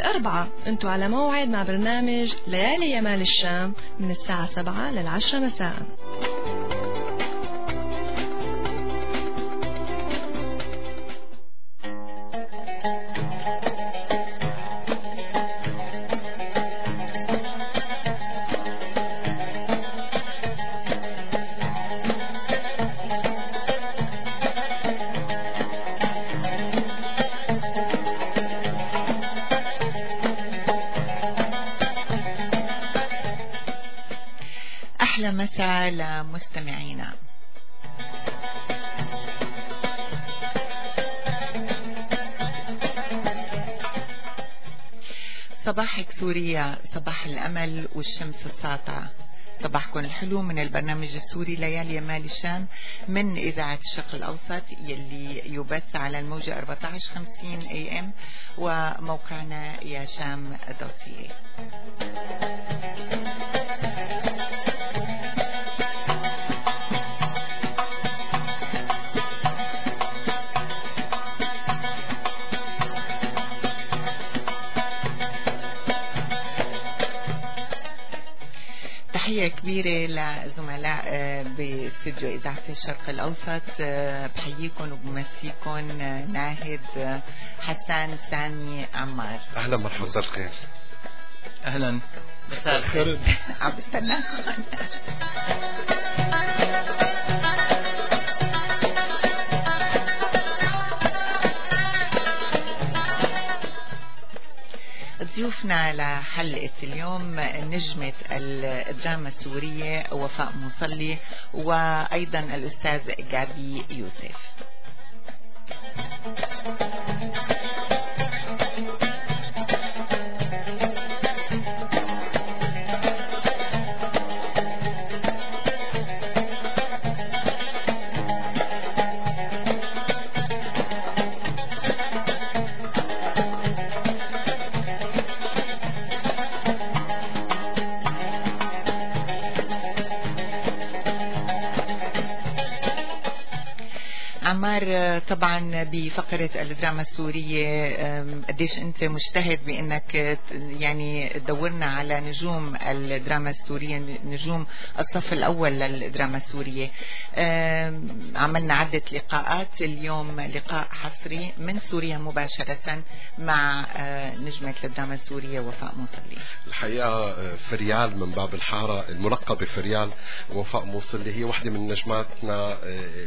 الأربعاء انتوا على موعد مع برنامج ليالي يمال الشام من الساعة 7 لل10 مساء. أحلى مساء لمستمعينا. صباحك سوريا، صباح الأمل والشمس الساطعة. صباحكم الحلو من البرنامج السوري ليالي يمال الشام من إذاعة الشرق الأوسط يلي يبث على الموجة 1450 AM وموقعنا يا شام دوتي. تحية كبيرة لزملاء باستديو إذاعة الشرق الأوسط. بحييكم وبمسيكم ناهد، حسان، سامي، عمار. أهلا، مرحبا، مساء الخير. أهلا، مساء الخير. عم بستناكم. ضيوفنا لحلقة اليوم نجمة الدراما السورية وفاء مصلي، وأيضا الأستاذ جابي يوسف. عمار، طبعا بفقرة الدراما السورية قديش أنت مجتهد بأنك يعني تدورنا على نجوم الدراما السورية، نجوم الصف الأول للدراما السورية. عملنا عدة لقاءات، اليوم لقاء حصري من سوريا مباشرة مع نجمة الدراما السورية وفاء مصلي. الحقيقة فريال من باب الحارة، الملقبة فريال وفاء مصلي، هي واحدة من نجماتنا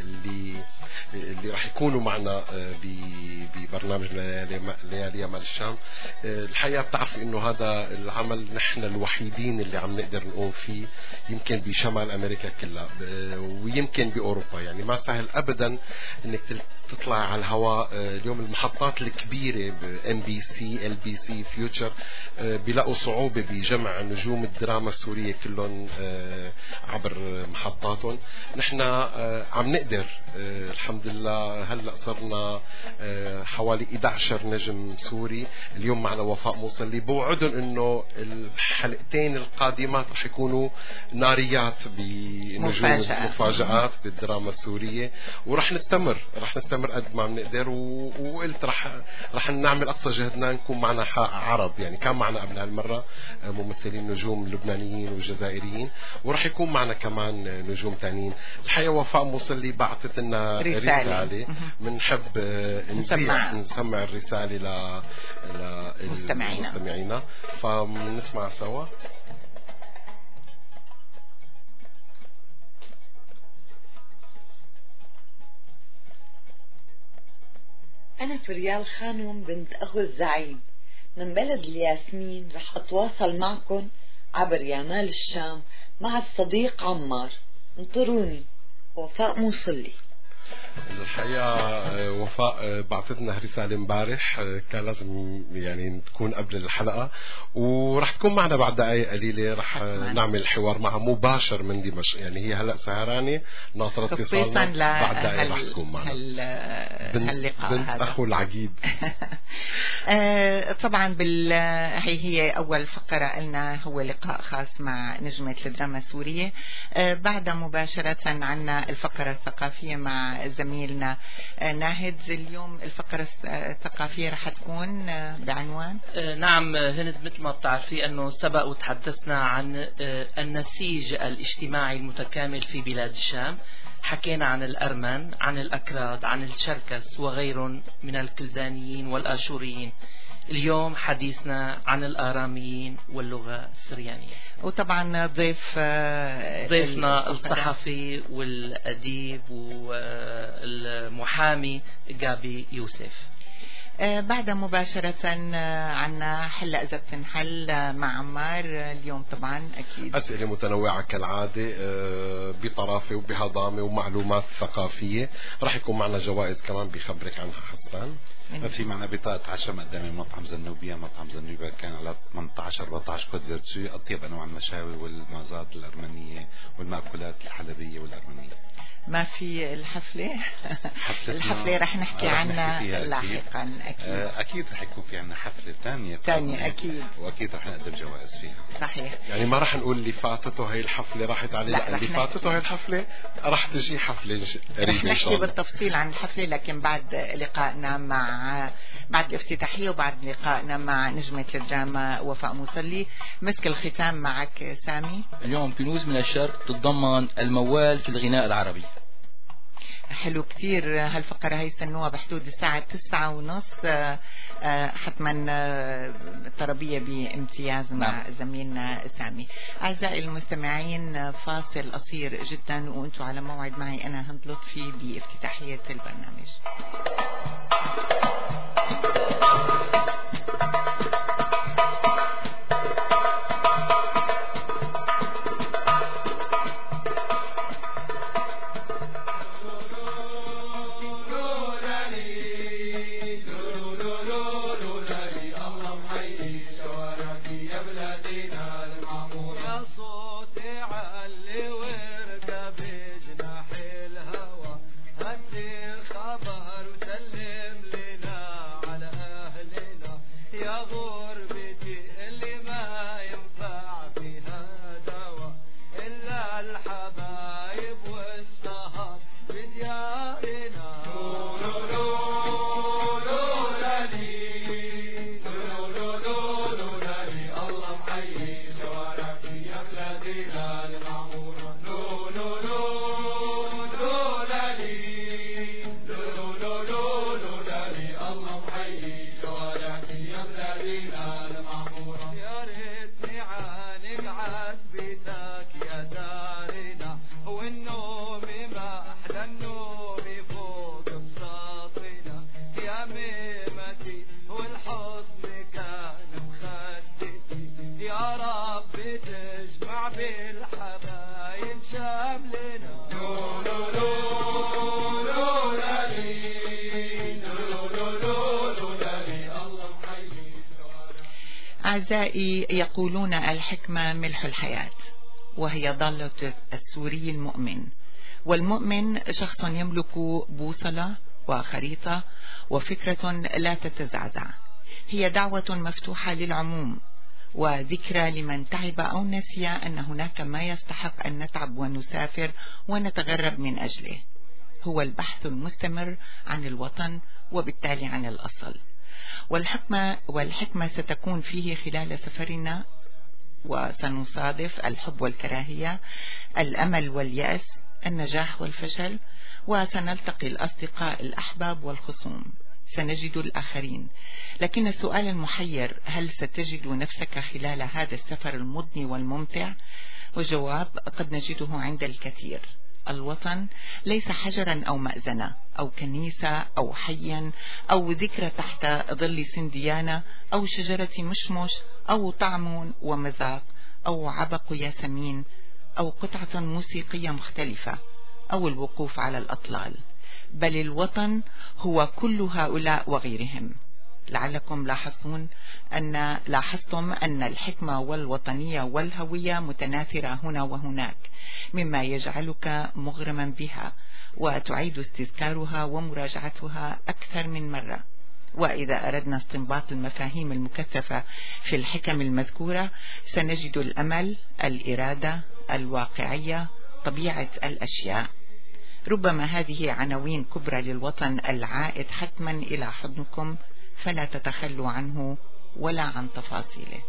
اللي راح يكونوا معنا ببرنامج ليالي يمال الشام. الحقيقة بتعرف انه هذا العمل نحن الوحيدين اللي عم نقدر نقوم فيه، يمكن بشمال امريكا كلها ويمكن باوروبا. يعني ما سهل ابدا انك تطلع على الهواء. اليوم المحطات الكبيرة MBC LBC فيوتشر بيلاقوا صعوبة بجمع نجوم الدراما السورية كلهم عبر محطاتهم. نحن عم نقدر الحمد لله. هلأ صرنا حوالي 11 نجم سوري. اليوم معنا وفاء مصلي. بوعدهم انه الحلقتين القادمات رح يكونوا ناريات بنجوم مفاجآت بالدراما السورية، ورح نستمر قد ما بنقدر. وقلت رح نعمل اقصى جهدنا نكون معنا عرب. يعني كان معنا قبل هالمرة ممثلين نجوم لبنانيين وجزائريين، ورح يكون معنا كمان نجوم تانيين. الحقيقة وفاء مصلي بعثت لنا رسالة بنحب نسمع الرسالة لمستمعينا، فنسمع سوا. أنا فريال خانم بنت أخو الزعيم من بلد الياسمين. رح أتواصل معكم عبر يمال الشام مع الصديق عمار. انطروني. وفاء مصلي. الحقيقة وفاء بعثتنا رسالة امبارح، كان لازم يعني تكون قبل الحلقة، ورح تكون معنا بعد دقائق قليلة. رح نعمل حوار معها مباشر من دمشق. يعني هي هلأ سهرانة ناطرة اتصالنا، بعد دقائق رح تكون معنا بنت أخو العقيد. طبعا هي أول فقرة لنا هو لقاء خاص مع نجمة الدراما السورية. بعد مباشرة عنا الفقرة الثقافية مع زميلنا زميلنا ناهد. اليوم الفقرة الثقافية رح تكون بعنوان نعم هند، مثل ما بتعرفي أنه سبق وتحدثنا عن النسيج الاجتماعي المتكامل في بلاد الشام. حكينا عن الأرمن، عن الأكراد، عن الشركس وغيرهم من الكلدانيين والآشوريين. اليوم حديثنا عن الآراميين واللغة السريانية. وطبعا ضيفنا الصحفي والأديب والمحامي جابي يوسف. بعد مباشرة عنا حلقة إذا بتنحل مع عمار. اليوم طبعا أكيد أسئلة متنوعة كالعادة بطرافة وبهضامة ومعلومات ثقافية. رح يكون معنا جوائز كمان بيخبرك عنها حسان. في معنا بطاقة عشاء مقدمة من مطعم زنوبيا. مطعم زنوبيا كان على 18-14 كود فيرتشي، أطيب أنواع المشاوي والمازات الأرمنية والمأكولات الحلبية والأرمنية. ما في الحفلة الحفلة رح نحكي عنها لاحقا. أكيد رح يكون في عنا حفلة ثانية أكيد، وأكيد رح نقدم جوائز فيها. صحيح، يعني ما رح نقول اللي فاتته هاي الحفلة راحت عليه، لا اللي فاتته هاي الحفلة رح تجي حفلة قريبة. رح نحكي بالتفصيل عن الحفلة لكن بعد لقائنا بعد الافتتاحية وبعد لقائنا مع نجمة الدراما وفاء مصلي. مسك الختام معك سامي. اليوم كنوز من الشرق تتضمن الموال في الغناء العربي. حلو كتير. هالفقرة هي استنوها بحدود الساعة 9:30 حتما طربية بامتياز مع زميلنا سامي. أعزائي المستمعين فاصل قصير جدا وانتم على موعد معي أنا هند لطفي بافتتاحية البرنامج. أعزائي، يقولون الحكمة ملح الحياة، وهي ضالة السوري المؤمن. والمؤمن شخص يملك بوصلة وخريطة وفكرة لا تتزعزع. هي دعوة مفتوحة للعموم وذكرى لمن تعب أو نسي أن هناك ما يستحق أن نتعب ونسافر ونتغرب من أجله. هو البحث المستمر عن الوطن وبالتالي عن الأصل. والحكمة ستكون فيه خلال سفرنا، وسنصادف الحب والكراهية، الأمل واليأس، النجاح والفشل، وسنلتقي الأصدقاء الأحباب والخصوم. سنجد الآخرين، لكن السؤال المحير: هل ستجد نفسك خلال هذا السفر المضني والممتع؟ والجواب قد نجده عند الكثير. الوطن ليس حجرا أو مأذنة أو كنيسة أو حيا أو ذكرى تحت ظل سنديانة أو شجرة مشمش أو طعم ومذاق أو عبق ياسمين أو قطعة موسيقية مختلفة أو الوقوف على الأطلال، بل الوطن هو كل هؤلاء وغيرهم. لعلكم لاحظتم أن الحكمة والوطنية والهوية متناثرة هنا وهناك، مما يجعلك مغرما بها وتعيد استذكارها ومراجعتها أكثر من مرة. وإذا أردنا استنباط المفاهيم المكثفة في الحكم المذكورة سنجد الأمل، الإرادة، الواقعية، طبيعة الأشياء. ربما هذه عناوين كبرى للوطن العائد حتما إلى حضنكم، فلا تتخلوا عنه ولا عن تفاصيله.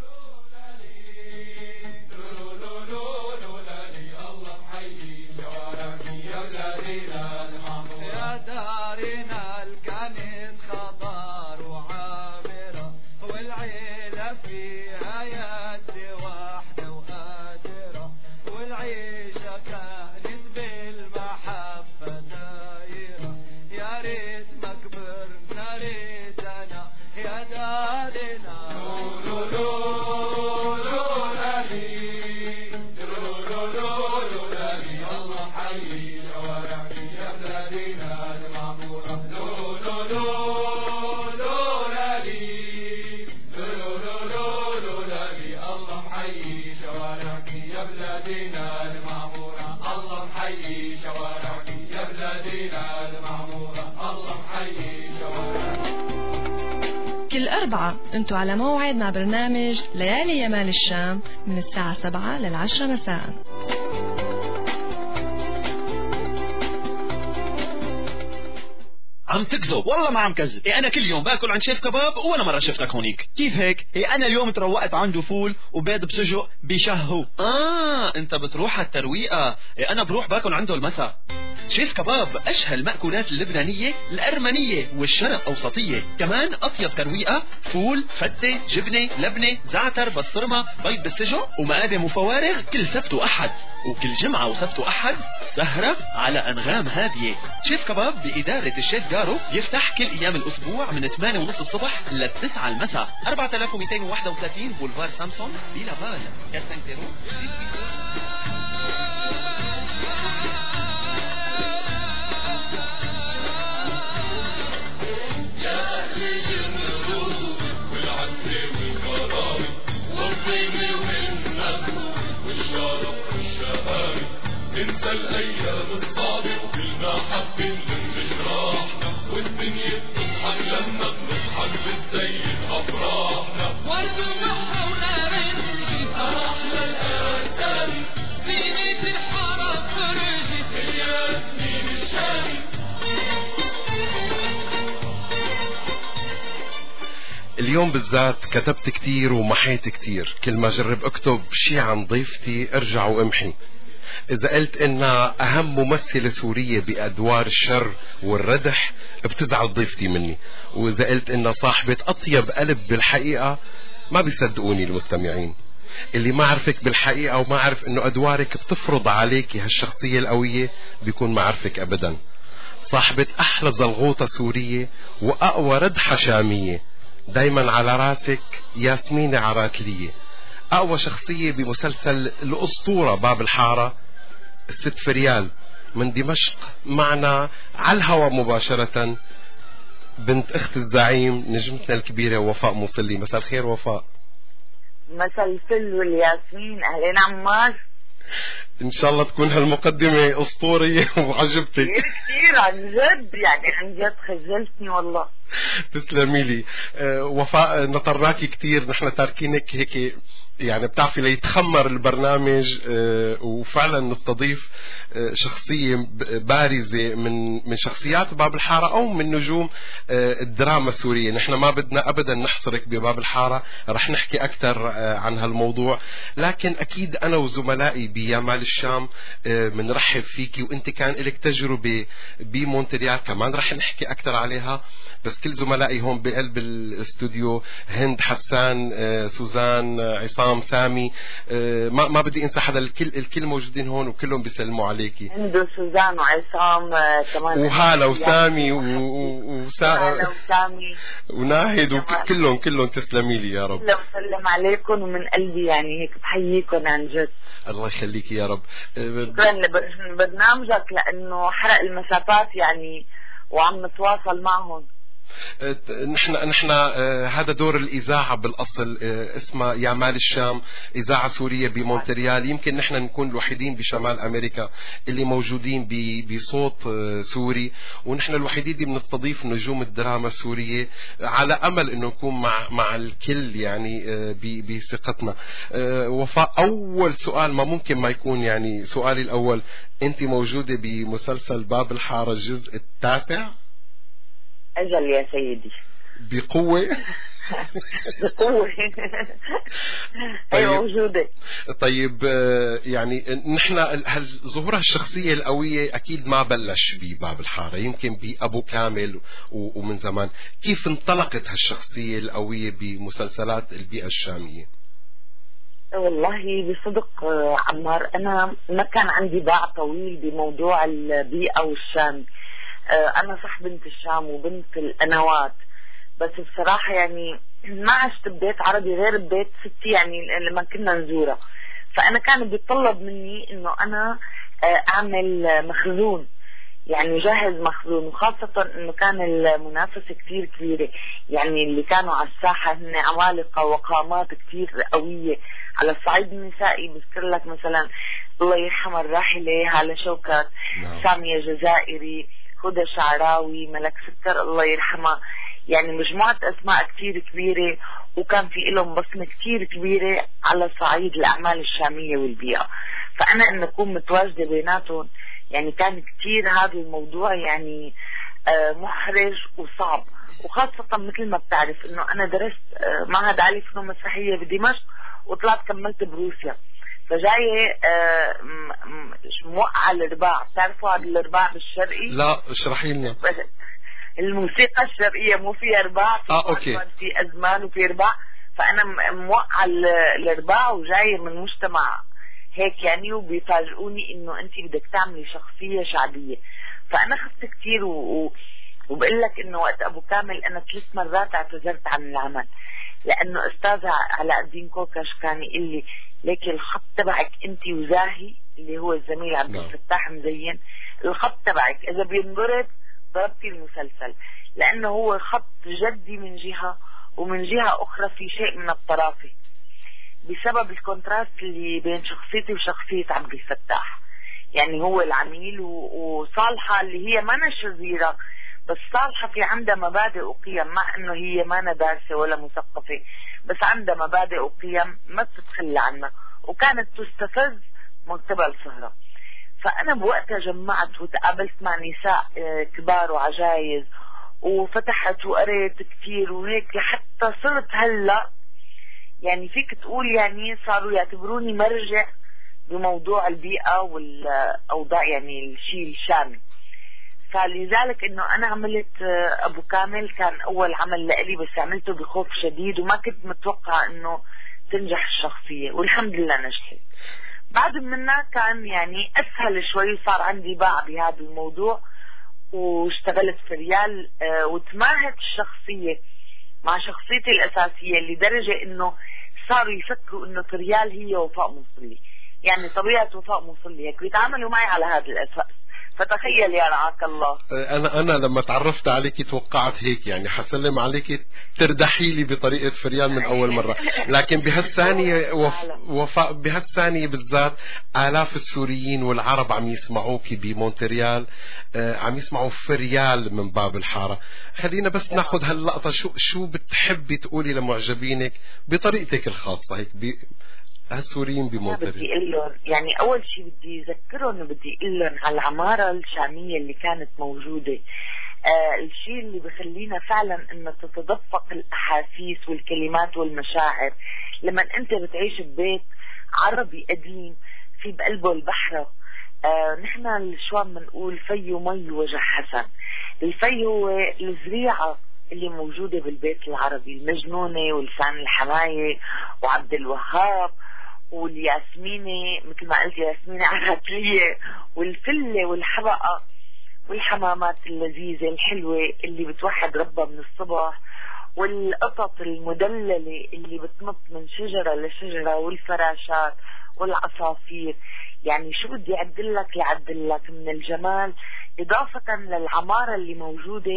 يا دارنا الكنيس خضار وعامرة، والعيلة فيها يد واحدة وقادرة، والعيشة كانت بالمحبة دايرة. يا ريت ما كبرنا ريتنا يا دارنا. الله حي شوارعك يا بلادنا المعمورة. الله حي شوارعك يا بلادنا المعمورة. الله حي شوارعك يا بلادنا المعمورة. الله حي شوارعك. كل أربعة أنتوا على موعد مع برنامج ليالي يمال الشام من الساعة 7 لل10 مساء. عم تكذب؟ والله ما عم كذب. انا كل يوم باكل عند شيف كباب ولا مرة شفتك هونيك. كيف هيك؟ انا اليوم تروقت عنده فول وبيض بسجق بشهو. انت بتروح على الترويقة. انا بروح باكل عنده المساء. شيف كباب اشهى المأكولات اللبنانية الأرمنية والشرق أوسطية، كمان أطيب ترويقة، فول، فتة، جبنة، لبنة، زعتر، بسطرمة، بيض بالسجق ومقادم وفوارغ كل سبت وأحد، وكل جمعة وسبت وأحد سهرة على أنغام هادية. شيف كباب بإدارة الشيف جارو يفتح كل أيام الأسبوع من 8:30 الصبح ل9 المساء. 4231 بولفار سامسون بلافال كاسانتيرو. يا أهل النور والعزم والكرامة والطيب والنبو والشرف والشهامة، ننسى الأيام الصعبة وبالمحبة بنجرحنا، والدنيا بتضحك لما بنضحك بتزين أفراحنا. وارجوها ونارين فرحنا الآن، زينة الحرم فرجت الياسمين الشامي. اليوم بالذات كتبت كتير ومحيت كتير. كل ما جرب اكتب شي عن ضيفتي ارجع وامحي. اذا قلت انها اهم ممثلة سورية بادوار الشر والردح بتزعل ضيفتي مني، واذا قلت انها صاحبة اطيب قلب بالحقيقة ما بيصدقوني المستمعين. اللي ما عرفك بالحقيقة وما عرف انه ادوارك بتفرض عليك هالشخصية القوية بيكون ما عرفك ابدا. صاحبة احلى زلغوطة سورية واقوى ردحة شامية، دايما على راسك ياسمين عراتلية. اقوى شخصية بمسلسل الاسطورة باب الحارة الست فريال من دمشق، معنا على الهواء مباشرة بنت اخت الزعيم نجمتنا الكبيرة وفاء موصلي. مساء الخير وفاء. مساء الفل والياسمين. اهلين عمار. ان شاء الله تكون هالمقدمة اسطورية وعجبتك كثير عن جد، يعني عن جد خجلتني والله. تسلمي لي. وفاء نطرناكي كتير، نحن تاركينك هيك يعني بتعرفي ليتخمر البرنامج، وفعلا نستضيف شخصية بارزة من شخصيات باب الحارة او من نجوم الدراما السورية. نحن ما بدنا ابدا نحصرك بباب الحارة، رح نحكي اكثر عن هالموضوع، لكن اكيد انا وزملائي بيمال الشام بنرحب فيكي، وانت كان لك تجربة بمونتريال كمان رح نحكي اكثر عليها. بس كل زملائي هون بقلب الاستوديو، هند، حسان، سوزان، عصام، سامي، ما بدي انسى حدا، الكل موجودين هون وكلهم بيسلموا عليكي. هند وسوزان وعصام كمان، وهالة وسامي وهالة وسامي وناهد وكلهم تسلمي لي يا رب. لو سلم عليكم ومن قلبي، يعني هيك بحييكم عن جد. الله يخليكي يا رب. شكرا لبرنامجك لانه حرق المسافات يعني، وعم نتواصل معهم. نحن هذا دور الإذاعة بالأصل، اسمها يا مال الشام، إذاعة سورية بمونتريال. يمكن نحن نكون الوحيدين بشمال أمريكا اللي موجودين بصوت سوري، ونحن الوحيدين اللي بنستضيف نجوم الدراما السورية، على أمل أنه نكون مع الكل يعني بثقتنا. وفاء، أول سؤال ما ممكن ما يكون يعني سؤالي الأول، أنت موجودة بمسلسل باب الحارة الجزء 9؟ أجل يا سيدي، بقوة. بقوة. طيب. موجودة. طيب، يعني نحن ظهورها الشخصية القوية أكيد ما بلش بباب الحارة، يمكن بأبو كامل ومن زمان. كيف انطلقت هالشخصية القوية بمسلسلات البيئة الشامية؟ والله بصدق عمار، أنا ما كان عندي باع طويل بموضوع البيئة والشام. أنا صح بنت الشام وبنت القنوات، بس بصراحة يعني ما عشت ببيت عربي غير ببيت ستي يعني لما كنا نزورها. فأنا كان بيطلب مني إنه أنا أعمل مخزون، يعني جهز مخزون، وخاصة إنه كان المنافسة كتير كبيرة، يعني اللي كانوا على الساحة هن عمالقة وقامات كتير قوية. على الصعيد النسائي بذكر لك مثلا الله يرحمها الراحلة هالة شوكت، سامية جزائري، هدى شعراوي، ملك سكر الله يرحمها، يعني مجموعة أسماء كتير كبيرة، وكان في لهم بصمة كتير كبيرة على صعيد الأعمال الشامية والبيئة. فأنا إن أكون متواجدة بيناتهم يعني كان كتير هذا الموضوع يعني محرج وصعب، وخاصة مثل ما بتعرف إنه أنا درست معهد عالي فنون مسرحية بدمشق، وطلعت كملت بروسيا، فجاية موقعة الرباع. تعرفوا هذا الرباع بالشرقي؟ لا، اشرحي لنا. الموسيقى الشرقية مو فيها رباع، أوكي. في أزمان وفي رباع، فأنا موقعة الرباع وجاية من مجتمع هيك يعني، وبيفاجئوني إنه أنت بدك تعملي شخصية شعبية. فأنا خفت كتير وبقول لك إنه وقت أبو كامل أنا 3 مرات اعتذرت عن العمل، لأنه أستاذ علاء الدين كوكش كان يقول لي ليك الخط تبعك أنت وزاهي اللي هو الزميل عبد الفتاح مزين، الخط تبعك إذا بينضرب ضربتي المسلسل، لأنه هو خط جدي من جهة، ومن جهة أخرى في شيء من الطرافة بسبب الكونتراست اللي بين شخصيتي وشخصية عبد الفتاح. يعني هو العميل وصالحة اللي هي ما شريرة، بس صالحة في عندها مبادئ وقيم، مع انه هي ما دارسة ولا مثقفة، بس عندها مبادئ وقيم ما بتتخلى عنها، وكانت تستفز من قبل سهرة. فأنا بوقتها جمعت وتقابلت مع نساء كبار وعجايز، وفتحت وقريت كتير وهيك، حتى صرت هلأ يعني فيك تقول يعني صاروا يعتبروني مرجع بموضوع البيئة والأوضاع، يعني الشيء الشامي. فلذلك انه انا عملت ابو كامل، كان اول عمل لإلي، بس عملته بخوف شديد وما كنت متوقع انه تنجح الشخصية، والحمد لله نجحت. بعد منها كان يعني اسهل شوي، صار عندي باع بهذا الموضوع، واشتغلت في ريال وتماهت الشخصية مع شخصيتي الاساسية لدرجة انه صاروا يفكروا انه في ريال هي وفاء مصلي، يعني طبيعة وفاء مصلي هيك بيتعاملوا معي على هذا الاساس. فتخيل يا رعاك الله، أنا لما تعرفت عليك توقعت هيك، يعني حسلم عليك تردحي لي بطريقة فريال من أول مرة، لكن بهالثانية وفاء، بهالثانية بالذات آلاف السوريين والعرب عم يسمعوك بمونتريال، عم يسمعوا فريال من باب الحارة. خلينا بس ناخذ هاللقطة، شو بتحبي تقولي لمعجبينك بطريقتك الخاصة هيك السوريين بمونتريال؟ بدي اقول لهم يعني اول شيء بدي اذكرهم وبدي اقول لهم على العماره الشاميه اللي كانت موجوده. الشيء اللي بخلينا فعلا انه تتدفق الاحاسيس والكلمات والمشاعر لما انت بتعيش ببيت عربي قديم في بقلبه البحر. نحن شو عم نقول فيه مي وجه حسن. الفي هو الزريعه اللي موجوده بالبيت العربي، المجنونه ولسان الحمايه وعبد الوهاب والياسمينة، مثل ما قلت ياسمينة عراقية، والفلة والحبقة والحمامات اللذيذة الحلوة اللي بتوحد ربها من الصبح، والقطط المدللة اللي بتنط من شجرة لشجرة، والفراشات والعصافير. يعني شو بدي أعدلك من الجمال، إضافة للعمارة اللي موجودة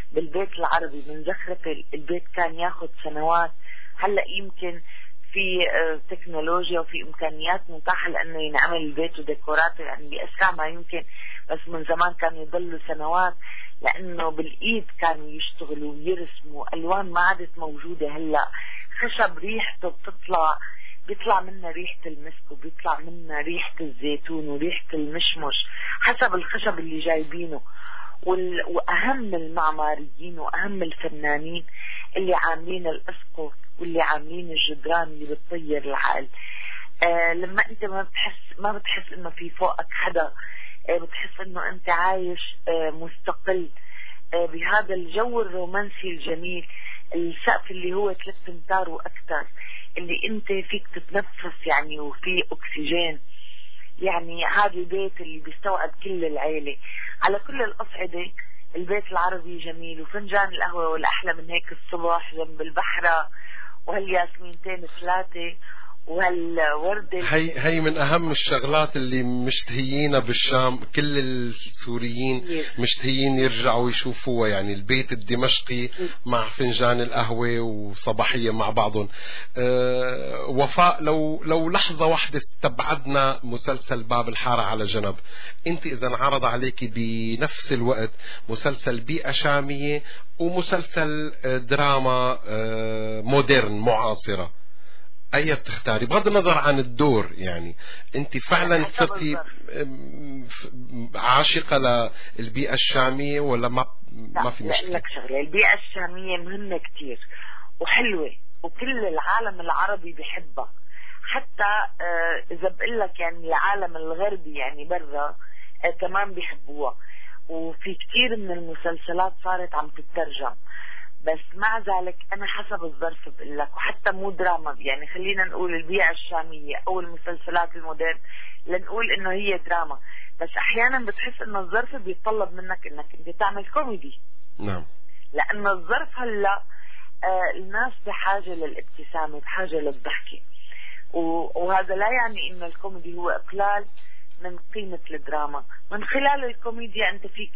بالبيت العربي من زخرفة البيت كان ياخد سنوات. هلأ يمكن في تكنولوجيا وفي إمكانيات متاحة لأنه ينعمل البيت وديكوراته يعني بأسرع ما يمكن، بس من زمان كانوا يضلوا سنوات لأنه بالإيد كانوا يشتغلوا ويرسموا ألوان ما عادت موجودة. هلأ خشب ريحته بيطلع منها ريحة المسك وبيطلع منها ريحة الزيتون وريحة المشمش حسب الخشب اللي جايبينه. وأهم المعماريين وأهم الفنانين اللي عاملين الأسقف واللي عاملين الجدران اللي بتطير العقل. لما أنت ما بتحس إنه في فوقك حدا، بتحس إنه أنت عايش مستقل بهذا الجو الرومانسي الجميل. السقف اللي هو 3 أمتار وأكثر اللي أنت فيك تتنفس يعني وفي أكسجين. يعني هذا البيت اللي بيستوعب كل العيلة على كل الأصعدة. البيت العربي جميل وفنجان القهوة والأحلى من هيك الصبح جنب البحرة وهالياسمينتين 3 وهالوردة. هي من أهم الشغلات اللي مشتهيينها بالشام. كل السوريين مشتهيين يرجعوا يشوفوها، يعني البيت الدمشقي مع فنجان القهوة وصباحية مع بعضهم. وفاء، لو لحظة واحدة استبعدنا مسلسل باب الحارة على جنب، انت إذا انعرض عليك بنفس الوقت مسلسل بيئة شامية ومسلسل دراما مودرن معاصرة، أي بتختاري بغض النظر عن الدور؟ يعني أنت فعلا صرتي عاشقة للبيئة الشامية ولا ما في مشكلة؟ لك شغلة، البيئة الشامية مهمة كتير وحلوة وكل العالم العربي بيحبها. حتى إذا بقول لك يعني العالم الغربي يعني برا كمان بيحبوها، وفي كتير من المسلسلات صارت عم تترجم. بس مع ذلك أنا حسب الظرف بقول لك، وحتى مو دراما يعني خلينا نقول البيئة الشامية أو المسلسلات المودرن لنقول إنه هي دراما، بس أحيانا بتحس إنه الظرف بيتطلب منك إنك أنت تعمل كوميدي. نعم. لأن الظرف هلا الناس بحاجة للابتسامة، بحاجة للضحكة، وهذا لا يعني إنه الكوميدي هو إقلال من قيمة الدراما. من خلال الكوميديا أنت فيك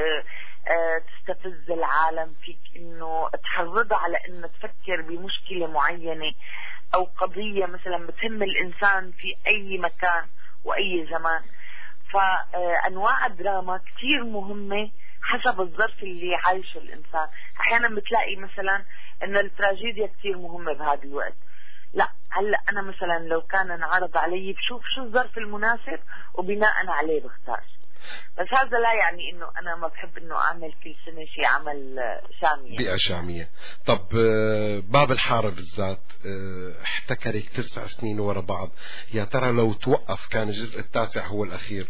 تستفز العالم، فيك إنه تحرضها على إنه تفكر بمشكلة معينة أو قضية مثلا بتهم الإنسان في أي مكان وأي زمان. فأنواع الدراما كتير مهمة حسب الظرف اللي عايشه الإنسان. أحيانا بتلاقي مثلا إنه التراجيديا كتير مهمة بهذا الوقت. لا هلا أنا مثلا لو كان انعرض علي بشوف شو الظرف المناسب وبناء عليه بختار. بس هذا لا يعني إنه أنا ما بحب إنه أعمل كل سنة شيء عمل شامية، بيئة شامية. طب باب الحارة بالذات احتكرك 9 سنين ورا بعض، يا ترى لو توقف كان الجزء التاسع هو الأخير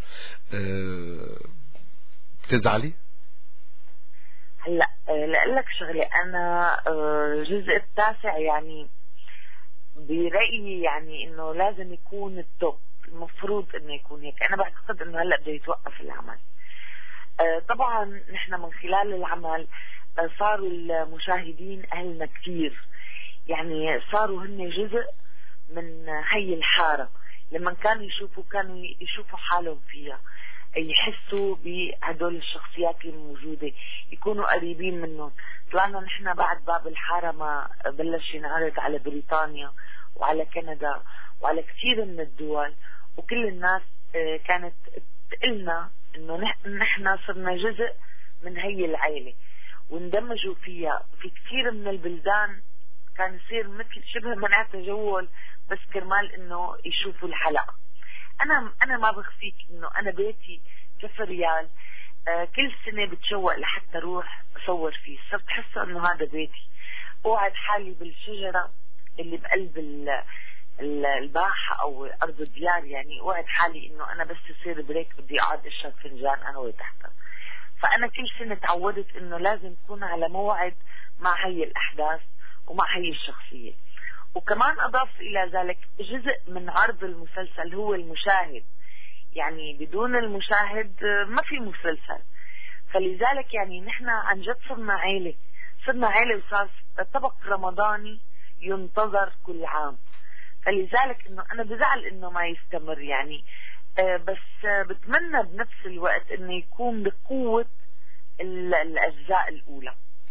بتزعلي؟ هلا لأقلك شغلة، أنا الجزء التاسع يعني برأيي يعني إنه لازم يكون التوب، المفروض إنه يكون هيك. أنا بعتقد إنه هلا بده يتوقف العمل. طبعا نحن من خلال العمل صاروا المشاهدين أهلنا كتير، يعني صاروا هن جزء من هي الحارة. لما كانوا يشوفوا حالهم فيها، يحسوا بهدول الشخصيات الموجودة، يكونوا قريبين منهم. طلعنا نحن بعد باب الحارة ما بلش ينعرض على بريطانيا وعلى كندا وعلى كثير من الدول، وكل الناس كانت تقلنا انه نحن صرنا جزء من هي العائلة واندمجوا فيها. في كثير من البلدان كان يصير مثل شبه منع تجول بس كرمال انه يشوفوا الحلقة. انا ما بخفيك انه انا بيتي كفريال كل سنة بتشوق لحتى اروح اصور فيه. صرت حاسة انه هذا بيتي. اوعد حالي بالشجرة اللي بقلب الباحة او ارض الديار، يعني اوعد حالي انه انا بس يصير بريك بدي اقعد اشرب فنجان قهوة تحتها. فانا كل سنة تعودت انه لازم اكون على موعد مع هي الاحداث ومع هي الشخصية. وكمان اضاف الى ذلك جزء من عرض المسلسل هو المشاهد، يعني بدون المشاهد ما في مسلسل. فلذلك يعني نحن عن جد صرنا عيلة وصار طبق رمضاني ينتظر كل عام. فلذلك انه انا بزعل انه ما يستمر يعني، بس بتمنى بنفس الوقت انه يكون بقوة الاجزاء الاولى.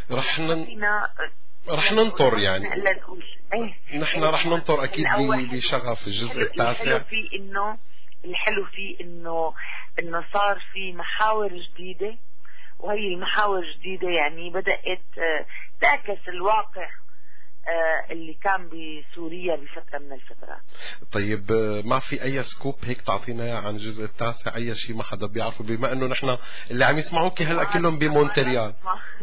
رح ننطر يعني. نحن رح يعني ننطر اكيد بشغف الجزء التاسع. الحلو فيه انه صار في محاور جديدة، وهي المحاور الجديدة يعني بدأت تعكس الواقع اللي كان بسوريا بفترة من الفترات. طيب ما في اي سكوب هيك تعطينا اياه عن الجزء التاسع، اي شيء ما حدا بيعرفه، بما انه نحن اللي عم يسمعوك هلا كلهم بمونتريال؟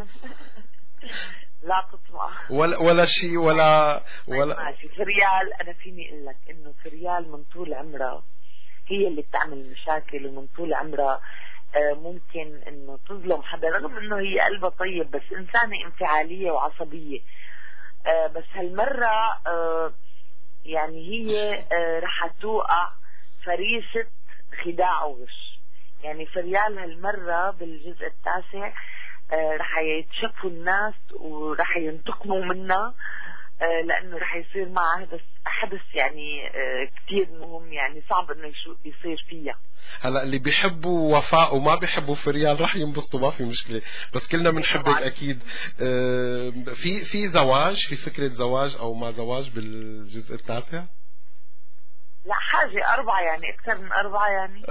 لا تطمع ولا شيء ولا ماشي. فريال انا فيني اقول لك انه فريال من طول عمرها هي اللي بتعمل مشاكل، ومن طول عمرها ممكن انه تظلم حدا، رغم انه هي قلبها طيب، بس انسانة انفعالية وعصبية. بس هالمرة يعني هي رح توقع فريسة خداع وغش. يعني فريال هالمرة بالجزء التاسع رح يتشكوا الناس ورح ينتقموا منها، لأنه رح يصير معها حدث يعني كتير مهم، يعني صعب انه يصير فيها. هلا اللي بيحبوا وفاء وما بيحبوا فريال رح ينبسطوا، ما في مشكلة، بس كلنا بنحبك أكيد. في زواج، في فكرة زواج أو ما زواج بالجزء التاسع؟ لا حاجة 4 يعني، أكثر من 4 يعني.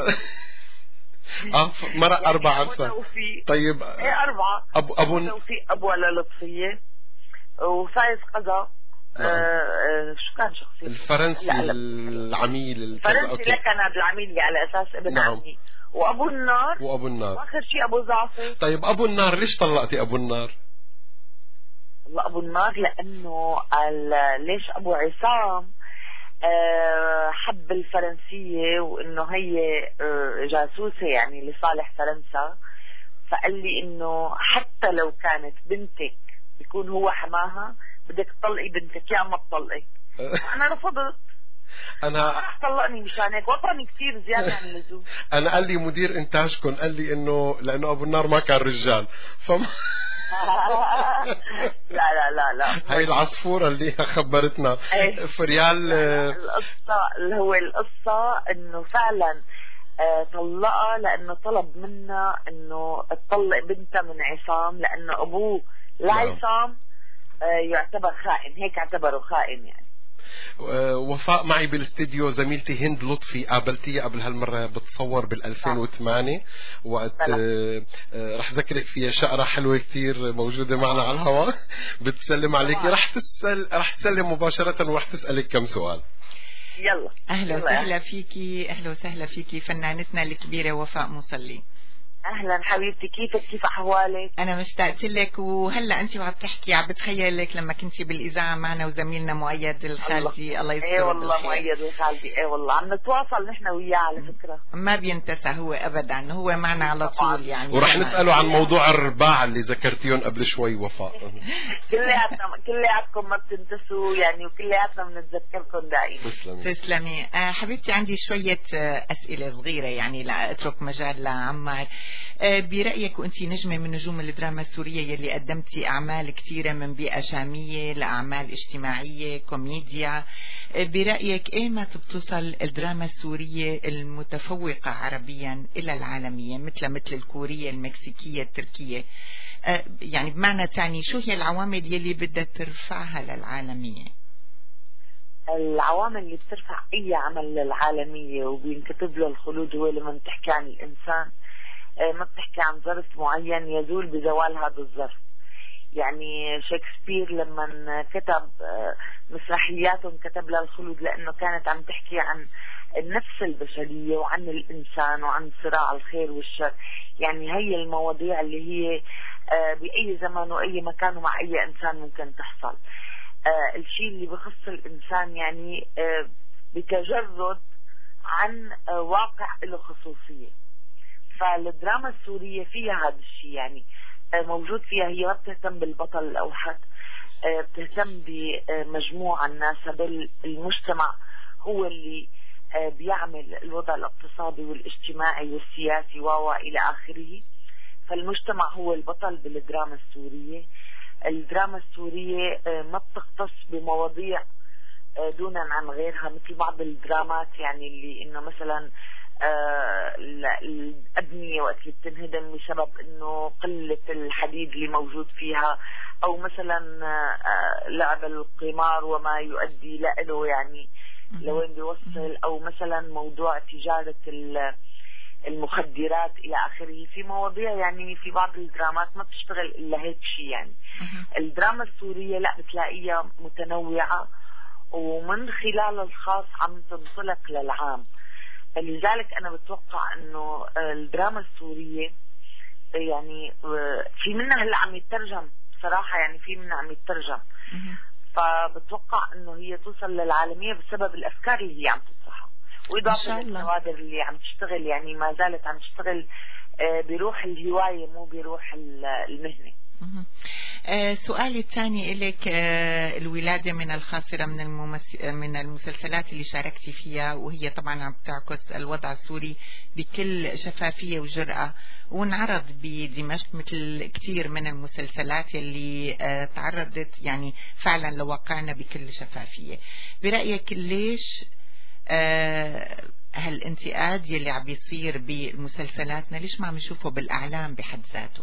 مرة يعني 4 طيب 4 أبو توفيق، أبو لطفية، وفايز قضاء. شو كان شخصيته؟ الفرنسي العميل الفرنسي كان العميل اللي على أساس ابن عمي. وأبو النار وآخر شيء أبو زعفر. طيب أبو النار ليش طلقتي أبو النار؟ والله أبو النار لأنه ليش أبو عصام حب الفرنسية، وإنه هي جاسوسة يعني لصالح فرنسا، فقال لي إنه حتى لو كانت بنتك بيكون هو حماها، بدك تطلقي بنتك يا ما تطلقك. أنا رفضت. أنا رح طلقني مشان هيك، وطني كثير زيادة عن اللزوم. أنا قال لي مدير إنتاجكم قال لي إنه لأنه أبو النار ما كان رجال لا هاي العصفورة اللي خبرتنا فريال. القصة إنه فعلا طلقها لأنه طلب منا إنه تطلق بنتها من عصام، لأنه أبوه لعصام يعتبر خائن، هيك اعتبره خائن يعني. وفاء معي بالاستديو زميلتي هند لطفي، قابلتيها قبل هالمرة بتصور بال2008 وقت رح ذكرك فيها شقرة حلوة كتير موجودة معنا على الهواء. بتسلم عليك، رح تسلم مباشرة ورح تسألك كم سؤال. يلا أهلا وسهلا فيكي، أهلا وسهلا فيكي فنانتنا الكبيرة وفاء مصلي. اهلا حبيبتي، كيف احوالك؟ انا مشتاقت لك، وهلا انت وعم تحكي عم بتخيلك لما كنتي بالاذاعه معنا وزميلنا مؤيد الخالدي الله يذكره. اي والله مؤيد الخالدي، اي والله عم نتواصل نحن وياه على فكره، ما بينتسى هو ابدا، هو معنا على طول يعني. ورح نساله عن موضوع الرباع اللي ذكرتيهم قبل شوي وفاء. كلياتكم ما بتنتسوا يعني، وكلياتنا بنتذكركم دائما. تسلمي. حبيبتي عندي شويه اسئله صغيره يعني لا اترك مجال لعمار. برأيك وانتي نجمة من نجوم الدراما السورية يلي قدمتي أعمال كثيرة من بيئة شامية لأعمال اجتماعية كوميديا، برأيك ايمت بتوصل الدراما السورية المتفوقة عربيا إلى العالمية مثل الكورية المكسيكية التركية؟ يعني بمعنى ثاني شو هي العوامل يلي بدها ترفعها للعالمية؟ العوامل اللي بترفع أي عمل للعالمية وبينكتب له الخلود هو لما بتحكي عن الإنسان، ما بتحكي عن ظرف معين يزول بزوال هذا الظرف. يعني شكسبير لما كتب مسرحياته كتب لها الخلود لأنه كانت عم تحكي عن النفس البشرية وعن الإنسان وعن صراع الخير والشر. يعني هي المواضيع اللي هي بأي زمان وأي مكان ومع أي إنسان ممكن تحصل. الشيء اللي بخص الإنسان يعني بتجرد عن واقع له خصوصية. فالدراما السورية فيها هذا الشيء يعني موجود فيها. هي ما بتهتم بالبطل الأوحد، بتهتم بمجموعة الناس. المجتمع هو اللي بيعمل الوضع الاقتصادي والاجتماعي والسياسي إلى آخره. فالمجتمع هو البطل بالدراما السورية. الدراما السورية ما بتختص بمواضيع دونا عن غيرها مثل بعض الدرامات يعني اللي إنه مثلا الأبنية وقت اللي بتنهدم بسبب إنه قلة الحديد اللي موجود فيها، أو مثلا لعب القمار وما يؤدي له يعني لوين بيوصل، أو مثلا موضوع تجارة المخدرات إلى آخره. في مواضيع يعني في بعض الدرامات ما بتشتغل إلا هيك شيء يعني. الدراما السورية لا بتلاقيها متنوعة ومن خلال الخاص عم تنطلق للعام. لذلك أنا بتوقع إنه الدراما السورية يعني في منها هلا عم يترجم صراحة، يعني في منها عم يترجم، فبتوقع إنه هي توصل للعالمية بسبب الأفكار اللي هي عم تطرحها، وإضافة للكوادر اللي عم تشتغل يعني ما زالت عم تشتغل بروح الهواية مو بروح المهنة. سؤالي الثاني إليك، الولادة من الخاسرة من المسلسلات اللي شاركتي فيها، وهي طبعا عم تعكس الوضع السوري بكل شفافية وجرأة، وانعرض بدمشق مثل كثير من المسلسلات اللي تعرضت يعني فعلا لواقعنا بكل شفافية. برأيك ليش هالانتقاد يلي عم بيصير بمسلسلاتنا ليش ما عم نشوفه بالإعلام بحد ذاته؟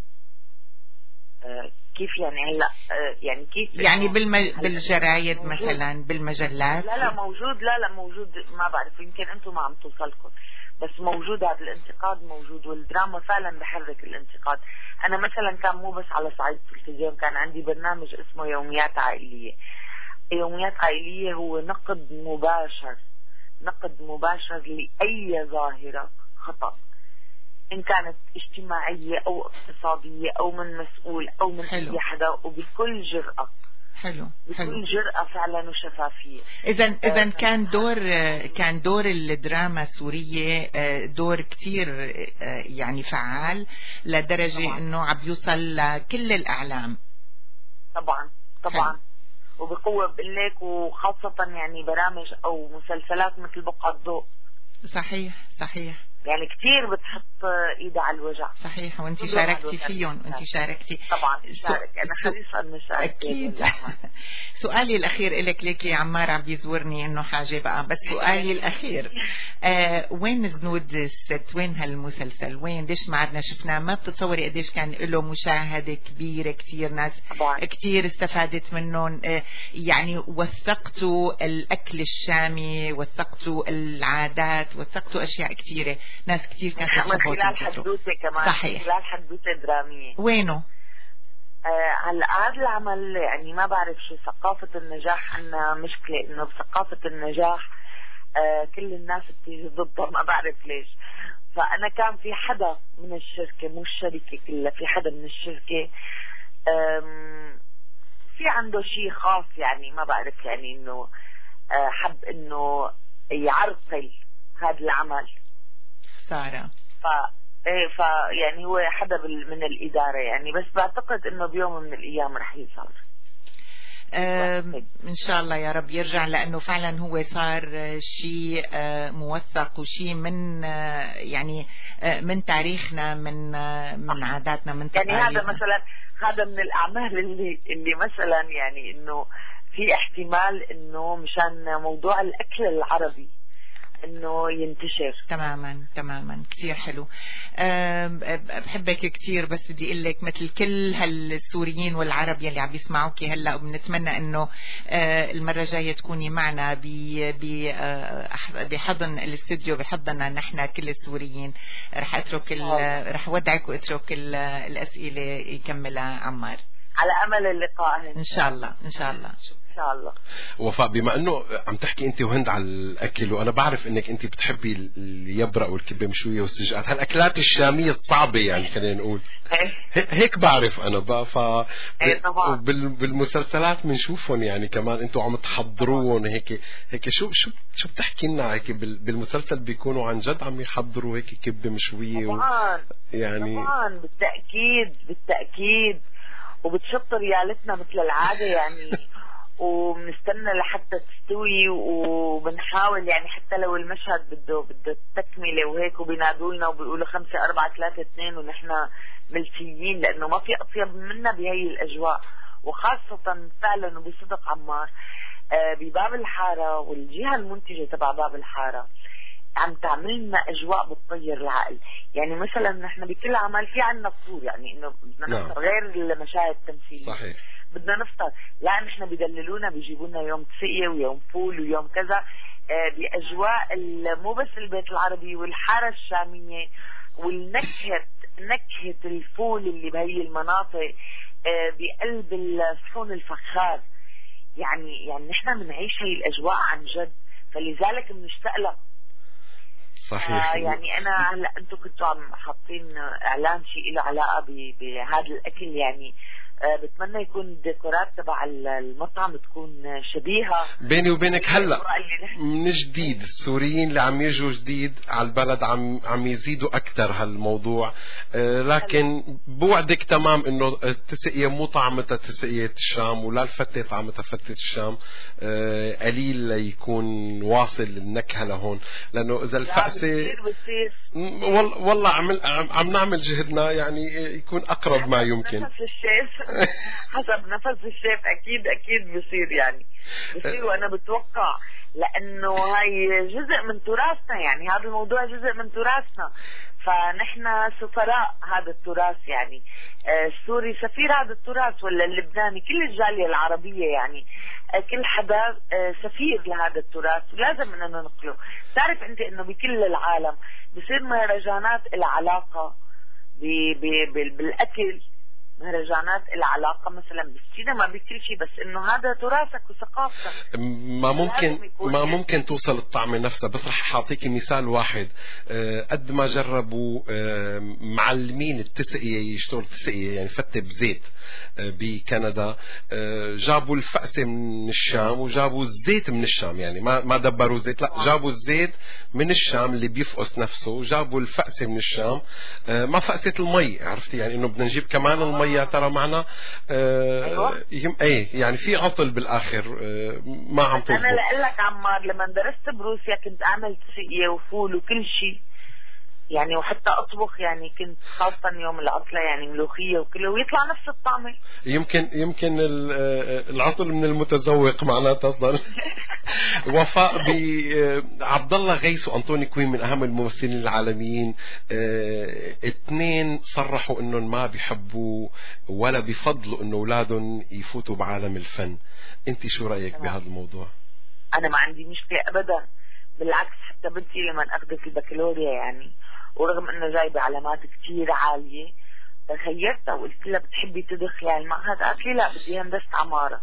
كيف يعني هلا يعني كيف يعني بالجرايد مثلا، بالمجلات؟ لا موجود، لا موجود، ما بعرف يمكن انتم ما عم توصلكم، بس موجود هذا الانتقاد موجود، والدراما فعلا بحرك الانتقاد. انا مثلا كان مو بس على صعيد التلفزيون، كان عندي برنامج اسمه يوميات عائلية. يوميات عائلية هو نقد مباشر لأي ظاهرة خطأ، إن كانت اجتماعية أو اقتصادية أو من مسؤول أو من أي حدا، وبكل جرأة. بكل جرأة فعلا وشفافية. إذا كان دور الدراما السورية دور كتير يعني فعال لدرجة إنه عم يوصل لكل الأعلام. طبعا وبقوة بقلك، وخاصة يعني برامج أو مسلسلات مثل بقعة ضوء. صحيح يعني كتير بتحط ايدها على الوجع. صحيح، وانت شاركتي فيهم، انت شاركتي طبعا. انا حريصة ان اشارك اكيد. سؤالي الاخير لك ليكي عمار عم بيزورني انه حاجه بقى، بس سؤالي الاخير وين زنود الست؟ وين هالمسلسل؟ وين؟ ليش ما عدنا شفناه؟ ما بتتصوري قديش كان له مشاهده كبيره، كثير ناس كثير استفادت منهم، يعني وثقتوا الاكل الشامي، وثقتوا العادات، وثقتوا اشياء كثيره، ناس كثير كانت من خلال حدوته كمان. صحيح. من خلال حدوته درامية. وينه؟ هلا هذا العمل يعني ما بعرف شو ثقافة النجاح، عنا مشكلة انه بثقافة النجاح كل الناس بتيجي ضدها، ما بعرف ليش. فانا كان في حدا من الشركة، مو الشركة كلها، في حدا من الشركة في عنده شيء خاص يعني ما بعرف، يعني انه حب انه يعرقل هذا العمل سارة. يعني هو حدا من الإدارة يعني، بس بعتقد إنه بيوم من الأيام رح يصير. إن شاء الله يا رب يرجع، لأنه فعلا هو صار شيء موثق، وشيء من يعني من تاريخنا، من عاداتنا، من تقاليدنا. يعني هذا من الأعمال اللي مثلا يعني إنه في احتمال إنه مشان موضوع الأكل العربي انه ينتشر. تماما كثير حلو. بحبك كثير، بس بدي اقول لك مثل كل هالسوريين والعرب يلي عم يسمعوكي هلا، وبنتمنى انه المره الجايه تكوني معنا بحضن الاستوديو، بحضننا نحن كل السوريين. رح ودعك واترك الاسئله يكملها عمار. على امل اللقاء ان شاء الله. وفاء، بما انه عم تحكي انت وهند على الاكل، وانا بعرف انك انت بتحبي اليبرق والكبه مشويه والسجقات، هالاكلات الشاميه الصعبه يعني خلينا نقول هيك بعرف انا بقى. بالمسلسلات بنشوفهم يعني كمان انتم عم تحضروهم هيك شو بتحكي لنا هيك بالمسلسل؟ بيكونوا عن جد عم يحضروا هيك كبه مشويه طبعا يعني طبعا بالتاكيد وبتشط ريالتنا مثل العاده يعني وبنستنى لحتى تستوي، وبنحاول يعني حتى لو المشهد بده تكمله وهيك، وبينادوا لنا وبيقولوا 5 4 3 2 ونحن ملتيين، لانه ما في اطيب منا بهي الاجواء. وخاصه فعلا وبصدق عمار بباب الحاره والجهه المنتجه تبع باب الحاره عم تعمل لنا اجواء بتطير العقل. يعني مثلا نحن بكل عمل في عنا فطور، يعني انه بدنا نفطر غير المشاهد التمثيليه. صحيح. بدنا نفطر، لا نحن بدللونا بيجيبوا لنا يوم تسقيه ويوم فول ويوم كذا، باجواء مو بس البيت العربي والحاره الشاميه والنكهه، نكهه الفول اللي بهي المناطق بقلب الصحون الفخار. يعني نحن بنعيش هي الاجواء عن جد، فلذلك بنشتاق لها. صحيح. يعني انا هلا انتم كنتوا عم حاطين اعلان شيء له علاقه بهذا الاكل، يعني بتمنى يكون الديكورات تبع المطعم تكون شبيهة. بيني وبينك هلا من جديد السوريين اللي عم يجوا جديد على البلد عم يزيدوا اكثر هالموضوع، لكن بوعدك تمام انه التسقية مو طعمتها تسقية الشام ولا الفتة طعمتها فتة الشام، قليل يكون واصل النكهة لهون، لانه اذا الفأسة والله عم نعمل جهدنا يعني يكون اقرب ما يمكن. نفس الشيف حسب نفس الشيف اكيد بصير، يعني بصير. وانا بتوقع لانه هاي جزء من تراثنا، يعني هذا الموضوع جزء من تراثنا، فنحن سفراء هذا التراث. يعني السوري سفير هذا التراث، ولا اللبناني، كل الجالية العربية يعني كل حدا سفير لهذا التراث، ولازم اننا ننقله. تعرف انت انه بكل العالم بصير مهرجانات العلاقة بالاكل، مهرجانات العلاقة مثلا بالسينما بكل شيء، بس انه هذا تراثك وثقافتك. ما ممكن توصل الطعمة نفسها. بس رح اعطيكي مثال واحد. قد ما جربوا معلمين التسقية يشتغلوا التسقية يعني فتة بزيت بكندا، جابوا الفأسة من الشام وجابوا الزيت من الشام، يعني ما دبروا زيت، لا جابوا الزيت من الشام اللي بيفقس نفسه، جابوا الفأسة من الشام، ما فأسة المي، عرفتي يعني انه بدنا نجيب كمان المي ترى معنا. ايه يعني في عطل بالاخر، ما عم تزبط. انا لأقول لك عمار، لما درست بروسيا كنت اعمل تسقية وفول وكل شيء يعني، وحتى اطبخ يعني، كنت خاصة يوم العطلة يعني ملوخية وكله، ويطلع نفس الطعمة. يمكن العطل من المتذوق معناتها اصلا. وفاء عبد الله غيث وانطوني كوين من اهم الممثلين العالميين، اثنين صرحوا انهم ما بيحبوا ولا بيفضلوا انه اولادهم يفوتوا بعالم الفن. انت شو رايك بهذا الموضوع؟ انا ما عندي مشكلة ابدا، بالعكس. حتى بنتي لما اخذت البكالوريا يعني، ورغم انه جايبه علامات كتير عاليه، خيرتها وقلت لها بتحبي تدخلي على المعهد؟ قالت لي لا بدي هندسه عماره.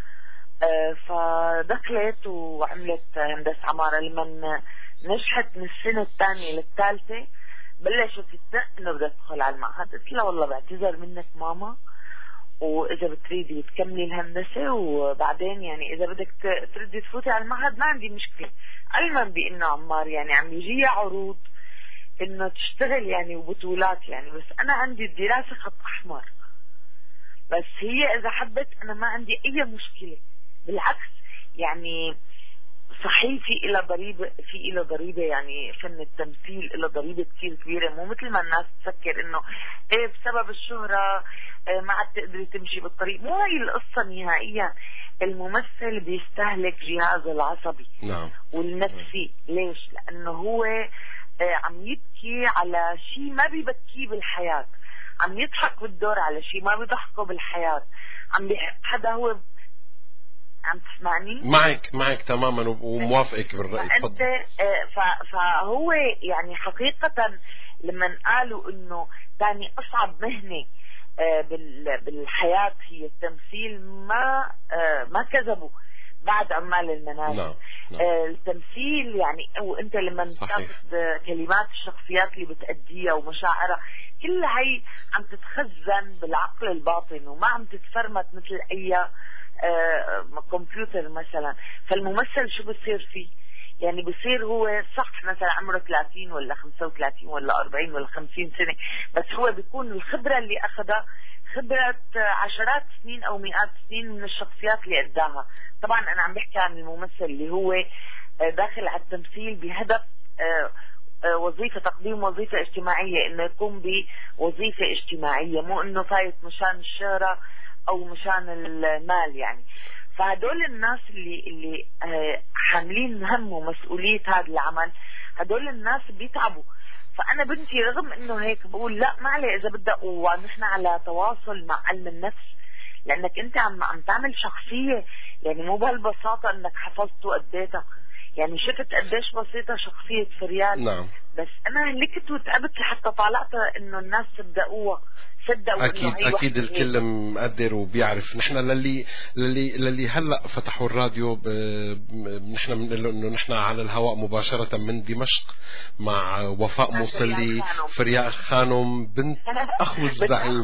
فدخلت وعملت هندسه عماره. لما نجحت من السنه الثانيه للثالثه بلشت تدق انه بدها تدخل على المعهد. قلت لها والله بعتذر منك ماما، واذا بتريدي تكملي الهندسه وبعدين يعني اذا بدك تردي تفوتي على المعهد ما عندي مشكله. علما بانه عمار يعني عم يجيها عروض انه تشتغل يعني وبطولات يعني، بس انا عندي الدراسة خط احمر. بس هي اذا حبت انا ما عندي اي مشكلة، بالعكس. يعني صحيح في إلى ضريبة يعني، فن التمثيل إلى ضريبة كتير كبيرة، مو مثل ما الناس تفكر انه ايه بسبب الشهرة ما عاد تقدري تمشي بالطريق. مو هي القصة نهائيا. الممثل بيستهلك جهازه العصبي والنفسي. ليش؟ لانه هو عم يبكي على شيء ما بيبكيه بالحياة، عم يضحك بالدور على شيء ما بيضحكه بالحياة، عم بيحب حدا هو. عم تسمعني؟ معك تماما وموافقك بالرأي. تفضل. فهو يعني حقيقة لما قالوا انه ثاني اصعب مهنة بالحياة هي التمثيل، ما كذبوا بعد عمال المنازل. التمثيل يعني، وانت لما تاخذ كلمات الشخصيات اللي بتأديها ومشاعرها كلها هي عم تتخزن بالعقل الباطن وما عم تتفرمت مثل اي كمبيوتر مثلا. فالممثل شو بصير فيه؟ يعني بصير هو صح مثلا عمره 30 ولا 35 ولا 40 ولا 50 سنة، بس هو بيكون الخبرة اللي أخذها خبرة عشرات سنين أو مئات سنين من الشخصيات اللي أداها. طبعا أنا عم بحكي عن الممثل اللي هو داخل على التمثيل بهدف وظيفة، تقديم وظيفة اجتماعية، إنه يقوم بوظيفة اجتماعية، مو إنه فايت مشان الشهرة أو مشان المال يعني. فهدول الناس اللي حاملين هم ومسؤولية هذا العمل هدول الناس بيتعبوا. فأنا بنتي رغم إنه هيك بقول لا ما عليه إذا بدها قوة، نحن على تواصل مع علم النفس، لأنك أنت عم تعمل شخصية، يعني مو بهالبساطة إنك حفظت وأديتها. يعني شفت قديش بسيطة شخصية فريال. نعم. بس أنا هلكت وتعبت لحتى طالعت إنه الناس صدقوها. أكيد الكل مقدر وبيعرف. نحن للي هلأ فتحوا الراديو نحن بنقول له إنه نحن على الهواء مباشرة من دمشق مع وفاء موصلي فريال خانم بنت أخو الزعيم.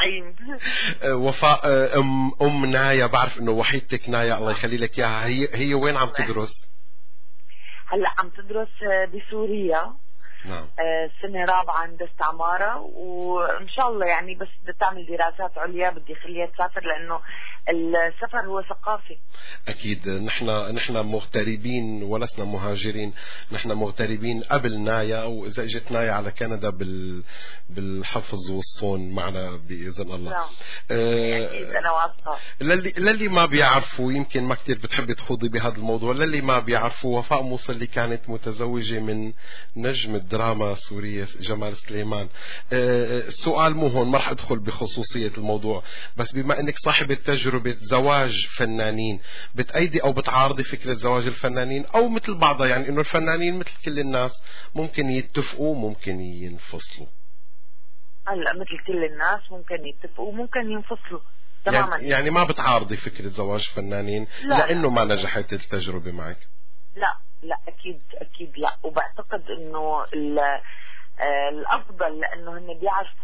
وفاء أم نايا، بعرف إنه وحيدتك نايا الله يخلي لك إياها، هي وين عم تدرس؟ هلأ عم تدرس بسوريا. نعم. سنة رابعة هندسة عمارة، وإن شاء الله يعني بس بدها تعمل دراسات عليا بدي خليها تسافر، لأنه السفر هو ثقافة. أكيد نحن مغتربين ولسنا مهاجرين، نحن مغتربين قبل نايا، وإذا اجت نايا على كندا بالحفظ والصون معنا بإذن الله. نعم. أكيد أنا واثقة. للي ما بيعرفوا، يمكن ما كتير بتحبي تخوضي بهذا الموضوع، للي ما بيعرفوا وفاء موصلي كانت متزوجة من نجم الدراما السورية جمال سليمان. السؤال مو هون، ما رح أدخل بخصوصية الموضوع، بس بما أنك صاحبة تجربة زواج فنانين، بتأيدي أو بتعارضي فكرة زواج الفنانين، أو مثل بعضها يعني إنه الفنانين مثل كل الناس ممكن يتفقوا ممكن ينفصلوا؟ هلا مثل كل الناس ممكن يتفقوا ممكن ينفصلوا تماما. يعني ما بتعارضي فكرة زواج فنانين لأنه ما نجحت التجربة معك؟ لا أكيد لا. وبعتقد إنه الأفضل، لأنه هن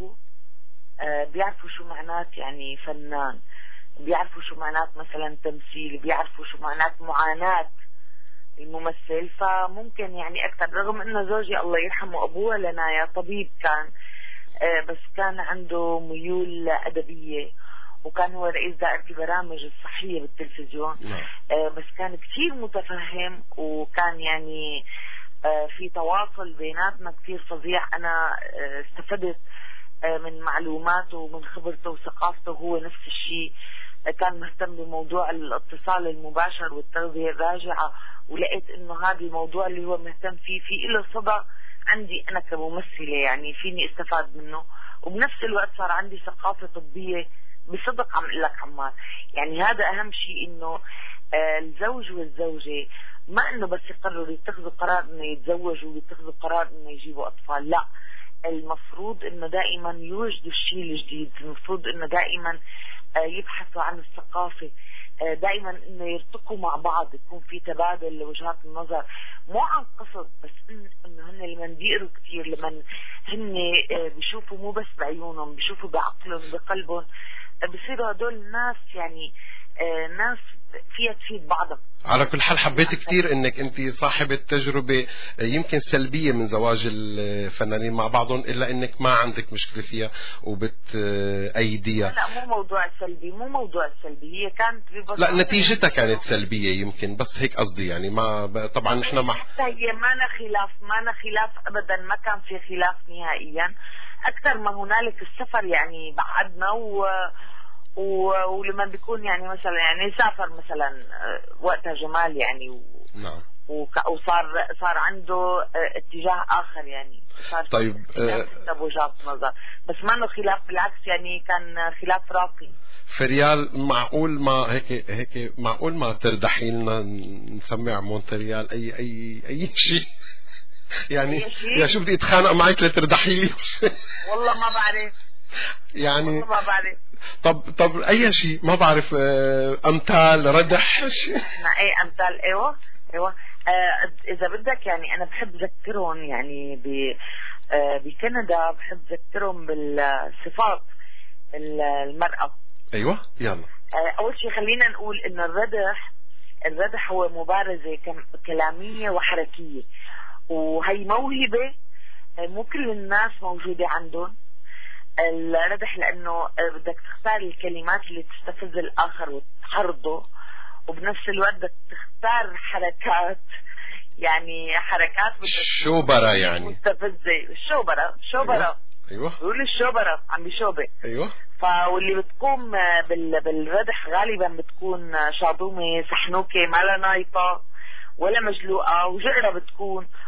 بيعرفوا شو معنات يعني فنان، بيعرفوا شو معنات مثلا تمثيل، بيعرفوا شو معنات معاناة الممثل. فممكن يعني أكثر، رغم إنه زوجي الله يرحمه أبوه لنايا طبيب كان، بس كان عنده ميول أدبية، وكان هو رئيس دائرة البرامج الصحية بالتلفزيون. بس كان كثير متفهم، وكان يعني في تواصل بيناتنا كثير فظيع. أنا استفدت من معلوماته ومن خبرته وثقافته. هو نفس الشيء كان مهتم بموضوع الاتصال المباشر والتغذية الراجعة، ولقيت إنه هذا الموضوع اللي هو مهتم فيه له صدى عندي أنا كممثلة، يعني فيني استفاد منه. وبنفس الوقت صار عندي ثقافة طبية بصدق. عم اقول لك عمار، يعني هذا اهم شيء، انه الزوج والزوجة ما انه بس يقرروا يتخذوا قرار انه يتزوجوا ويتخذوا قرار انه يجيبوا اطفال، لا، المفروض انه دائما يوجدوا الشيء الجديد، المفروض انه دائما يبحثوا عن الثقافة، دائما انه يرتقوا مع بعض، يكون في تبادل لوجهات النظر، مو عن قصد، بس انه هن لما بيقروا كثير، لما هن بيشوفوا مو بس بعيونهم، بيشوفوا بعقلهم بقلبهم، بصيروا هدول الناس يعني ناس فيها تفيد بعضها. على كل حال حبيت كتير انك انت صاحبة تجربة يمكن سلبية من زواج الفنانين مع بعضهم، الا انك ما عندك مشكلة فيها وبتأيديها. لا مو موضوع سلبي، هي كانت لا نتيجتها كانت سلبية يمكن، بس هيك قصدي يعني. ما طبعا نحن هي ما خلاف ابدا، ما كان في خلاف نهائيا. اكثر ما هنالك السفر يعني بعدنا ولما بيكون يعني مثلا يعني سافر مثلا وقتها جمال يعني نعم. وصار عنده اتجاه اخر، يعني صار طيب وجهات نظر، بس ما انه خلاف، بالعكس يعني كان خلاف راقي. فريال معقول ما تردحي لنا نسمع مونتريال اي شيء يعني يا شو بدي اتخانق معك لتردحي لي؟ والله ما بعرف يعني والله ما بعرف. طب اي شيء ما بعرف، امثال ردح ايه امثال. ايوه اذا بدك يعني انا بحب اذكرهم يعني بكندا، بحب اذكرهم بالصفات المرأة. ايوه يلا. اول شيء خلينا نقول انه الردح هو مبارزة كلامية وحركية، وهي موهبة مو كل الناس موجودة عندهم الردح، لأنه بدك تختار الكلمات اللي تستفز الآخر وتحرضه، وبنفس الوقت بدك تختار حركات، يعني حركات شوبرة يعني مستفزة. الشوبرة أيوة يقول الشوبرة عم بيشوبة. أيوة. واللي بتقوم بالردح غالبا بتكون شاطومة سحنوكة ما لا نايطة ولا مجلوقة، وجقرة بتكون،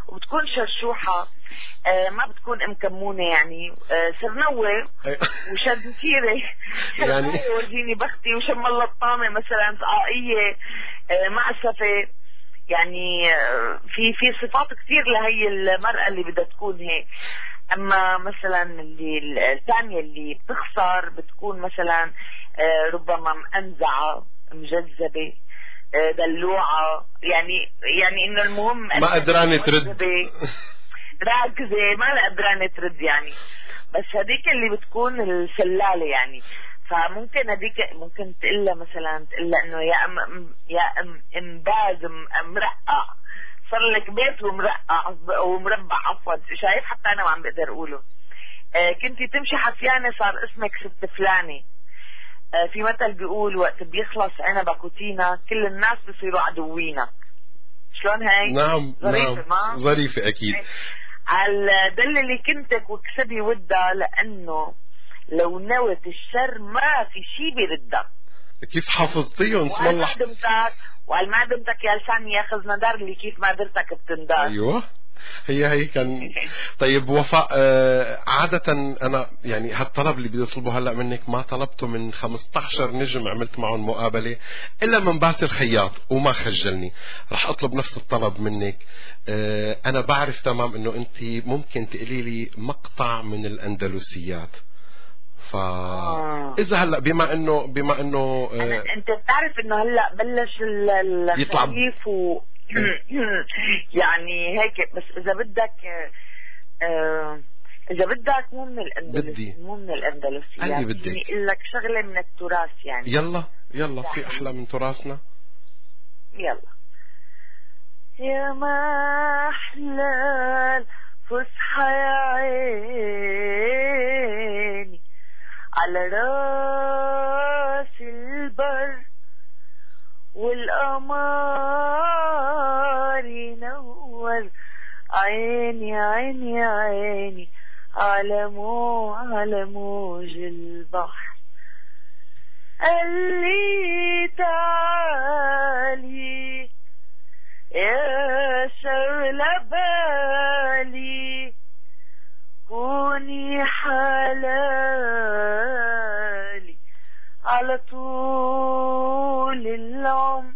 وبتكون شرشوحة، ما بتكون ام كمونة يعني، سرنوة وشنكيرة يعني ورجيني بختي وشم الله الطامة مثلا، طاقية، معسفة، يعني في صفات كثير لهي المرأة اللي بدها تكون هيك. اما مثلا اللي الثانية اللي بتخسر بتكون مثلا ربما مأنزعة، مجذبة، دلوعة، يعني انه المهم ما قدرانة ترد، راكزة، ما قدرانة ترد يعني. بس هذيك اللي بتكون السلالة يعني، فممكن هذيك ممكن تقلها مثلا، تقلها انه يا امباز مرقع، صار لك بيت ومرقع ومربع، عفوا شايف حتى انا ما عم بقدر اقوله. كنتي تمشي حفيانة صار اسمك ست فلانة. في مثل بيقول وقت بيخلص عنبك وتينك كل الناس بصيروا عدوينك. شلون هاي؟ نعم ظريفة، نعم ظريفة اكيد. على دللي كنتك واكسبي ودها، لانه لو نوت الشر ما في شي بيردك. كيف حافظتيهم؟ اسم الله. والمعدمتك يا لساني ياخذ ندار اللي كيف معدرتك بتندار. ايوه هي كان. طيب وفاء، عادة أنا يعني هالطلب اللي بدي أطلبه هلأ منك ما طلبته من 15 نجم عملت معهم مقابلة إلا من باسل خياط وما خجلني. رح أطلب نفس الطلب منك. أنا بعرف تمام إنه أنت ممكن تقولي لي مقطع من الأندلسيات، فإذا هلأ بما إنه أنت بتعرف إنه هلأ بلش الخريف يعني هيك. بس إذا بدك مو من الأندلس، مو من الأندلسيات يعني، أقول لك شغلة من التراث يعني. يلا في أحلى من تراثنا. يلا. يا ما أحلى الفسحة يا عيني على راس البر، والقمر ينور عيني عيني عيني على موج البحر. قالي تعالي يا شغلة بالي، كوني حلالي على طول العمر،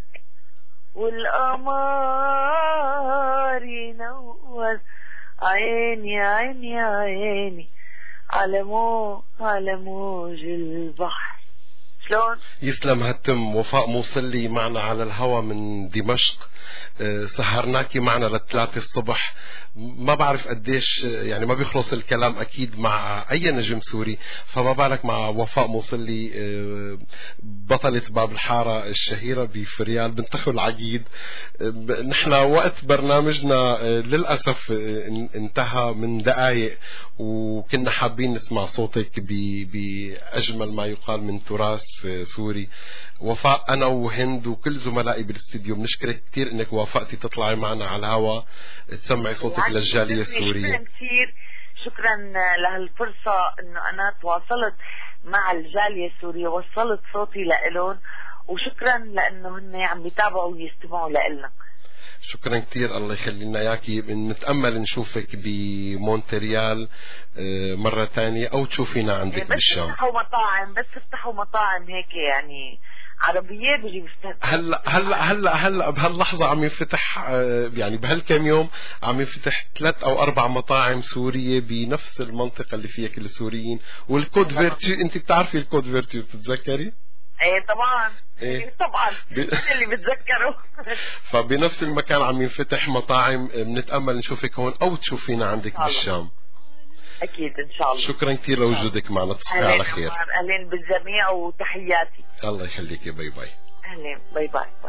والقمر ينور عيني عيني عيني على موج البحر. شلون؟ يسلم هالتم. وفاء موصلي معنا على الهوا من دمشق. سهرناكي معنا ل3 الصبح. ما بعرف قديش يعني ما بيخلص الكلام أكيد مع أي نجم سوري، فما بالك مع وفاء موصلي بطلة باب الحارة الشهيرة بفريال بنت أخو العقيد. نحن وقت برنامجنا للأسف انتهى من دقائق، وكنا حابين نسمع صوتك بأجمل ما يقال من تراث سوري. وفاء، أنا وهند وكل زملائي بالاستديو بنشكرك كثير إنك وافقتي تطلعي معنا على الهوا تسمعي صوتك للجالية السورية. شكرا لهالفرصة إنه أنا تواصلت مع الجالية السورية، وصلت صوتي لإلهم، وشكرا لأنه هن عم بيتابعوا ويستمعوا لإلنا. شكرا كثير، الله يخلي لنا اياكي. نتامل نشوفك بمونتريال مره ثانيه، او تشوفينا عندك بالشام. بس افتحوا مطاعم هيك يعني عربية بيجي بيستهدف. هلا بهاللحظة عم ينفتح يعني بهالكم يوم عم ينفتح 3 أو 4 مطاعم سورية بنفس المنطقة اللي فيها كل السوريين. والكود فيرتيو، انت بتعرفي الكود فيرتيو بتتذكري؟ ايه طبعا. طبعا اللي بتذكره. فبنفس المكان عم ينفتح مطاعم، بنتأمل نشوفك هون او تشوفينا عندك بالشام. اكيد ان شاء الله. شكرا كثير لوجودك معنا، تصبحي على خير. اهلين بالجميع وتحياتي. الله يخليكي، باي باي. اهلين، باي باي باي.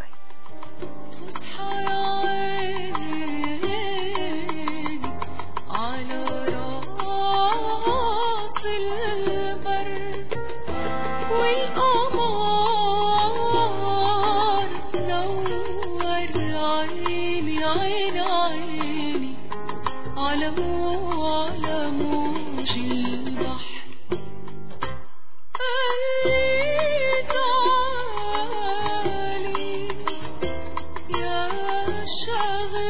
على راس البر والقمر نور عيني عيني عيني على موج البحر. قالي تعالي يا شغل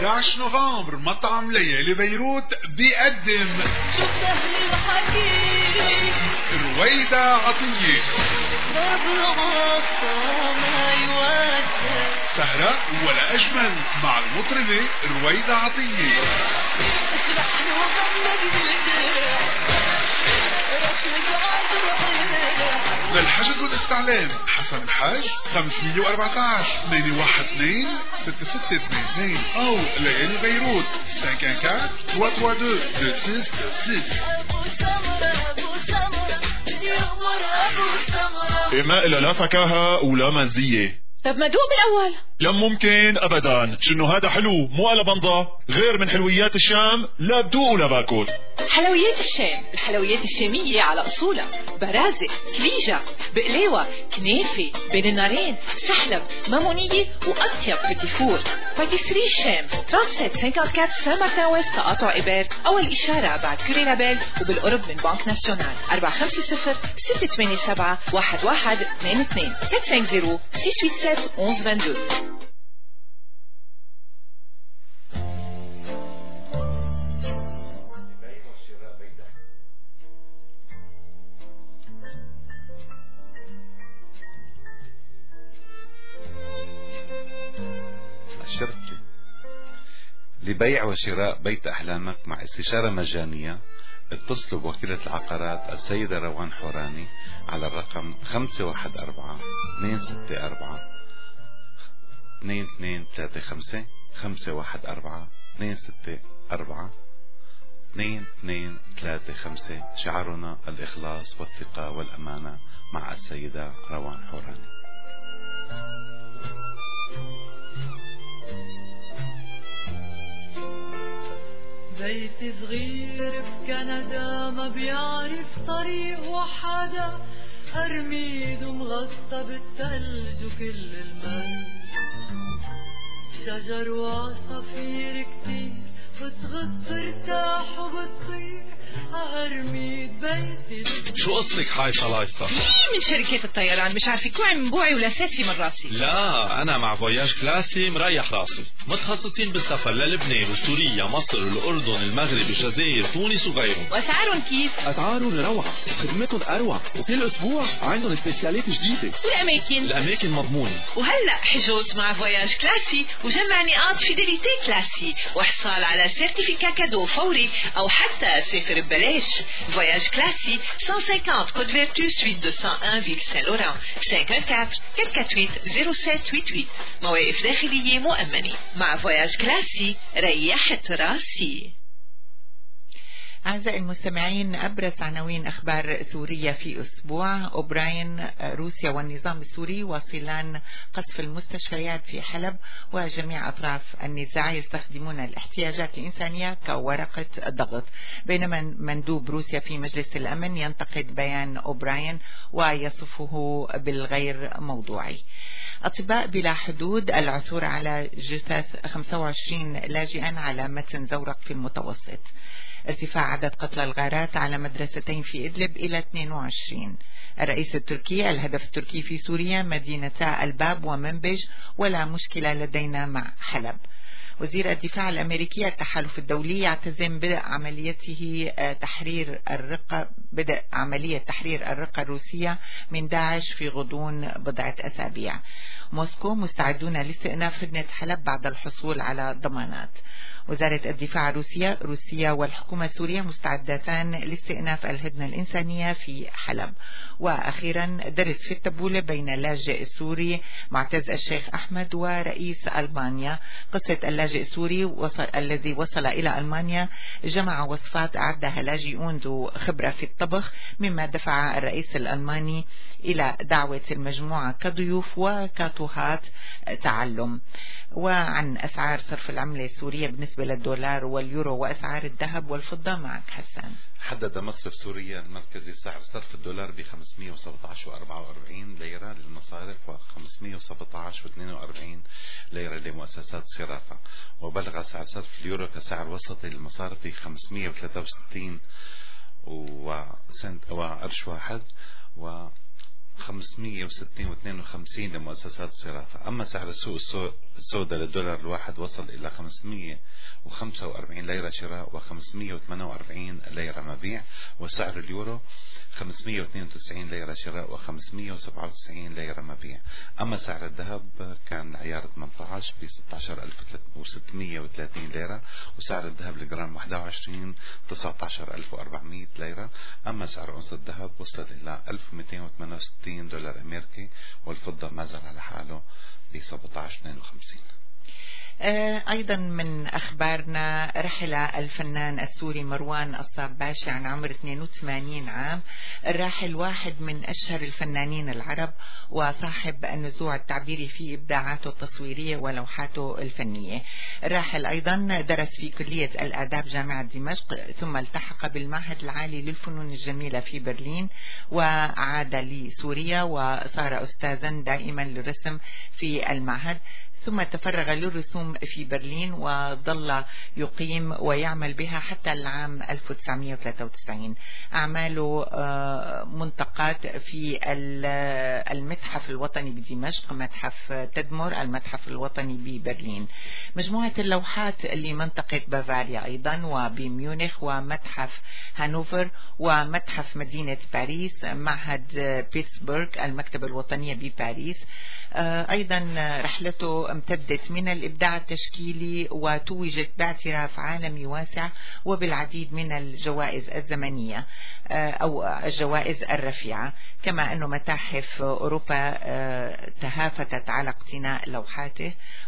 11 نوفمبر مطعم ليالي بيروت بيقدم شو سهل الحكي رويدة عطية ما بالعصا ما يواجه سهرة ولا أجمل مع المطربة رويدة عطية. اشرح له غمك بالجرح للحجز والاستعلام حسن الحاج 514 212 6622 أو ليالي بيروت 514 332 ما إلا لا فكاهة ولا مزية. طب ما دوق بالأول. لا ممكن أبدا، شنو هذا حلو مو على بنضة، غير من حلويات الشام لا بدوق ولا باكل. حلويات الشام، الحلويات الشامية على أصولها، برازق، كليجة، بقلاوة، كنافة، بين النارين، سحلب، مامونية وأطيب بتيفور. باتيسري الشام 3754 سان مارتن ويست تقاطع إبر، أول إشارة بعد كوري لابيل وبالقرب من بنك ناسيونال. 450 687 1122 450 687 1122. لبيع وشراء بيت أحلامك مع استشارة مجانية اتصلوا بوكيلة العقارات السيدة روان حوراني على الرقم 514 264 2235 514 264 2235. شعارنا الإخلاص والثقة والأمانة مع السيدة روان حوراني. بيت صغير بكندا ما بيعرف طريق وحدا، أرميد ومغطى بالثلج وكل المي، شجر وعصافير كتير بتغط ارتاح وبتطير، أرميد بيتي. شو قصتك حايصة لايصة؟ من شركات الطيران مش عارفة كوعي من بوعي ولا ساسي من راسي. لا أنا مع فواياج كلاسي مريح راسي، متخصصين بالسفر للبنان وسوريا مصر الأردن المغرب الجزائر تونس وغيرهم. وأسعارهم كيف؟ أسعارهم روعة، خدمتهم أروع، وكل أسبوع عندهم سبيشالات جديدة. والأماكن؟ الأماكن مضمونة. وهلأ حجوز مع فواياج كلاسي وجمع نقاط فيديليتي كلاسي وإحصال على سيرتيفيكا كادو فوري أو حتى سافر ببلاش. فواياج كلاسي 150 Côte Vertu suite 201 Ville Saint-Laurent 514 448 0788. مواقف داخلية مؤمنة. مع فواياج كلاسي ريحت راسي. أعزائي المستمعين، أبرز عناوين أخبار سوريا في أسبوع. أوبراين روسيا والنظام السوري واصلان قصف المستشفيات في حلب، وجميع أطراف النزاع يستخدمون الاحتياجات الإنسانية كورقة ضغط، بينما مندوب روسيا في مجلس الأمن ينتقد بيان أوبراين ويصفه بالغير موضوعي. أطباء بلا حدود العثور على جثث 25 لاجئا على متن زورق في المتوسط. ارتفاع عدد قتلى الغارات على مدرستين في إدلب إلى 22. الرئيس التركي: الهدف التركي في سوريا مدينتا الباب ومنبج، ولا مشكلة لدينا مع حلب. وزير الدفاع الأمريكي: التحالف الدولي يعتزم بدء عملية تحرير الرقة الروسية من داعش في غضون بضعة أسابيع. موسكو: مستعدون لاستئناف هدنة حلب بعد الحصول على ضمانات. وزارة الدفاع روسيا والحكومة السورية مستعدتان لاستئناف الهدنة الإنسانية في حلب. وأخيرا درس في التبولة بين اللاجئ السوري معتز الشيخ أحمد ورئيس ألمانيا. قصة اللاجئ السوري الذي وصل إلى ألمانيا جمع وصفات أعدها لاجئون ذو خبرة في الطبخ، مما دفع الرئيس الألماني إلى دعوة المجموعة كضيوف وكطهات تعلم. وعن أسعار صرف العملة السورية بالنسبة للدولار واليورو وأسعار الذهب والفضة معك حسن. حدد مصرف سوريا المركزي سعر صرف الدولار ب 517.44 ليرة للمصارف و517.42 ليرة لمؤسسات صرافة، وبلغ سعر صرف اليورو كسعر وسطي للمصارف ب 563 وقرش واحد و 560.52 لمؤسسات صرافة. أما سعر السوق السوداء للدولار الواحد وصل إلى 545 ليرة شراء و548 ليرة مبيع، وسعر اليورو 592 ليرة شراء و597 ليرة مبيع. أما سعر الذهب كان عيار 18 ب 16630 ليرة، وسعر الذهب لجرام 21 19400 ليرة. أما سعر أنصة الذهب وصل إلى 1268 دولار أمريكي، والفضة ما زال على حاله ب 17.52. أيضا من أخبارنا، رحل الفنان السوري مروان الصاباشي عن عمر 82 عام. الراحل واحد من أشهر الفنانين العرب وصاحب النزوع التعبيري في إبداعاته التصويرية ولوحاته الفنية. الراحل أيضا درس في كلية الآداب جامعة دمشق، ثم التحق بالمعهد العالي للفنون الجميلة في برلين، وعاد لسوريا وصار أستاذا دائما للرسم في المعهد، ثم تفرغ للرسوم في برلين وظل يقيم ويعمل بها حتى العام 1993. أعماله منتقات في المتحف الوطني بدمشق، متحف تدمر، المتحف الوطني ببرلين. مجموعة اللوحات اللي منطقة بافاريا أيضا وبميونخ، ومتحف هانوفر، ومتحف مدينة باريس، معهد بيتسبرغ، المكتبة الوطنية بباريس. أيضا رحلته امتدت من الإبداع التشكيلي وتوجت باعتراف عالمي واسع وبالعديد من الجوائز الزمنية أو الجوائز الرفيعة، كما أنه متاحف أوروبا تهافتت على اقتناء لوحاته.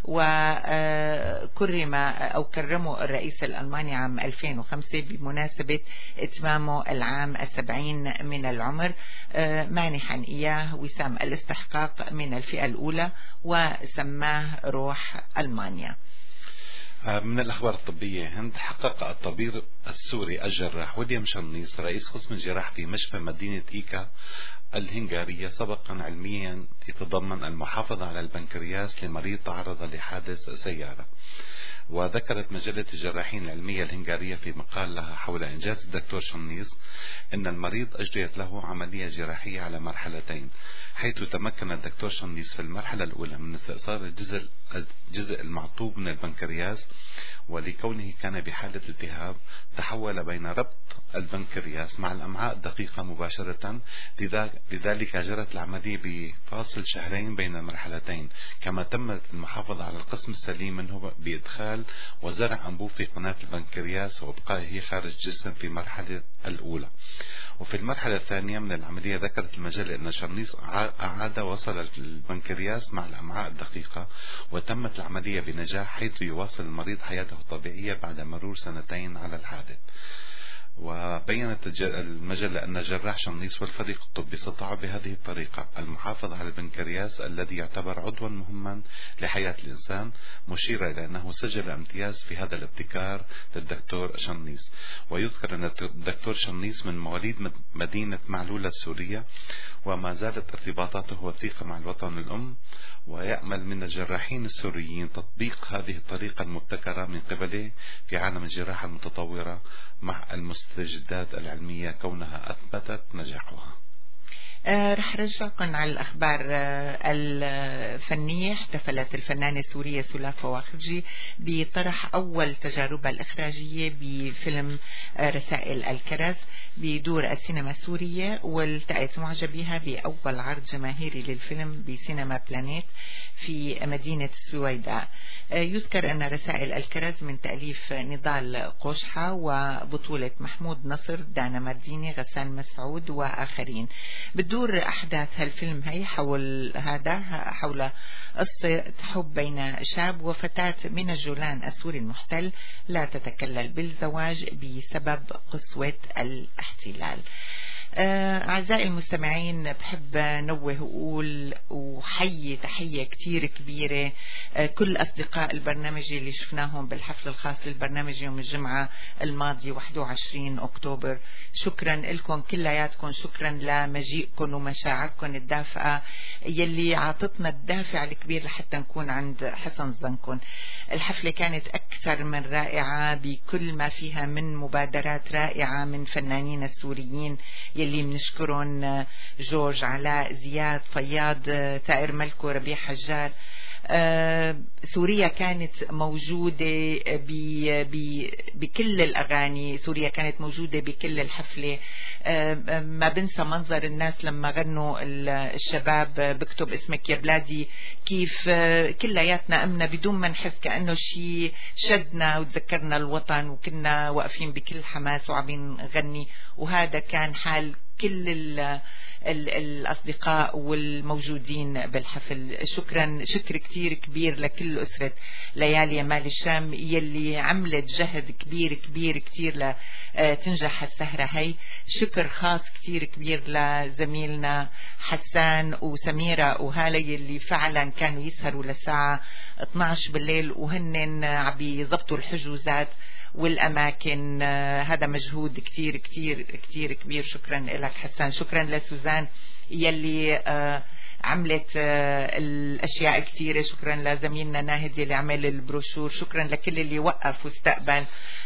كرمه الرئيس الألماني عام 2005 بمناسبة إتمامه العام 70 من العمر، مانحا إياه وسام الاستحقاق من الفئة الأولى، وسماه روح ألمانيا. من الأخبار الطبية، هند حقق الطبيب السوري الجراح ويليام شنيس رئيس قسم الجراح في مشفى مدينة إيكا الهنغارية سبقا علميا يتضمن المحافظة على البنكرياس لمريض تعرض لحادث سيارة. وذكرت مجلة الجراحين العلمية الهنغارية في مقال لها حول إنجاز الدكتور شنيس أن المريض أجريت له عملية جراحية على مرحلتين، حيث تمكن الدكتور شنيس في المرحلة الأولى من استئصال الجزء المعطوب من البنكرياس، ولكونه كان بحالة التهاب تحول بين ربط البنكرياس مع الأمعاء الدقيقة مباشرة، لذلك جرت العملية بفاصل شهرين بين المرحلتين. كما تمت المحافظة على القسم السليم منه بإدخال وزرع أنبوب في قناة البنكرياس وإبقائه خارج الجسم في المرحلة الأولى. وفي المرحلة الثانية من العملية ذكرت المجلة أن شنيس أعاد وصل البنكرياس مع الأمعاء الدقيقة، وتمت العملية بنجاح، حيث يواصل المريض حياته الطبيعية بعد مرور 2 على الحادث. وبينت المجلة أن جراح شنيس والفريق الطبي استطاعوا بهذه الطريقة المحافظة على البنكرياس الذي يعتبر عضوا مهما لحياة الإنسان، مشيرة إلى أنه سجل امتياز في هذا الابتكار للدكتور شنيس. ويذكر أن الدكتور شنيس من مواليد مدينة معلولة السورية، وما زالت ارتباطاته وثيقة مع الوطن الأم، ويأمل من الجراحين السوريين تطبيق هذه الطريقة المبتكرة من قبله في عالم الجراحة المتطورة مع المستجدات العلمية كونها أثبتت نجاحها. رح رجعكم على الأخبار الفنية. احتفلت الفنانة السورية سلافة واخرجي بطرح أول تجاربها الإخراجية بفيلم رسائل الكرز بدور السينما السورية، والتقت معجبيها بأول عرض جماهيري للفيلم بسينما بلانيت في مدينة السويداء. يذكر أن رسائل الكرز من تأليف نضال قوشحة وبطولة محمود نصر، دانا مرديني، غسان مسعود وآخرين. بتدور أحداث هالفيلم هي حول قصة حب بين شاب وفتاة من الجولان السوري المحتل لا تتكلل بالزواج بسبب قسوة الاحتلال. أعزائي المستمعين، بحب نوه وأقول وحيي تحية كتير كبيرة كل أصدقاء البرنامج اللي شفناهم بالحفل الخاص للبرنامج يوم الجمعة الماضي 21 أكتوبر. شكرا لكم كلياتكم، شكرا لمجيئكم ومشاعركم الدافئة يلي عاطتنا الدافع الكبير لحتى نكون عند حسن ظنكم. الحفلة كانت أكثر من رائعة بكل ما فيها من مبادرات رائعة من فنانين السوريين يلي بنشكرهم: جورج، علاء، زياد، فياض، ثائر ملكو، ربيع حجار. سوريا كانت موجودة بكل الأغاني، سوريا كانت موجودة بكل الحفلة. ما بنسى منظر الناس لما غنوا الشباب بكتب اسمك يا بلادي، كيف كلياتنا قمنا بدون ما نحس، كأنه شيء شدنا وتذكرنا الوطن، وكنا واقفين بكل حماس وعم نغني. وهذا كان حال كل الأصدقاء والموجودين بالحفل. شكر كتير كبير لكل أسرة ليالي مال الشام يلي عملت جهد كبير كبير كتير لتنجح السهرة هاي. شكر خاص كتير كبير لزميلنا حسان وسميرة وهالة يلي فعلا كانوا يسهروا لساعة 12 بالليل وهن عم يضبطوا الحجوزات والأماكن. هذا مجهود كتير كتير كتير كبير. شكرا لك حسان. شكرا لسوزان يلي عملت الأشياء كتيرة. شكرا لزميلنا ناهد يلي عمل البروشور. شكرا لكل اللي وقف واستقبل.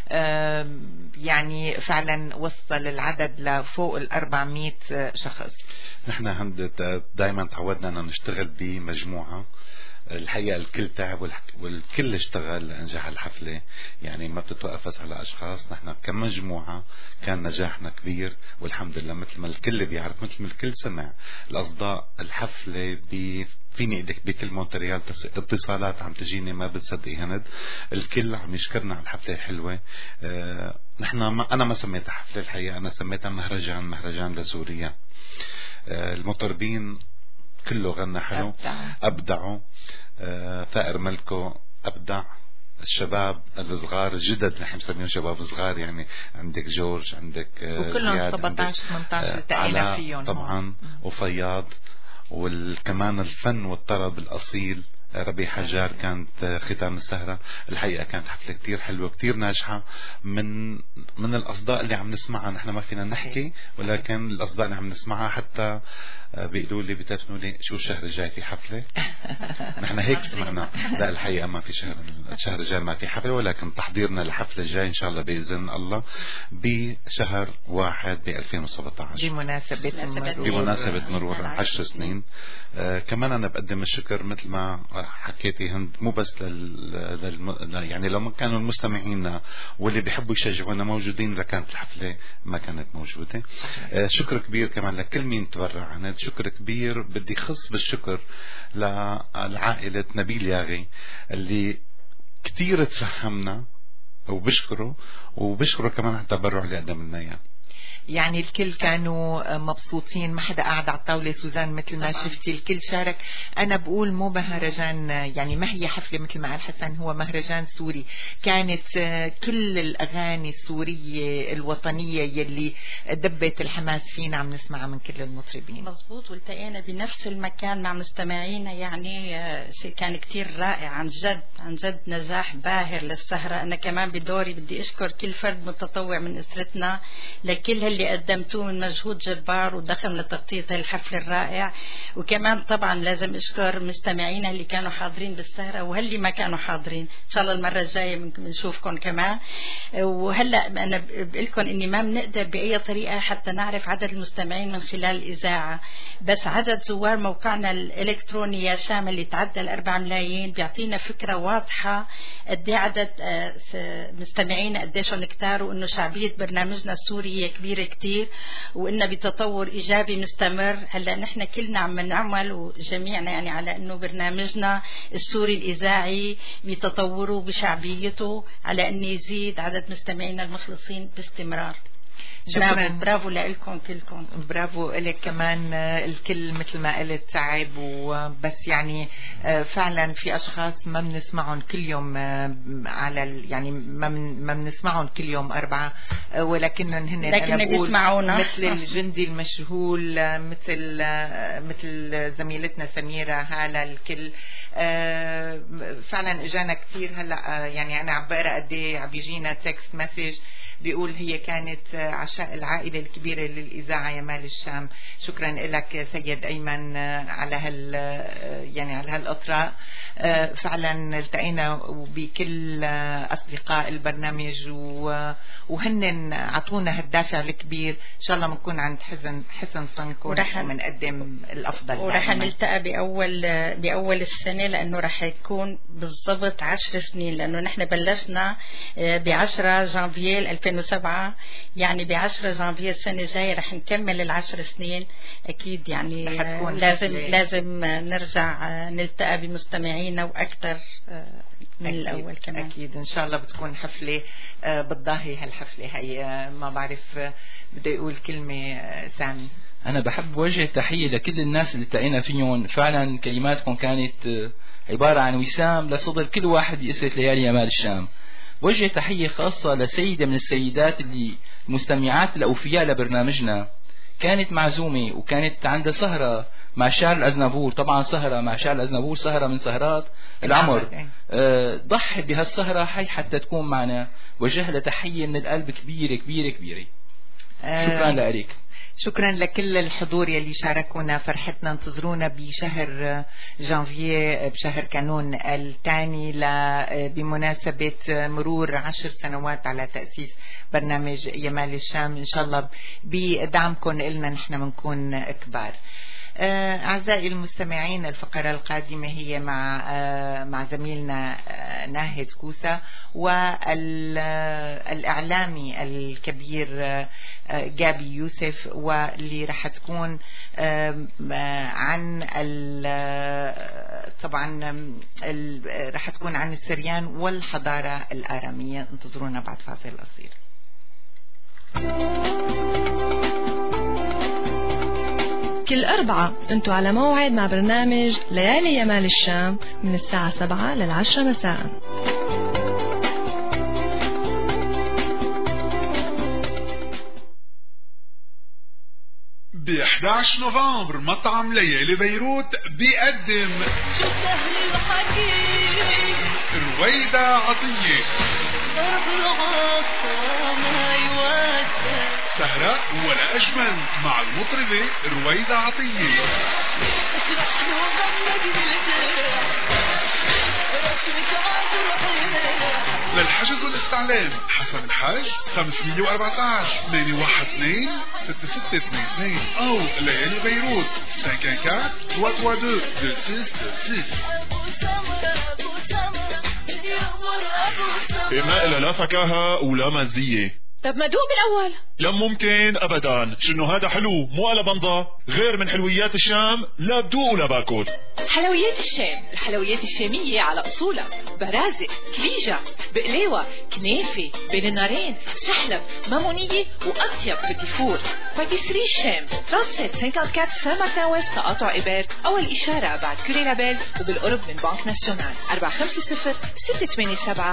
يعني فعلا وصل العدد لفوق 400 شخص. نحن دائما تعودنا أن نشتغل بمجموعة. الحقيقة الكل تعب والكل اشتغل لإنجاح الحفلة، يعني ما بتتوقف بس على أشخاص. نحن كمجموعة كان نجاحنا كبير والحمد لله. مثل ما الكل بيعرف، مثل ما الكل سمع الأصداء الحفلة فيني ايدك بكل مونتريال اتصالات عم تجيني ما بتصدقي هند. الكل عم يشكرنا على الحفلة الحلوة. نحن أنا ما سميتها حفلة، الحقيقة أنا سميتها مهرجان لسوريا. المطربين كله غنى حلو، أبدعوا. ثائر ملكو أبدع. الشباب الصغار الجدد نحن مسميهم شباب صغار، يعني عندك جورج، عندك وكلهم 17-18 تقينا فيهم طبعا، وفياض، وكمان الفن والطرب الأصيل. ربيع حجار كانت ختام السهرة. الحقيقة كانت حفلة كتير حلوة كتير ناجحة. من الأصداء اللي عم نسمعها، نحن ما فينا نحكي، ولكن الأصداء اللي عم نسمعها حتى بيقولوا لي بيتلفنوا لي شو الشهر الجاي في حفلة. نحن هيك سمعنا. لا الحقيقة ما في الشهر الجاي ما في حفلة، ولكن تحضيرنا للحفلة الجاي إن شاء الله بإذن الله بشهر 1 ب2017 بمناسبة مرور 10 سنين. كمان أنا بقدم الشكر مثل ما حكيتي هند، مو بس يعني لو ما كانوا المستمعين واللي بيحبوا يشجعونا موجودين لكانت الحفلة ما كانت موجودة. شكر كبير كمان لكل مين تبرع هند. شكر كبير بدي خص بالشكر لعائلة نبيل ياغي اللي كتير تفهمنا، وبشكره كمان على التبرع اللي قدم لنا اياه. يعني الكل كانوا مبسوطين، ما حدا قاعد على الطاولة. سوزان مثل ما شفتي الكل شارك. أنا بقول مو مهرجان، يعني ما هي حفلة مثل ما قال حسن، هو مهرجان سوري. كانت كل الأغاني السورية الوطنية يلي دبت الحماس فينا عم نسمعها من كل المطربين. مزبوط. والتقينا بنفس المكان مع مستمعينا، يعني شيء كان كتير رائع عن جد عن جد. نجاح باهر للسهرة. أنا كمان بدوري بدي أشكر كل فرد متطوع من أسرتنا لكل اللي قدمتوه من مجهود جبار ودخل لتغطية الحفل الرائع. وكمان طبعا لازم اشكر مستمعينا اللي كانوا حاضرين بالسهرة وهاللي ما كانوا حاضرين. ان شاء الله المرة الجاية بنشوفكم كمان. وهلا انا بقولكم اني ما بنقدر باي طريقة حتى نعرف عدد المستمعين من خلال الاذاعة، بس عدد زوار موقعنا الالكتروني يا شام اللي تعدى 4 ملايين بيعطينا فكرة واضحة قد ايه عدد مستمعينا قديشهم كتار، وانه شعبية برنامجنا السوري كبيرة كتير، وإنه بتطور إيجابي مستمر. هلا نحن كلنا عم نعمل وجميعنا يعني على إنه برنامجنا السوري الإذاعي بتطوره بشعبيته على إنه يزيد عدد مستمعينا المخلصين باستمرار. برافو لكم كلكم. برافو لك كمان. الكل مثل ما قلت تعب وبس، يعني فعلا في اشخاص ما بنسمعهم كل يوم على يعني ما بنسمعهم كل يوم 4، ولكنهم هن انا بقول مثل الجندي المشهول، مثل زميلتنا سميرة هالة. الكل فعلا اجانا كتير. هلا يعني انا عم بقرا قد ايه عم بيجينا تكست مسج بيقول هي كانت عشاء العائلة الكبيرة للإذاعة يمال الشام. شكرا لك سيد أيمن على يعني على هالأطراء. فعلا التقينا بكل أصدقاء البرنامج وهن عطونا هالدافع الكبير. إن شاء الله بنكون عند حسن صنكم ومنقدم الأفضل. ورح نلتقى بأول السنة، لأنه رح يكون بالضبط 10 سنين، لأنه نحن بلشنا ب10 جانفية 2007، يعني ب10 جانفية السنة الجاية رح نكمل 10 سنين أكيد. يعني لازم نرجع نلتقى بمستمعينا وأكثر من أكيد الأول كمان. أكيد إن شاء الله بتكون حفلة بتضاهي هالحفلة هي. ما بعرف بدي أقول كلمة سامي. أنا بحب وجه تحية لكل الناس اللي التقينا فيهم، فعلا كلماتكم كانت عبارة عن وسام لصدر كل واحد بأسرة ليالي يمال الشام. وجه تحية خاصة لسيدة من السيدات اللي مستمعات الأوفياء لبرنامجنا، كانت معزومة وكانت عندها سهرة مع شارل أزنافور. طبعا سهرة مع شارل أزنافور سهرة من سهرات العمر، ضحت بهالسهرة حتى تكون معنا. وجه لها تحية من القلب كبيرة كبيرة كبيرة. شكرا لك. شكرا لكل الحضور يلي شاركونا فرحتنا. انتظرونا بشهر جانفية بشهر كانون الثاني بمناسبة مرور 10 سنوات على تأسيس برنامج يمال الشام. إن شاء الله بدعمكم إلنا نحن بنكون كبار. أعزائي المستمعين، الفقرة القادمة هي مع زميلنا ناهد كوسا والإعلامي الكبير جابي يوسف، واللي رح تكون عن طبعا رح تكون عن السريان والحضارة الآرامية. انتظرونا بعد فاصل قصير. كل أربعة أنتوا على موعد مع برنامج ليالي يمال الشام من الساعة 7 لل10 مساء. ب11 نوفمبر مطعم ليالي بيروت بيقدم شو سهل الحكي رويدة عطية ضرب العصا ما يواسع سهرة ولا أجمل مع المطربة رويدة عطية. اسرح له غمد بالجرح رسم شعر جرحي. للحجز والاستعلام حسن الحاج 514 812 6622 أو ليالي بيروت 514 332 2626. ما إلا لا فكاهة ولا مزية. طب ما دوق بالأول. لا ممكن أبدا. شنو هذا حلو مو على بنضة غير من حلويات الشام. لا بدوق ولا باكل. حلويات الشام، الحلويات الشامية على أصولها. برازق، كليجة، بقليوة، كنافة، بين النارين، سحلب، مامونية وأطيب بتيفور. باتيسري الشام 3754 سان مارتن ويست تقاطع إبار، أول إشارة بعد كوري لابيل وبالقرب من بنك ناسيونال. 450 687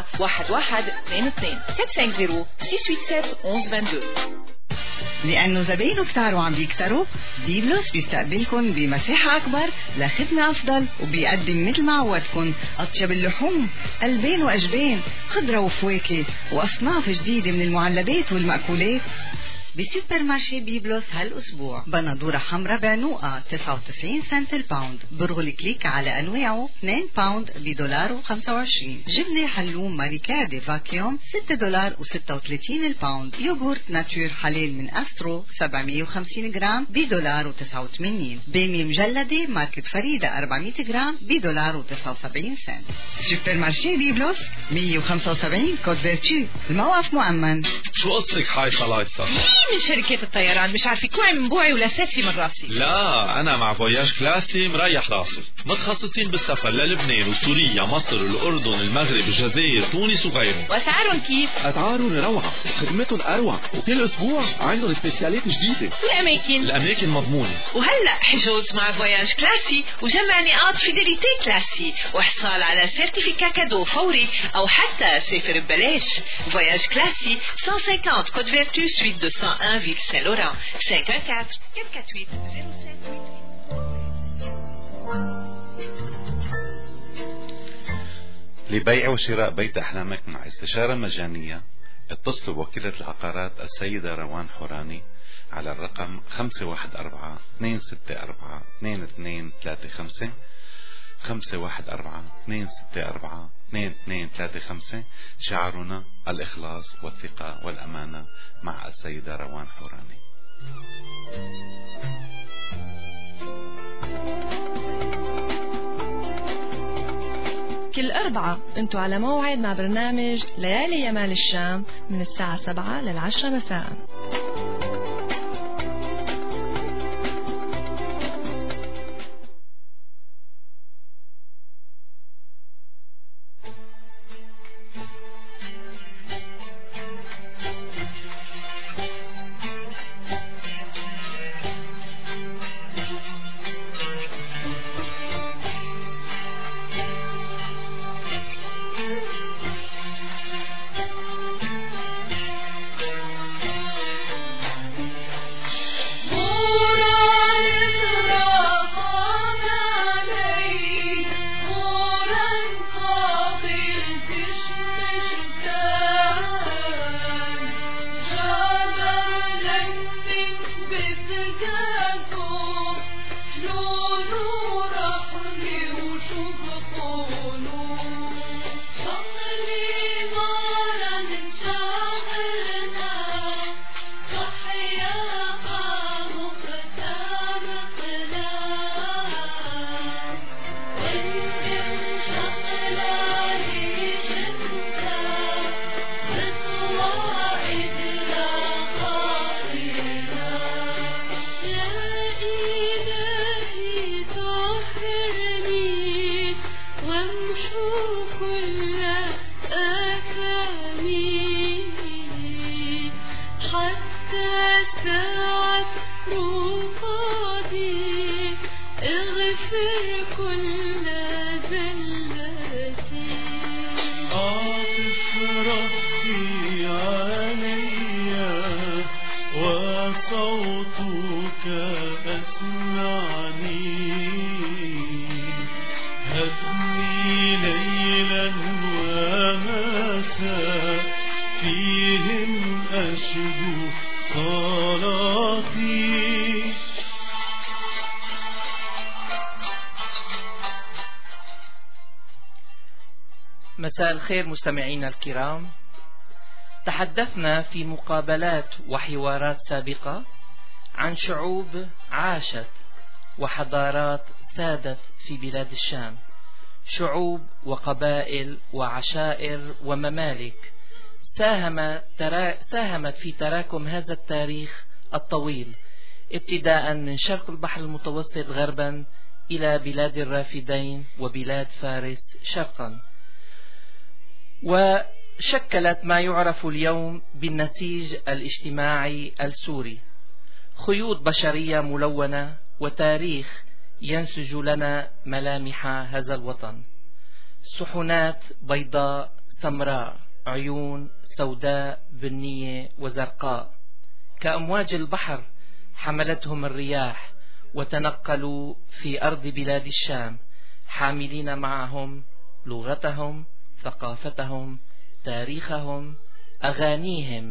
1122 450 687 1122. لأنه زباينه كتار وعم بيكتروا، بيبلوس بيستقبلكن بمساحة أكبر لخدمة أفضل، وبيقدم مثل ما عودكن أطيب اللحوم، ألبان وأجبان، خضرة وفواكه، وأصناف جديدة من المعلبات والمأكولات. بسوبر مارشي بيبلوس هالأسبوع بندورة حمراء بعنوقة 99 سنت الباوند، برغل كليك على أنواعه 2 باوند $1.25. جبنة حلوم ماريكادي فاكيوم $6.36 الباوند. يوغورت ناتور حلال من أسترو 750 جرام $1.89. بامية مجلدة ماركة فريدة 400 جرام $1.79. سوبر مارشي بيبلوس 175 كود فيرتشو، الموقف مؤمن. شو قصتك حايصة لايصة؟ من شركات الطيران مش عارفة كوعي من بوعي ولا سافي من راسي. لا أنا مع فواياج كلاسي مريح راسي، متخصصين بالسفر للبنان وسوريا مصر الأردن المغرب الجزائر تونس وغيرهم. وأسعارهم كيف؟ أسعارهم روعة، خدمتهم أروع، وكل أسبوع عندهم سبيسيالات جديدة. الأماكن مضمونة. وهلأ حجوز مع فواياج كلاسي وجمع نقاط فيديليتي كلاسي وإحصال على سيرتيفيكا كادو فوري أو حتى سافر ببلاش. فواياج كلاسي 150 كود فيرتو سويت 201 Ville Saint-Laurent 514 448 0788. لبيع وشراء بيت أحلامك مع استشارة مجانية اتصلوا بوكيلة العقارات السيدة روان حوراني على الرقم 514-264-2235 514-264-2235. شعارنا الإخلاص والثقة والأمانة مع السيدة روان حوراني. كل أربعة أنتوا على موعد مع برنامج ليالي يمال الشام من الساعة 7 لل10 مساء. مساء الخير مستمعينا الكرام. تحدثنا في مقابلات وحوارات سابقة عن شعوب عاشت وحضارات سادت في بلاد الشام، شعوب وقبائل وعشائر وممالك ساهمت في تراكم هذا التاريخ الطويل، ابتداء من شرق البحر المتوسط غربا إلى بلاد الرافدين وبلاد فارس شرقا، وشكلت ما يعرف اليوم بالنسيج الاجتماعي السوري، خيوط بشرية ملونة وتاريخ ينسج لنا ملامح هذا الوطن، صحنات بيضاء سمراء، عيون سوداء بنية وزرقاء، كأمواج البحر حملتهم الرياح وتنقلوا في أرض بلاد الشام، حاملين معهم لغتهم، ثقافتهم، تاريخهم، أغانيهم.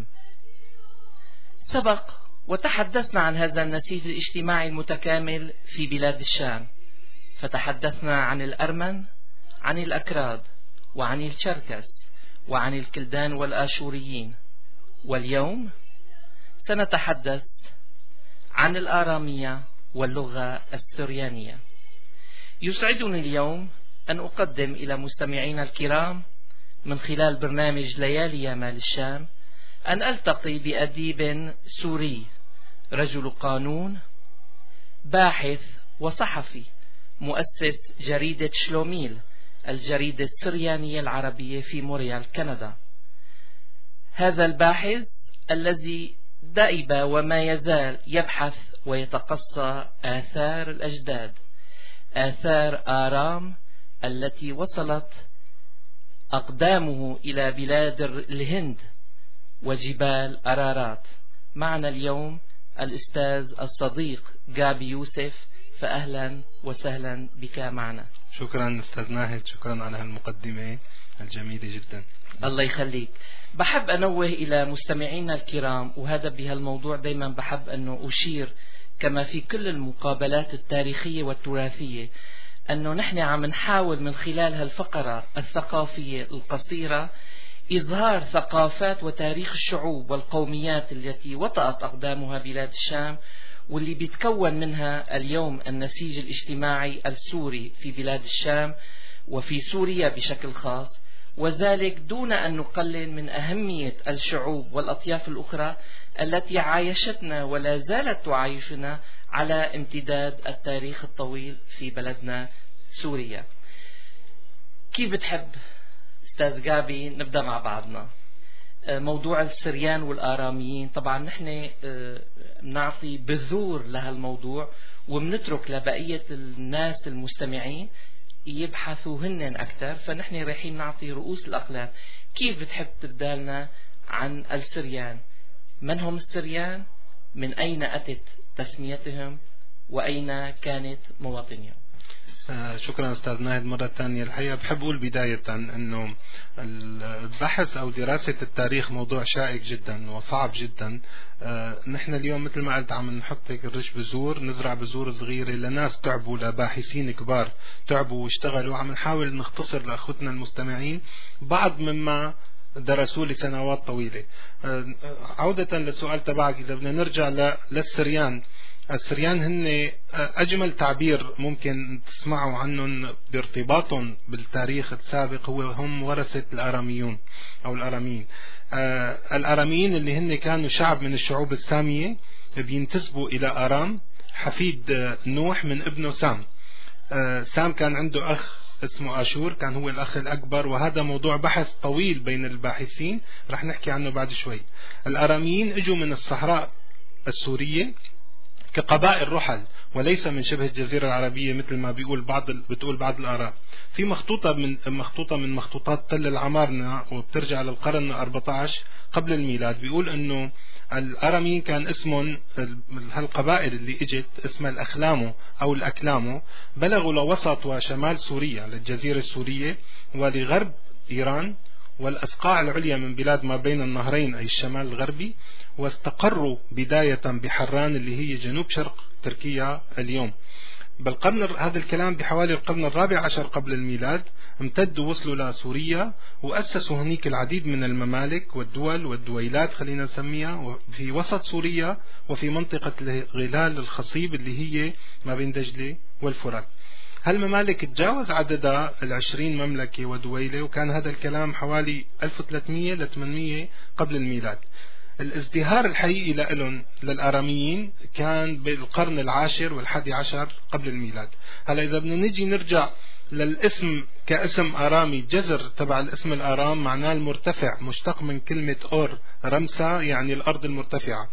سبق وتحدثنا عن هذا النسيج الاجتماعي المتكامل في بلاد الشام، فتحدثنا عن الأرمن، عن الأكراد، وعن الشركس، وعن الكلدان والآشوريين، واليوم سنتحدث عن الآرامية واللغة السريانية. يسعدني اليوم أن أقدم إلى مستمعينا الكرام من خلال برنامج ليالي يمال الشام أن ألتقي بأديب سوري، رجل قانون، باحث وصحفي، مؤسس جريدة شلوميل، الجريدة السريانية العربية في مونريال كندا. هذا الباحث الذي دأب وما يزال يبحث ويتقصى آثار الأجداد، آثار آرام التي وصلت أقدامه إلى بلاد الهند وجبال أرارات. معنا اليوم الأستاذ الصديق جابي يوسف فأهلا وسهلا بك معنا. شكرا أستاذ ناهد، شكرا على هالمقدمة الجميلة جدا. الله يخليك. بحب أنوه إلى مستمعينا الكرام، وهذا بهالموضوع دايما بحب أنه أشير كما في كل المقابلات التاريخية والتراثية، أنه نحن عم نحاول من خلال هالفقرة الثقافية القصيرة إظهار ثقافات وتاريخ الشعوب والقوميات التي وطأت أقدامها بلاد الشام، واللي بيتكون منها اليوم النسيج الاجتماعي السوري في بلاد الشام وفي سوريا بشكل خاص، وذلك دون أن نقلل من أهمية الشعوب والأطياف الأخرى التي عايشتنا ولا زالت تعايشنا على امتداد التاريخ الطويل في بلدنا سوريا. كيف بتحب أستاذ جابي نبدأ مع بعضنا؟ موضوع السريان والآراميين، طبعا نحن نعطي بذور لهالموضوع وبنترك لبقية الناس المستمعين يبحثوا هن أكثر، فنحن رايحين نعطي رؤوس الأقلام. كيف بتحب تبدأ لنا عن السريان؟ من هم السريان؟ من أين أتت تسميتهم؟ وأين كانت مواطنهم؟ شكرا أستاذ ناهد مرة ثانية. الحقيقة بحب أقول بداية أنه البحث أو دراسة التاريخ موضوع شائك جدا وصعب جدا. نحن اليوم مثل ما قلت عم نحط هيك الرش بذور، نزرع بذور صغيرة لناس تعبوا، لباحثين كبار تعبوا واشتغلوا. عم نحاول نختصر لأخوتنا المستمعين بعض مما درسوا لسنوات طويلة. عودة للسؤال تبعك، إذا بدنا نرجع للسريان، السريان هن أجمل تعبير ممكن تسمعوا عنهم بارتباطهم بالتاريخ السابق، هم ورثة الآراميون أو الآراميين. الآراميين اللي هن كانوا شعب من الشعوب السامية بينتسبوا إلى آرام، حفيد نوح من ابنه سام. سام كان عنده أخ اسمه آشور، كان هو الأخ الأكبر، وهذا موضوع بحث طويل بين الباحثين رح نحكي عنه بعد شوي. الآراميين اجوا من الصحراء السورية كقبائل رحل، وليس من شبه الجزيرة العربية مثل ما بتقول بعض الآراء. في مخطوطة من مخطوطات تل العمارنة وبترجع للقرن 14 قبل الميلاد، بيقول انه الآراميين كان اسمهم هالقبائل اللي اجت اسمها الأخلامو او الأكلامو، بلغوا لوسط وشمال سوريا للجزيرة السورية ولغرب إيران والأسقاع العليا من بلاد ما بين النهرين أي الشمال الغربي، واستقروا بداية بحران اللي هي جنوب شرق تركيا اليوم. هذا الكلام بحوالي القرن 14 قبل الميلاد. امتدوا وصلوا لسوريا وأسسوا هنيك العديد من الممالك والدول والدويلات خلينا نسميها في وسط سوريا وفي منطقة الغلال الخصيب اللي هي ما بين دجلة والفرات. هالممالك تجاوز عددها 20 مملكة ودويلة، وكان هذا الكلام حوالي 1300 ل 800 قبل الميلاد. الازدهار الحقيقي لهم للآراميين كان بالقرن العاشر والحادي عشر قبل الميلاد. هلا إذا بدنا نجي نرجع للاسم كاسم آرامي، جذر تبع الاسم الآرام معناه المرتفع، مشتق من كلمة أور رمسة يعني الأرض المرتفعة.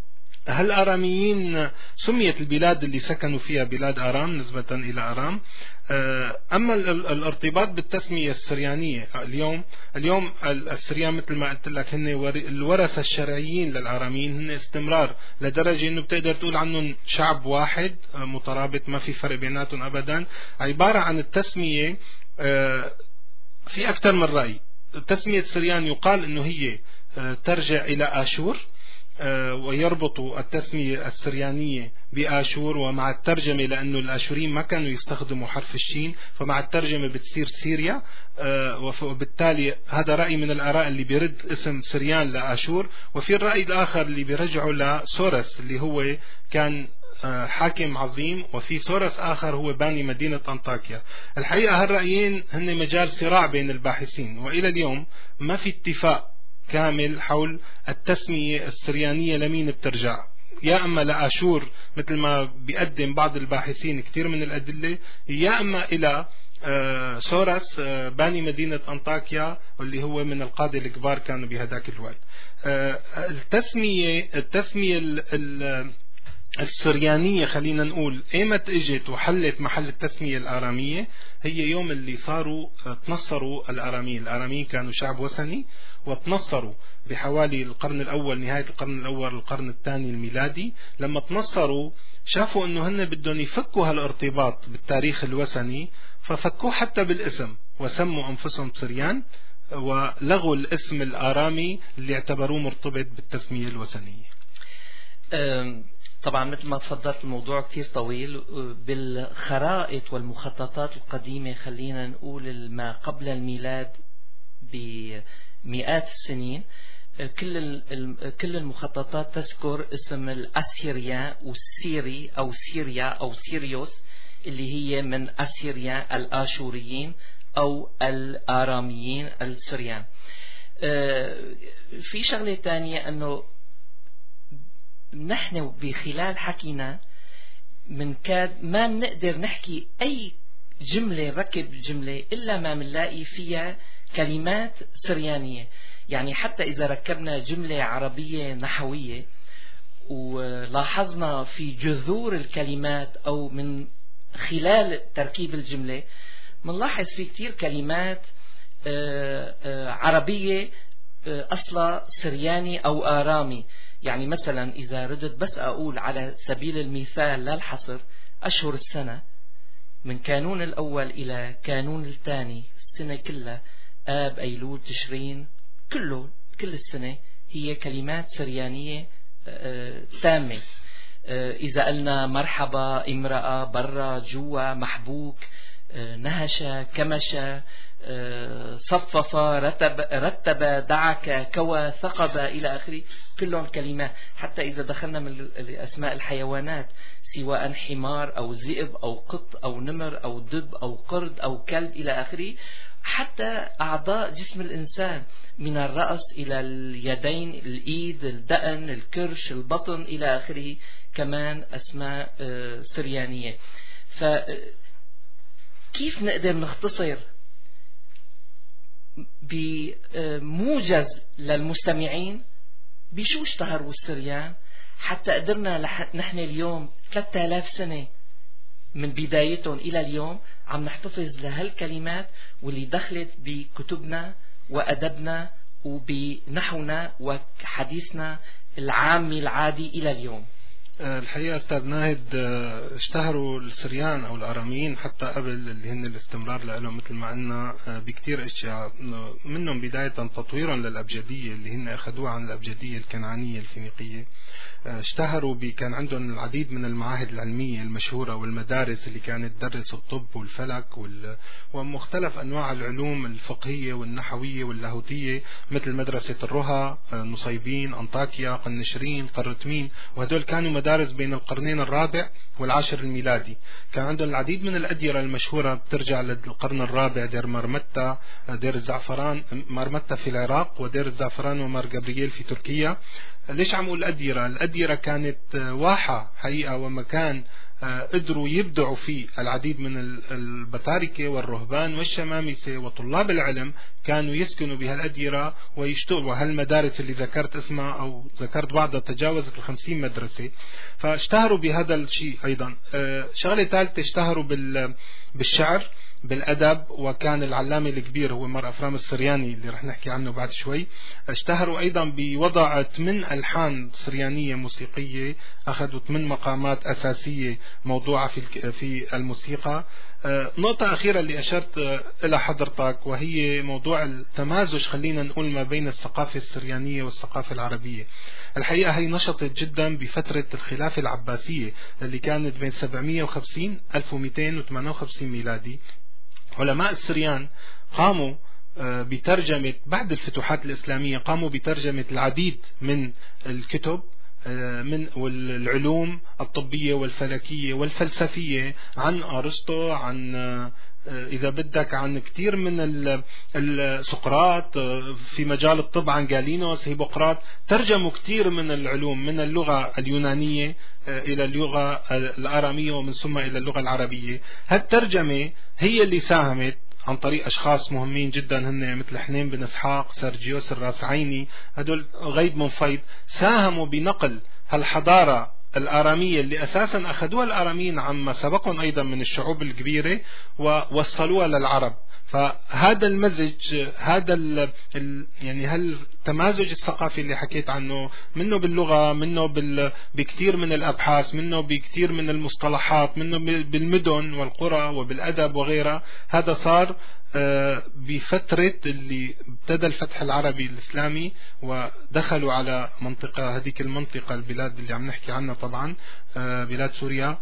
هالآراميين سميت البلاد اللي سكنوا فيها بلاد آرام نسبة إلى آرام. أما الارتباط بالتسمية السريانية، اليوم السريان مثل ما قلت لك هن الورثة الشرعيين للآراميين، هن استمرار لدرجة إنه بتقدر تقول عنهم شعب واحد مترابط، ما في فرق بيناتهم أبدا. عبارة عن التسمية في أكثر من رأي. تسمية السريان يقال إنه هي ترجع إلى آشور، ويربطوا التسمية السريانية بآشور، ومع الترجمة لأنه الآشوريين ما كانوا يستخدموا حرف الشين فمع الترجمة بتصير سيريا. وبالتالي هذا رأي من الآراء اللي بيرد اسم سريان لآشور. وفي الرأي الآخر اللي بيرجعوا لسورس اللي هو كان حاكم عظيم، وفي سورس آخر هو باني مدينة أنطاكيا. الحقيقة هالرأيين هن مجال صراع بين الباحثين، وإلى اليوم ما في اتفاق كامل حول التسمية السريانية لمين بترجع، يا أما لآشور مثل ما بيقدم بعض الباحثين كثير من الأدلة، يا أما إلى سورس باني مدينة أنطاكيا واللي هو من القادة الكبار كانوا بهذاك الوقت. التسمية السريانية خلينا نقول ايمت اجت وحلت محل التسمية الآرامية هي يوم اللي صاروا تنصروا الآراميين كانوا شعب وثني وتنصروا بحوالي القرن الأول، نهاية القرن الأول القرن الثاني الميلادي. لما تنصروا شافوا انه هن بدهم يفكوا هالارتباط بالتاريخ الوثني، ففكوه حتى بالاسم وسموا انفسهم سريان ولغوا الاسم الآرامي اللي اعتبروه مرتبط بالتسمية الوثنية. طبعا مثل ما تفضلت الموضوع كتير طويل. بالخرائط والمخططات القديمة خلينا نقول ما قبل الميلاد بمئات السنين كل المخططات تذكر اسم الأسيريان والسيري أو سيريا أو سيريوس اللي هي من أسيريا الآشوريين أو الآراميين السريان. في شغلة تانية أنه نحن بخلال حكينا من كاد ما نقدر نحكي أي جملة ركب جملة إلا ما منلاقي فيها كلمات سريانية. يعني حتى إذا ركبنا جملة عربية نحوية ولاحظنا في جذور الكلمات أو من خلال تركيب الجملة منلاحظ في كتير كلمات عربية أصلا سرياني أو آرامي. يعني مثلا إذا ردت بس أقول على سبيل المثال لا الحصر أشهر السنة من كانون الأول إلى كانون الثاني السنة كلها آب أيلول تشرين كل السنة هي كلمات سريانية تامة. إذا قلنا مرحبا امرأة برا جوا محبوك نهش كمش صفف رتب دعك كوى ثقب إلى آخره كلهم كلمات. حتى إذا دخلنا من أسماء الحيوانات سواء حمار أو ذئب أو قط أو نمر أو دب أو قرد أو كلب إلى آخره. حتى أعضاء جسم الإنسان من الرأس إلى اليدين الإيد الدقن الكرش البطن إلى آخره كمان أسماء سريانية. فكيف نقدر نختصر بموجز للمستمعين بشو اشتهروا السريان حتى قدرنا نحن اليوم 3000 سنة من بدايتهم إلى اليوم عم نحتفظ لهالكلمات واللي دخلت بكتبنا وأدبنا وبنحونا وحديثنا العامي العادي إلى اليوم. الحقيقة أستاذ ناهد اشتهروا السريان أو الآراميين حتى قبل اللي هن الاستمرار لهم مثل ما قلنا بكتير أشياء، منهم بداية تطويرا للأبجدية اللي هن أخذوها عن الأبجدية الكنعانية الفينيقية. اشتهروا كان عندهم العديد من المعاهد العلمية المشهورة والمدارس اللي كانت تدرس الطب والفلك ومختلف أنواع العلوم الفقهية والنحوية واللاهوتية مثل مدرسة الرها، نصيبين، أنطاكيا، قنشرين، قرطمين، وهدول كانوا مدارس بين القرنين الرابع والعاشر الميلادي. كان عندهم العديد من الأديرة المشهورة بترجع للقرن الرابع، دير مرمتة، دير الزعفران مرمتة في العراق، ودير الزعفران ومار جابرييل في تركيا. ليش عم أقول الأديرة كانت واحة حقيقة ومكان قدروا يبدعوا فيه العديد من البطاركة والرهبان والشمامسة وطلاب العلم كانوا يسكنوا بهالأديرة ويشتغلوا. هالمدارس اللي ذكرت اسمها أو ذكرت بعضها تجاوزت 50 مدرسة، فاشتهروا بهذا الشيء. أيضا شغلة ثالثة اشتهروا بالشعر بالأدب، وكان العلامة الكبير هو مر أفرام السرياني اللي رح نحكي عنه بعد شوي. اشتهروا أيضا بوضع 8 ألحان سريانية موسيقية، أخذوا 8 مقامات أساسية موضوعة في الموسيقى. نقطة أخيرة اللي أشرت إلى حضرتك وهي موضوع التمازج خلينا نقول ما بين الثقافة السريانية والثقافة العربية. الحقيقة هي نشطت جدا بفترة الخلافة العباسية اللي كانت بين 750 1258 ميلادي. علماء السريان قاموا بترجمة بعد الفتوحات الإسلامية، قاموا بترجمة العديد من الكتب من والعلوم الطبية والفلكية والفلسفية عن أرسطو، عن إذا بدك عن كتير من سقراط، في مجال الطب عن جالينوس، هيبوقراط. ترجموا كتير من العلوم من اللغة اليونانية إلى اللغة الآرامية ومن ثم إلى اللغة العربية. هالترجمة هي اللي ساهمت عن طريق أشخاص مهمين جدا هن مثل حنين بن إسحاق، سرجيوس الراسعيني، هدول غيب من فيض، ساهموا بنقل هالحضارة الآرامية اللي أساسا أخذوها الآراميين عما سبقهم أيضا من الشعوب الكبيرة ووصلوها للعرب. فهذا المزج، هذا يعني هالتمازج الثقافي اللي حكيت عنه، منه باللغة، منه بكثير من الأبحاث، منه بكثير من المصطلحات، منه بالمدن والقرى وبالأدب وغيرها، هذا صار بفترة اللي ابتدى الفتح العربي الإسلامي ودخلوا على منطقة، هذيك المنطقة البلاد اللي عم نحكي عنها طبعا بلاد سوريا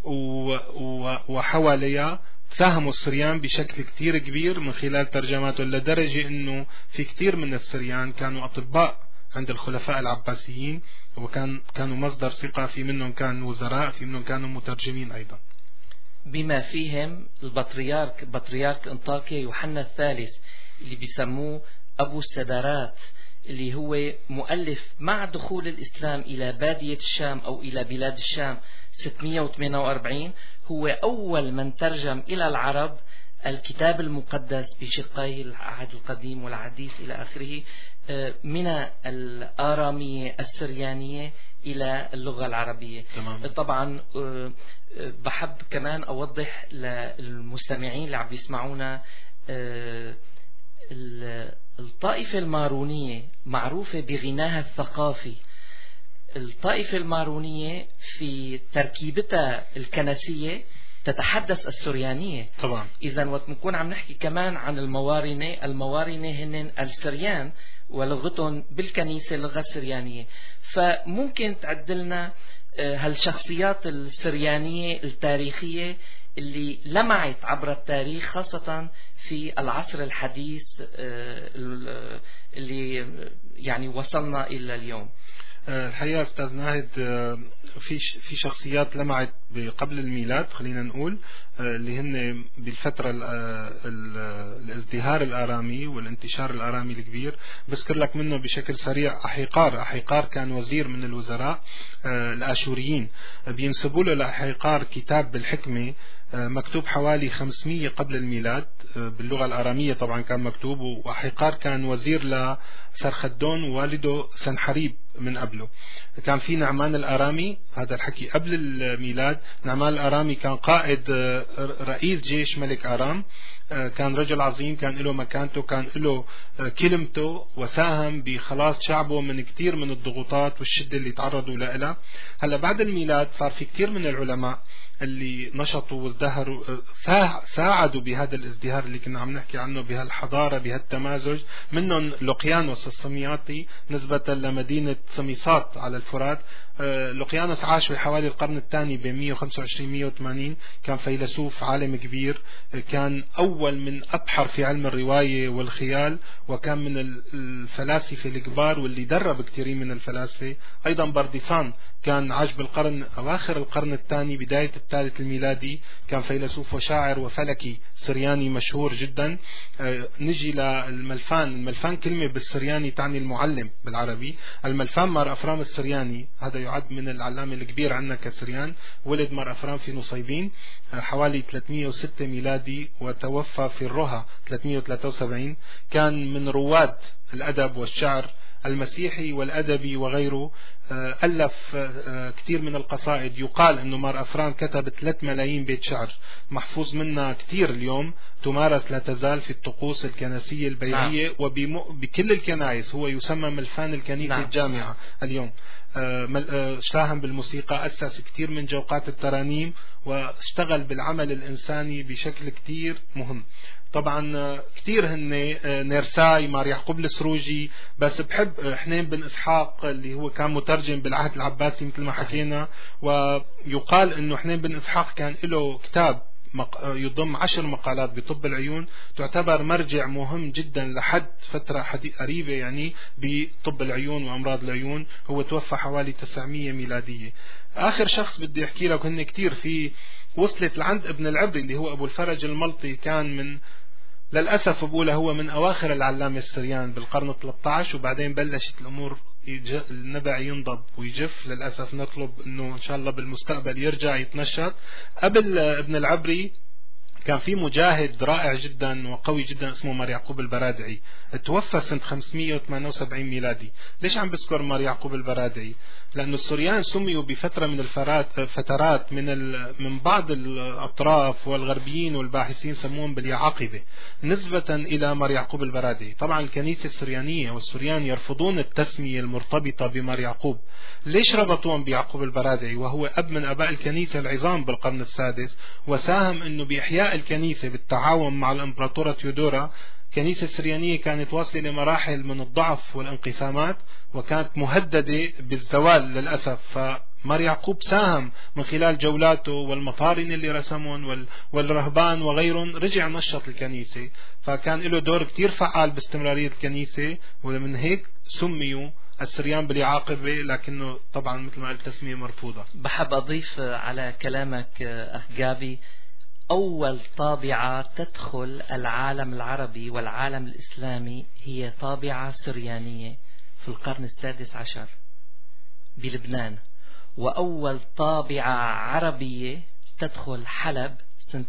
وحواليها، فهموا السريان بشكل كتير كبير من خلال ترجماتهم، لدرجة انه في كتير من السريان كانوا اطباء عند الخلفاء العباسيين، كانوا مصدر ثقة، في منهم كانوا وزراء، في منهم كانوا مترجمين ايضا، بما فيهم بطريرك انطاكيا يوحنا الثالث اللي بيسموه ابو السدارات، اللي هو مؤلف مع دخول الاسلام الى بادية الشام او الى بلاد الشام 648، هو أول من ترجم إلى العرب الكتاب المقدس بشقيه العهد القديم والحديث إلى آخره من الآرامية السريانية إلى اللغة العربية. تمام. طبعا بحب كمان أوضح للمستمعين اللي عم يسمعونا الطائفة المارونية معروفة بغناها الثقافي. الطائفة المارونية في تركيبتها الكنسية تتحدث السريانية طبعا. إذا وقت نكون عم نحكي كمان عن الموارنة هن السريان ولغتهم بالكنيسة لغة سريانية، فممكن تعدلنا هالشخصيات السريانية التاريخية اللي لمعت عبر التاريخ، خاصة في العصر الحديث اللي يعني وصلنا إلى اليوم. الحقيقة أستاذ ناهد في شخصيات لمعت قبل الميلاد، خلينا نقول اللي هن بالفترة الازدهار الآرامي والانتشار الآرامي الكبير. بذكر لك منه بشكل سريع أحيقار كان وزير من الوزراء الآشوريين، بينسبوا له لأحيقار كتاب بالحكمة مكتوب حوالي 500 قبل الميلاد باللغة الآرامية طبعا كان مكتوب، وأحيقار كان وزير لسرخدون ووالده سنحريب من قبله. كان في نعمان الآرامي، هذا الحكي قبل الميلاد. نعمان الآرامي كان قائد رئيس جيش ملك آرام، كان رجل عظيم، كان له مكانته، كان له كلمته، وساهم بخلاص شعبه من كثير من الضغوطات والشدة اللي تعرضوا لها. هلا بعد الميلاد صار في كثير من العلماء اللي نشطوا وازدهروا، ساعدوا بهذا الازدهار اللي كنا عم نحكي عنه، بهالحضارة، بهالتمازج. منهم لوقيانوس السمياطي نسبة لمدينة سميصات على الفرات. لوقيانوس عاش في حوالي القرن الثاني بين 125-180، كان فيلسوف عالم كبير، كان أول من أبحر في علم الرواية والخيال، وكان من الفلاسفة الكبار واللي درب كثيرين من الفلاسفة. أيضا برديسان كان عاش بالقرن أواخر القرن الثاني بداية الثالث الميلادي، كان فيلسوف وشاعر وفلكي سرياني مشهور جدا. نجي للملفان. الملفان كلمة بالسرياني تعني المعلم بالعربي. الملفان مار أفرام السرياني، هذا يعد من العلامة الكبير عنا كسريان. ولد مار أفرام في نصيبين حوالي 306 ميلادي، وتوفى في الرها 373. كان من رواد الأدب والشعر المسيحي والأدبي وغيره. ألف كثير من القصائد. يقال أنه مار أفرام كتب 3 ملايين بيت شعر محفوظ منها كثير اليوم، تمارس لا تزال في الطقوس الكنسية البيعية وبكل الكنائس. هو يسمى ملفان الكنيسة الجامعة اليوم. ساهم بالموسيقى، أسس كثير من جوقات الترانيم، واشتغل بالعمل الإنساني بشكل كثير مهم. طبعا كثير هن نيرساي، مار يعقوب السروجي، بس بحب حنين بن إسحاق اللي هو كان مترجم بالعهد العباسي مثل ما حكينا. ويقال انه حنين بن إسحاق كان له كتاب يضم 10 مقالات بطب العيون، تعتبر مرجع مهم جدا لحد فترة قريبة يعني بطب العيون وأمراض العيون. هو توفى حوالي 900 ميلادية. آخر شخص بدي أحكي لك، هن كتير في وصلت لعند ابن العبري اللي هو أبو الفرج الملطي، كان من للأسف بقوله هو من أواخر العلامة السريان بالقرن 13، وبعدين بلشت الأمور النبع ينضب ويجف. للأسف نطلب أنه إن شاء الله بالمستقبل يرجع يتنشط. قبل ابن العبري كان في مجاهد رائع جدا وقوي جدا اسمه مار يعقوب البرادعي، توفى سنة 578 ميلادي. ليش عم بذكر مار يعقوب البرادعي؟ لأن السوريان سميوا بفترة من فترات من بعض الأطراف والغربيين والباحثين سموهم باليعاقبة نسبة إلى مار يعقوب البرادعي. طبعا الكنيسة السريانية والسوريان يرفضون التسمية المرتبطة بمار يعقوب. ليش ربطوهم بيعقوب البرادعي وهو أب من أباء الكنيسة العظام بالقرن السادس، وساهم أنه بإحياء الكنيسة بالتعاون مع الإمبراطورة تيودورا. الكنيسة السريانية كانت واصلة لمراحل من الضعف والانقسامات وكانت مهددة بالزوال للأسف. فمار يعقوب ساهم من خلال جولاته والمطارن اللي رسمهم والرهبان وغيرهم، رجع نشط الكنيسة، فكان له دور كتير فعال باستمرارية الكنيسة، ومن هيك سميوا السريان باليعاقبة، لكنه طبعا مثل ما قلت تسمية مرفوضة. بحب أضيف على كلامك أخ جابي، أول طابعة تدخل العالم العربي والعالم الإسلامي هي طابعة سريانية في القرن السادس عشر بلبنان، وأول طابعة عربية تدخل حلب سنة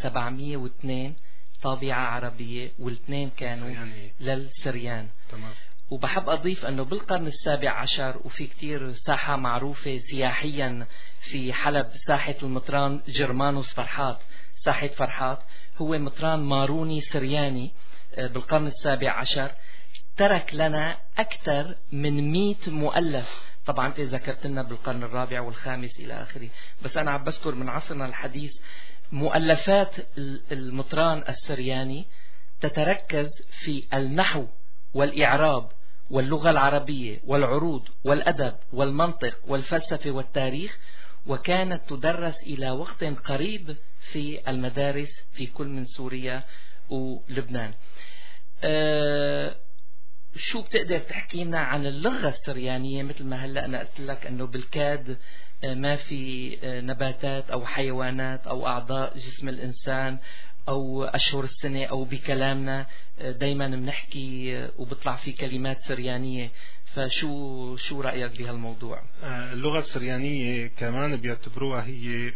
1702 طابعة عربية، والاثنين كانوا للسريان. تمام. وبحب أضيف أنه بالقرن السابع عشر وفي كتير ساحة معروفة سياحيا في حلب، ساحة المطران جرمانوس فرحات. ساحة فرحات هو مطران ماروني سرياني بالقرن السابع عشر، ترك لنا أكثر من 100 مؤلف. طبعا أنت ذكرت لنا بالقرن الرابع والخامس إلى آخره، بس أنا عم بذكر من عصرنا الحديث مؤلفات المطران السرياني تتركز في النحو والإعراب واللغة العربية والعروض والأدب والمنطق والفلسفة والتاريخ، وكانت تدرس إلى وقت قريب في المدارس في كل من سوريا ولبنان. شو بتقدر تحكي لنا عن اللغة السريانية؟ مثل ما هلأ أنا قلت لك أنه بالكاد ما في نباتات أو حيوانات أو أعضاء جسم الإنسان أو أشهر السنة، أو بكلامنا دايما بنحكي وبطلع في كلمات سريانية. فشو رأيك بهالموضوع؟ اللغة السريانية كمان بيعتبروها هي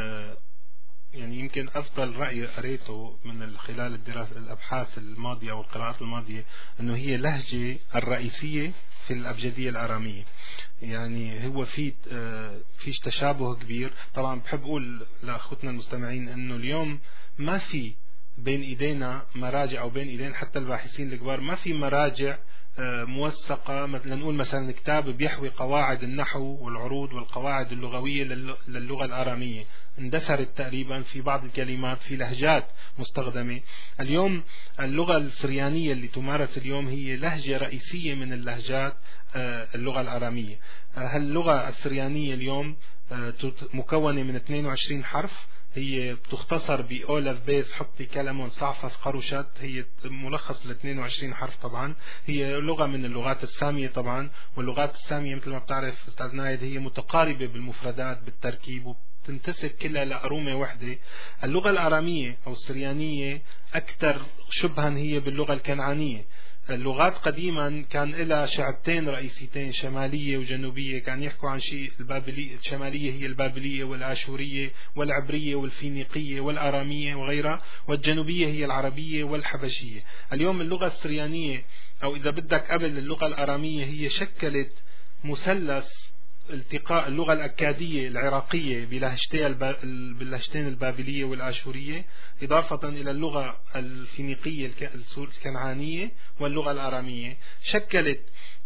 يعني يمكن أفضل رأي قريته من خلال الدراسة الأبحاث الماضية والقراءات الماضية، أنه هي اللهجة الرئيسية في الأبجدية الآرامية. يعني هو في تشابه كبير. طبعا بحب أقول لأخوتنا المستمعين أنه اليوم ما في بين إيدينا مراجع، أو بين إيدين حتى الباحثين الكبار ما في مراجع موثقة. مثلا نقول مثلا كتاب بيحوي قواعد النحو والعروض والقواعد اللغوية للغة الآرامية، اندثرت تقريبا في بعض الكلمات في لهجات مستخدمة. اليوم اللغة السريانية اللي تمارس اليوم هي لهجة رئيسية من اللهجات اللغة الآرامية. هاللغة السريانية اليوم مكونة من 22 حرف، هي بتختصر بأولف بيز حطي كلمون صعفص قروشت، هي ملخص ل 22 حرف. طبعا هي لغة من اللغات السامية طبعا، واللغات السامية مثل ما بتعرف أستاذ نايد هي متقاربة بالمفردات بالتركيب وتنتسب كلها لأرومة وحدة. اللغة الآرامية أو السريانية أكثر شبها هي باللغة الكنعانية. اللغات قديما كان لها شعبتين رئيسيتين شمالية وجنوبية، كان يحكوا عن شيء البابلية. الشمالية هي البابلية والآشورية والعبرية والفينيقية والآرامية وغيرها، والجنوبية هي العربية والحبشية. اليوم اللغة السريانية أو إذا بدك قبل اللغة الآرامية هي شكلت مثلث التقاء اللغة الأكادية العراقية باللهجتين البابلية والآشورية، إضافة إلى اللغة الفينيقية الكنعانية واللغة الآرامية، شكلت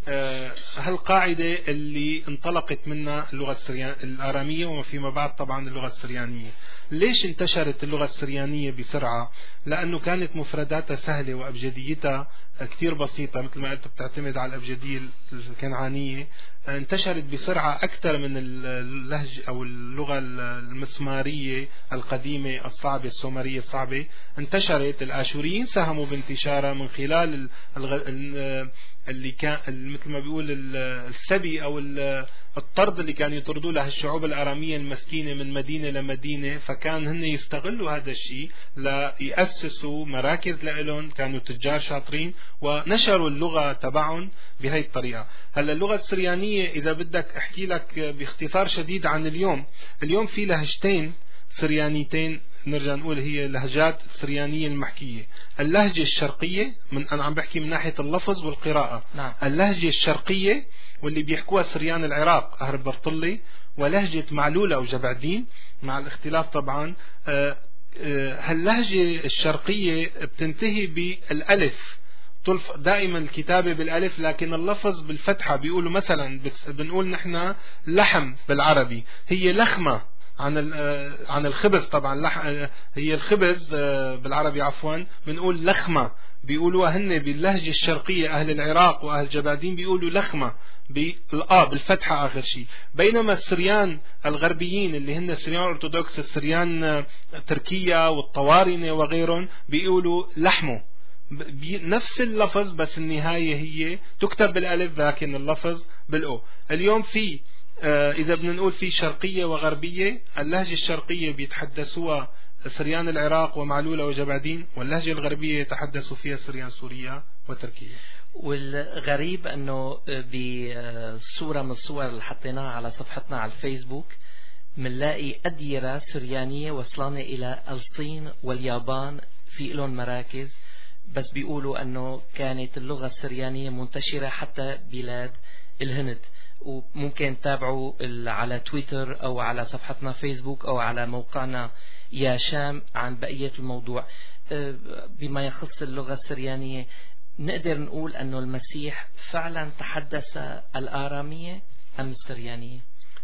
هالقاعدة اللي انطلقت منها اللغة الآرامية وما فيما بعد طبعا اللغة السريانية. ليش انتشرت اللغة السريانية بسرعة؟ لأنه كانت مفرداتها سهلة وأبجديتها كتير بسيطة، مثل ما قلت بتعتمد على الأبجدية الكنعانية. انتشرت بسرعة أكثر من اللهجة أو اللغة المسمارية القديمة الصعبة السومرية الصعبة. انتشرت، الآشوريين ساهموا بانتشارها من خلال اللي كان مثل ما بيقول السبي أو الطرد اللي كانوا يطردوا له الشعوب الآرامية المسكينة من مدينة لمدينة، فكان هن يستغلوا هذا الشيء ليأسسوا مراكز لهم، كانوا تجار شاطرين ونشروا اللغة تبعهم بهي الطريقة. هلا اللغة السريانية إذا بدك أحكي لك باختصار شديد عن اليوم في لهجتين سريانيتين نرجع نقول هي لهجات السريانية المحكية. اللهجة الشرقية أنا عم بحكي من ناحية اللفظ والقراءة. نعم. اللهجة الشرقية واللي بيحكوها سريان العراق أهل برطلي، ولهجة معلولة أو جبعدين مع الاختلاف طبعا. هاللهجة الشرقية بتنتهي بالألف، دائما الكتابة بالألف لكن اللفظ بالفتحة. بيقولوا مثلا بنقول نحن لحم بالعربي، هي لخمة عن الخبز. طبعا هي الخبز بالعربي عفوا بنقول لخمة، بيقولوها هن باللهجة الشرقية أهل العراق وأهل جبادين بيقولوا لخمة بالفتحة آخر شيء. بينما السريان الغربيين اللي هن السريان الأرثوذكس، السريان تركيا والطوارنة وغيرهم بيقولوا لحمه، نفس اللفظ بس النهاية هي تكتب بالألف لكن اللفظ بالأو. اليوم في إذا بدنا نقول في شرقية وغربية، اللهجة الشرقية بيتحدثوها سريان العراق ومعلولة وجبادين، واللهجة الغربية يتحدثوا فيها سريان سوريا وتركيا. والغريب أنه بصورة من الصور اللي حطيناها على صفحتنا على الفيسبوك منلاقي أديرة سريانية وصلانة إلى الصين واليابان، في لهم مراكز، بس بيقولوا أنه كانت اللغة السريانية منتشرة حتى بلاد الهند. وممكن تتابعوا على تويتر أو على صفحتنا فيسبوك أو على موقعنا يا شام عن بقية الموضوع. بما يخص اللغة السريانية، نقدر نقول أنه المسيح فعلا تحدث الآرامية أم السريانية؟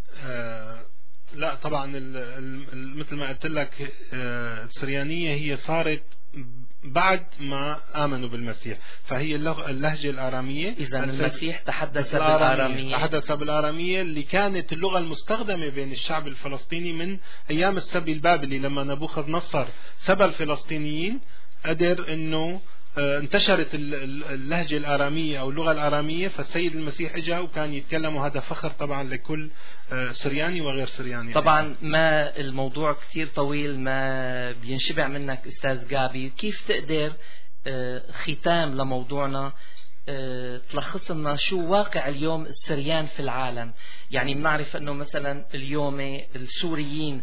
لا طبعا مثل ما قلت لك السريانية هي صارت بعد ما آمنوا بالمسيح، فهي اللهجة الآرامية. إذا المسيح تحدث بالآرامية، تحدث بالآرامية اللي كانت اللغة المستخدمة بين الشعب الفلسطيني من أيام السبي البابلي. لما نبوخذ نصر سبى الفلسطينيين قدر أنه انتشرت اللهجة الآرامية أو اللغة الآرامية، فالسيد المسيح اجا وكان يتكلم، وهذا فخر طبعا لكل سرياني وغير سرياني. طبعا ما الموضوع كثير طويل، ما بينشبع منك أستاذ جابي. كيف تقدر ختام لموضوعنا تلخص لنا شو واقع اليوم السريان في العالم؟ يعني بنعرف أنه مثلا اليوم السوريين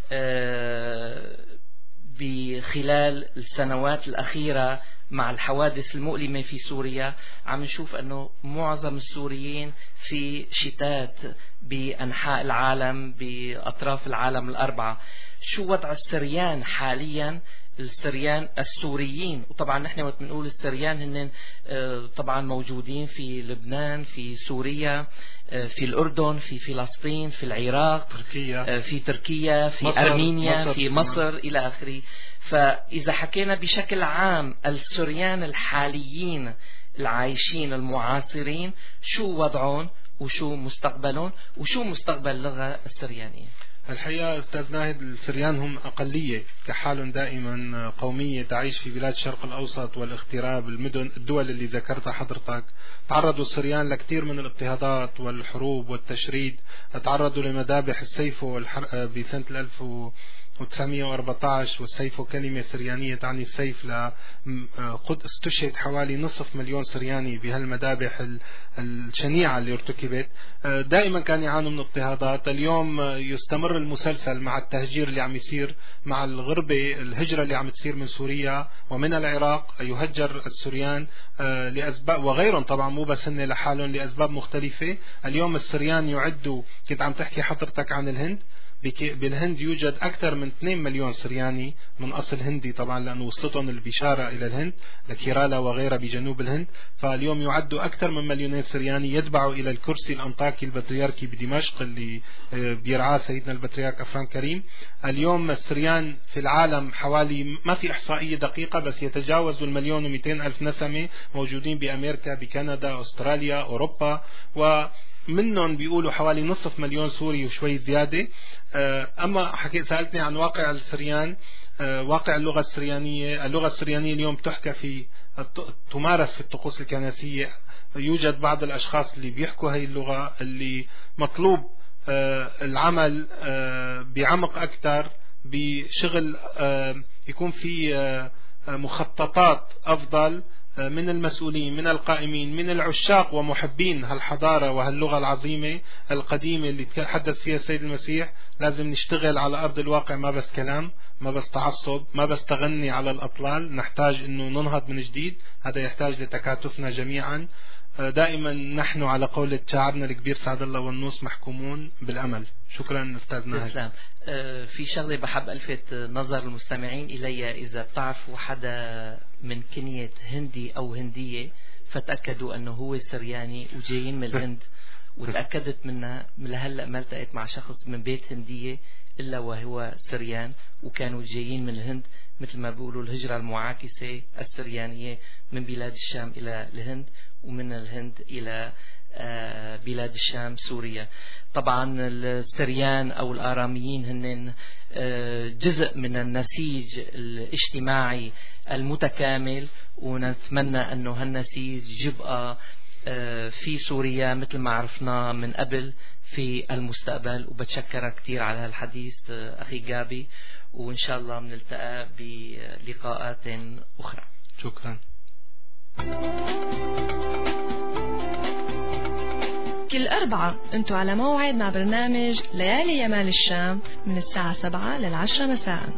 بخلال السنوات الأخيرة مع الحوادث المؤلمة في سوريا عم نشوف أنه معظم السوريين في شتات بأنحاء العالم، بأطراف العالم الأربعة. شو وضع السريان حاليا، السريان السوريين؟ وطبعا نحن وقت بنقول السريان هن طبعا موجودين في لبنان، في سوريا، في الأردن، في فلسطين، في العراق، في تركيا، في مصر، أرمينيا، في مصر إلى آخره. فإذا حكينا بشكل عام السريان الحاليين العايشين المعاصرين، شو وضعهم وشو مستقبلهم وشو مستقبل اللغة السريانية؟ الحقيقة أستاذ ناهد، السريان هم أقلية كحال دائما قومية تعيش في بلاد الشرق الأوسط والاغتراب. الدول اللي ذكرتها حضرتك تعرضوا السريان لكثير من الاضطهادات والحروب والتشريد، تعرضوا لمذابح السيفو بسنة 1914، والسيفو كلمة سريانية تعني السيف. قد استشهد حوالي 500,000 سرياني بهالمذابح الشنيعة اللي ارتكبت. دائما كان يعانوا من اضطهادات. اليوم يستمر المسلسل مع التهجير اللي عم يصير، مع الغربة، الهجرة اللي عم تصير من سوريا ومن العراق. يهجر السريان لأسباب، وغيرهم طبعا مو بس هن لحالهم، لأسباب مختلفة. اليوم السريان يعدوا، كنت عم تحكي حضرتك عن الهند، بالهند يوجد أكثر من 2 مليون سرياني من أصل هندي طبعا، لأنه وصلتهم البشارة إلى الهند لكيرالا وغيرها بجنوب الهند. فاليوم يعدوا أكثر من 2 مليون سرياني يتبعوا إلى الكرسي الأنطاكي البطريركي بدمشق اللي بيرعاه سيدنا البطريرك أفرام كريم. اليوم السريان في العالم حوالي، ما في إحصائية دقيقة، بس يتجاوزوا 1,200,000 نسمة موجودين بأمريكا، بكندا، أستراليا، أوروبا، ومنهم بيقولوا حوالي 500,000 سوري وشوي زيادة. أما سألتني عن واقع السريان، واقع اللغة السريانية. اللغة السريانية اليوم تحكى تمارس في الطقوس الكنسية. يوجد بعض الأشخاص اللي بيحكوا هاي اللغة، اللي مطلوب العمل بعمق أكثر، بشغل يكون في مخططات أفضل من المسؤولين، من القائمين، من العشاق ومحبين هالحضارة وهاللغة العظيمة القديمة اللي تحدث فيها السيد المسيح. لازم نشتغل على أرض الواقع، ما بس كلام، ما بس تعصب، ما بس تغني على الأطلال. نحتاج أنه ننهض من جديد، هذا يحتاج لتكاتفنا جميعا. دائما نحن على قولة شاعرنا الكبير سعد الله والنوس محكومون بالأمل. شكرا أستاذ ناهد. في شغلة بحب ألفت نظر المستمعين إلي، إذا بتعرفوا حدا من كنية هندي أو هندية فتأكدوا أنه هو سرياني وجايين من الهند. وتأكدت منها من لهلأ ما التقيت مع شخص من بيت هندية إلا وهو سريان، وكانوا جايين من الهند مثل ما بيقولوا الهجرة المعاكسة السريانية من بلاد الشام إلى الهند، ومن الهند إلى بلاد الشام سوريا. طبعا السريان أو الآراميين هن جزء من النسيج الاجتماعي المتكامل، ونتمنى أنه هالنسيج يبقى في سوريا مثل ما عرفنا من قبل في المستقبل. وبتشكرك كثير على هالحديث أخي جابي، وإن شاء الله بنلتقى بلقاءات أخرى. شكرا. كل أربعة أنتوا على موعد مع برنامج ليالي يمال الشام من الساعة 7 لل10 مساء.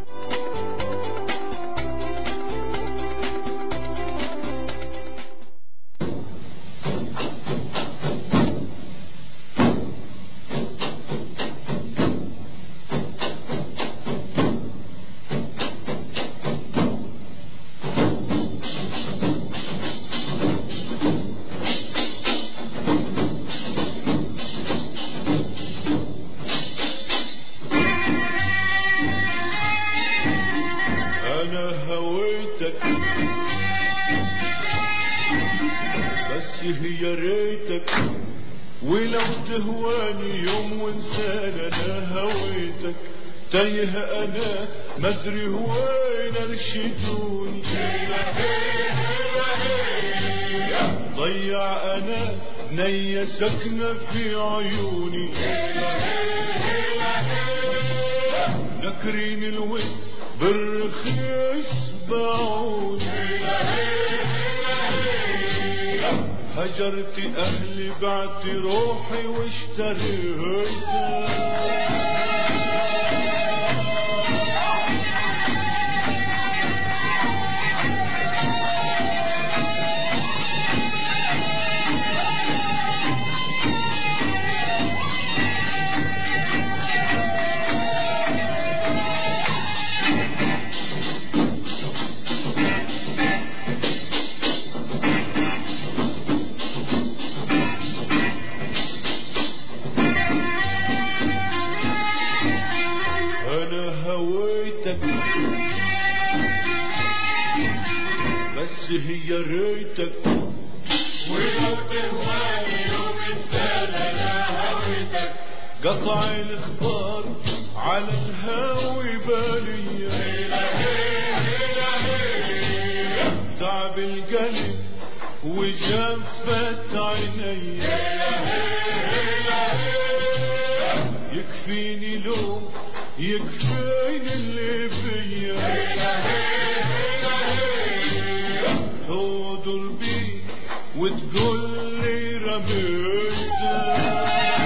يا ريتك ولو تهواني يوم وانسان انا هويتك تايه انا مدري وين ارشدوني ضيع انا نية سكنة في عيوني نكرين الود بالرخيص باعوني هجرت أهلي بعت روحي واشتريتها بس هي ريتك ولو تهواني يوم انسان انا هويتك قطع الاخبار على الهاوي بالية تعب القلب وجفت عيني يكفيني لو يكفيني اللي فيا تغدر بي وتقول لي رميتها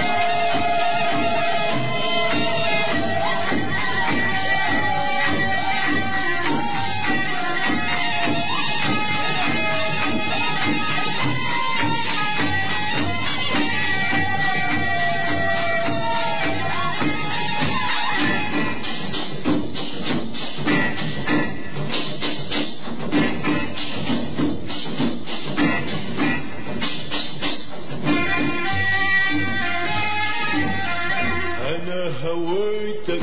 هويتك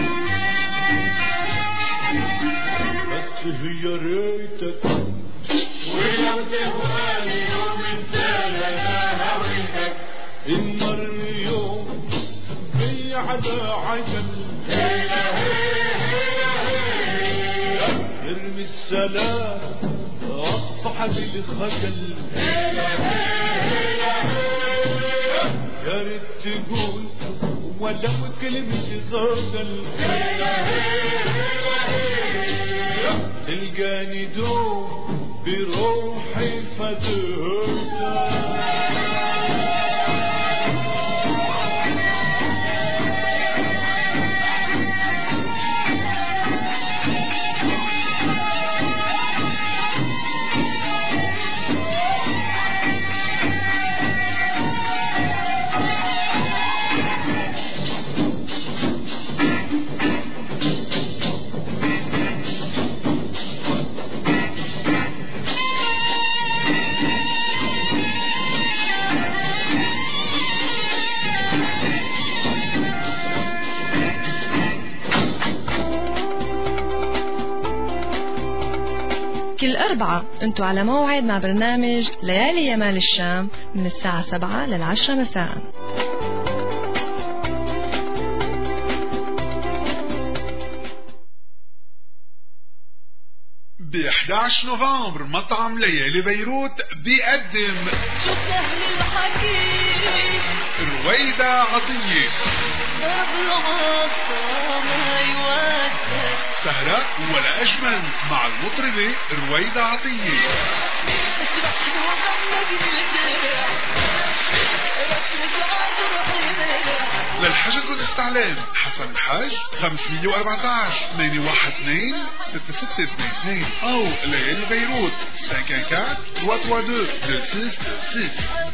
بس هي ريتك ولو تهواني يوم انسان انا هويتك انمر يوم بي على عجل ارمي السلام اصطح بالخجل يا ريت تقول ولو كلمة غزل تلقاني دوم بروحي فديتها كل أربعة أنتو على موعد مع برنامج ليالي يمال الشام من الساعة 7 لل10 مساء. ب 11 نوفمبر مطعم ليالي بيروت بيقدم شو سهل الحكي رويدة عطية سهرة ولا أجمل مع المطربة رويدة عطية. للحجز والاستعلام حسن الحاج 514 812 6622 أو ليالي بيروت 514 332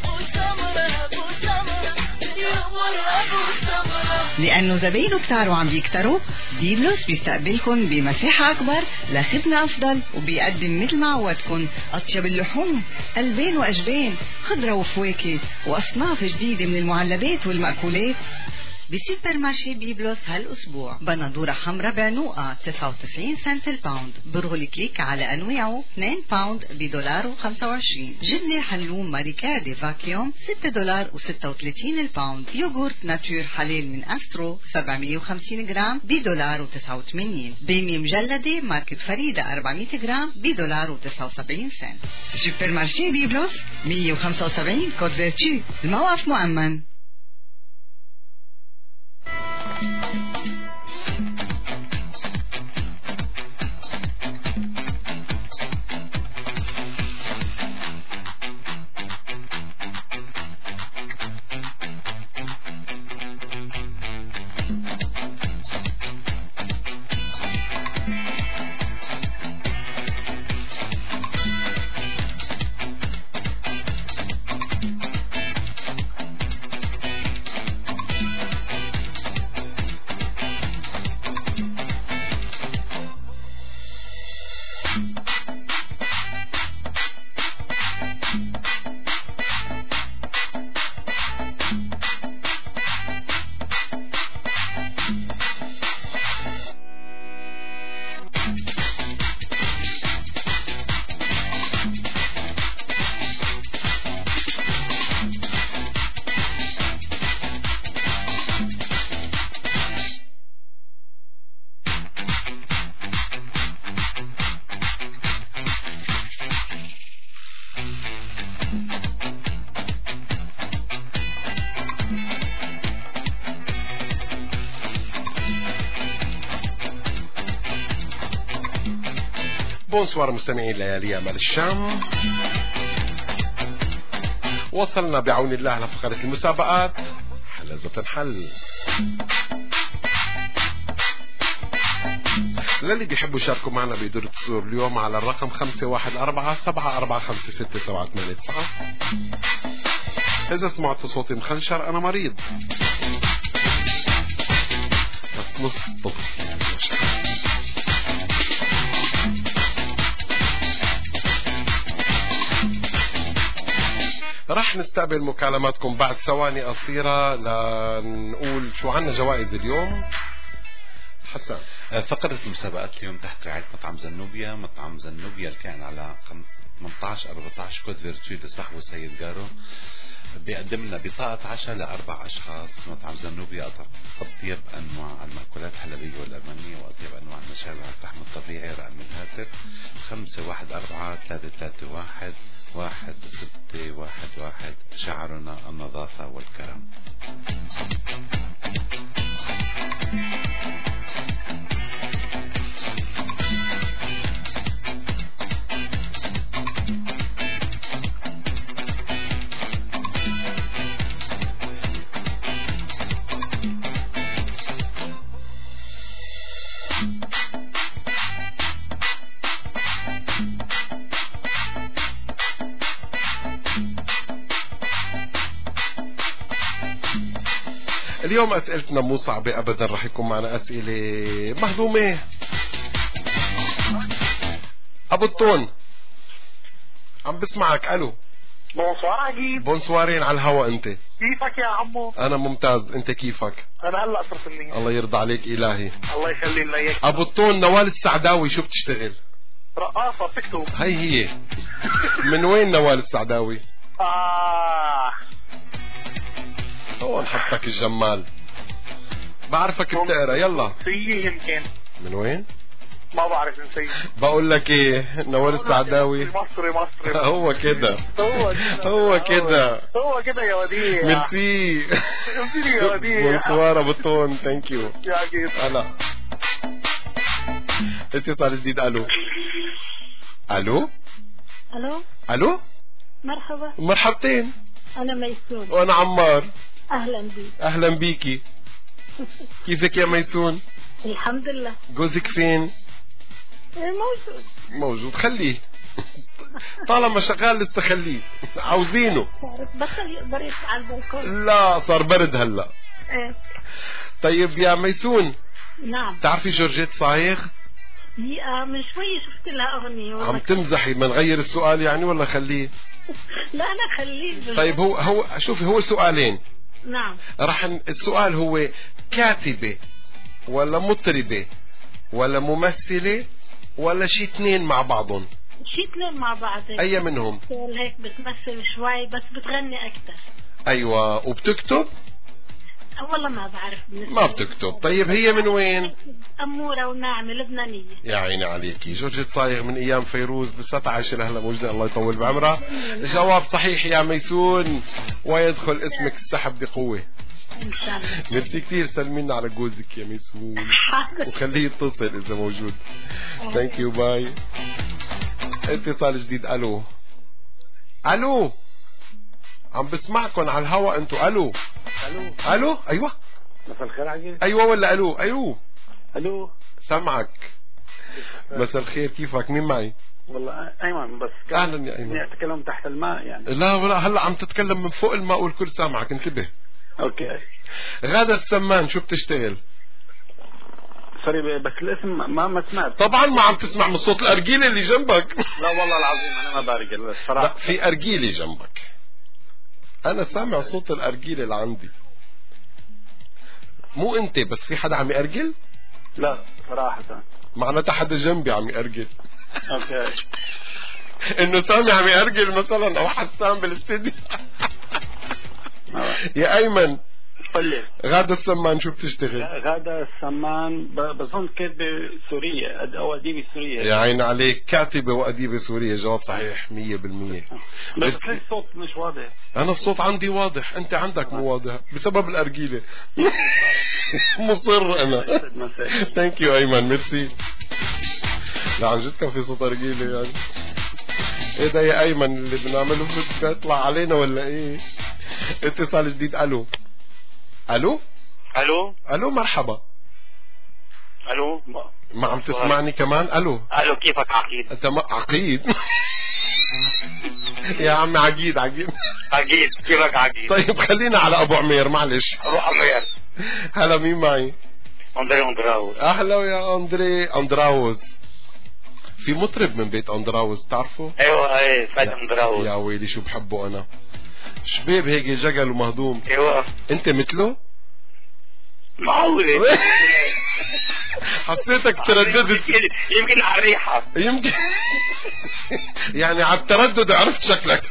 لأنه زباينه كتار وعم بيكتروا، ديبلوس بيستقبلكن بمساحة أكبر لخدمة أفضل، وبيقدم مثل ما عودكن أطيب اللحوم، ألبان وأجبان، خضرة وفواكه، وأصناف جديدة من المعلبات والمأكولات. بسوبر مارشي بيبلوس هالأسبوع بندورة حمرا بعنوقة 99 سنت الباوند، برغل كليك على أنواعه 2 باوند $1.25. جبنة حلوم ماريكادي فاكيوم $6.36 الباوند. يوغورت ناتور حلال من أسترو 750 جرام $1.89. بامية مجلدة ماركة فريدة 400 جرام $1.79. سوبر مارشي بيبلوس 175 كوت فيرتو، الموقف مؤمن. بونسوار مستمعين ليالي يمال الشام. وصلنا بعون الله لفقرة المسابقات حلزة حل. للي بيحبوا يشاركوا معنا بيقدروا يتصلوا اليوم على الرقم 514-745-6789. إذا سمعت صوتي مخنشر أنا مريض، بس نص طفل. رح نستقبل مكالماتكم بعد ثواني قصيرة لنقول شو عنا جوائز اليوم. حسن، فقرة المسابقات اليوم تحت رعاية مطعم زنوبيا. مطعم زنوبيا الكائن على 18-14 كود فيرتو لصاحبه سيد جارو بيقدم لنا بطاقة عشاء ل4 أشخاص. مطعم زنوبيا أطيب أنواع المأكولات الحلبية والأرمنية وأطيب أنواع المشاربة على الفحم الطبيعي. رقم الهاتف 514-331-1611. شعارنا النظافة والكرم. اليوم أسئلتنا مو صعبة أبدا، رح يكون معنا أسئلة مهضومة. أبو الطون عم بسمعك. ألو. بونسوار عجيب. بونسوارين على الهوا. أنت كيفك يا عمو؟ أنا ممتاز، أنت كيفك؟ أنا هلا صرت مني. الله يرضى عليك إلهي. الله يخلي لنا إياك. أبو الطون، نوال السعداوي شو بتشتغل؟ رقاصة بتكتب. هي من وين نوال السعداوي؟ هو نحطك الجمال، بعرفك بتقرا. يلا نسية يمكن. من وين؟ ما بعرف نسية. بقول لك ايه، نوال السعداوي مصري هو كده هو كده يا وديع. ميرسي يا وديع. بونسوار ابو طون، ثانك يو. يا اكيد. هلا اتصال جديد. الو الو الو الو، مرحبا. مرحبتين. انا ميسون. وانا عمار. اهلا بيك. اهلا بيكي. كيفك يا ميسون؟ الحمد لله. جوزك فين؟ موجود. خليه طالما شغال لسه خليه، عاوزينه. بطل يقدر يطلع على البلكون. لا صار برد هلا. ايه. طيب يا ميسون. نعم. تعرفي جورجيت صايغ؟ من شوي شفت لها اغنية. عم تمزحي؟ ما نغير السؤال يعني ولا خليه؟ لا انا خليه. طيب هو شوفي، هو سؤالين. نعم. السؤال هو كاتبة ولا مطربة ولا ممثلة ولا شي اثنين مع بعضهم؟ شي اثنين مع بعض. اي منهم؟ هيك بتمثل شوي بس بتغني اكثر. ايوه. وبتكتب؟ والله ما بعرف. ما بتكتب. طيب هي من وين؟ أمورة وناعمة لبنانية. يا عيني عليكي. جورجيت صايغ من ايام فيروز، لساتها عايشة لهلا موجودة، الله يطول بعمرها. جواب صحيح يا ميسون، ويدخل اسمك السحب بقوة ان شاء الله. ميرسي كثير. سلمينا على جوزك يا ميسون وخليه يتصل اذا موجود. ثانك يو، باي. اتصال جديد. الو الو، عم بسمعكم على الهوا انتو. الو الو. ايوه مساء الخير عزيز. ايوه ولا الو؟ الو سمعك. مساء الخير، كيفك؟ مين معي؟ والله ايمن. بس اهلا يا ايمن. اتكلم تحت الماء يعني. لا هلا عم تتكلم من فوق الماء والكل سامعك، انتبه. اوكي. غادة السمان شو بتشتغل؟ سوري بس الاسم ما سمعت. طبعا ما عم تسمع من صوت الارجيله اللي جنبك. لا والله العظيم انا ما برجل الصراحه. لا في ارجيله جنبك، انا سامع صوت الارجيله اللي عندي. مو انت بس، في حدا عم يأرجل؟ لا صراحه معناتها حدا جنبي عم يأرجل. اوكي. انه سامي عم يأرجل مثلا او حسان بالاستديو. يا ايمن طلع. غادة السمان شو بتشتغل؟ غادة السمان بظن كاتبة سورية او اديبة سورية. يا عين عليك، كاتبة واديبة سورية. جواب صحيح 100%. بس الصوت مش واضح. انا الصوت عندي واضح، انت عندك مو واضح بسبب الارجيلة. مصر انا. ثانك يو ايمن، ميرسي. لا عن جد كان في صوت ارجيلة يعني. ايه ده يا ايمن اللي بنعمله بيطلع علينا ولا ايه؟ اتصال جديد. الو الو الو، مرحبا. الو ما عم تسمعني كمان؟ الو كيفك عقيد؟ انت عقيد؟ يا عمي عقيد كيفك عقيد؟ طيب خلينا على ابو عمير، معلش. ابو عمير. هلا مين معي؟ اندراوز. اهلا يا اندراوز. في مطرب من بيت اندراوز تعرفه؟ ايوه فادي اندراوز. يا ويلي شو بحبه انا، شباب هيك جقل ومهضوم. ايوه. انت مثله؟ معقولة. حسيتك ترددت. يمكن على الريحة. يمكن يعني على التردد عرفت شكلك.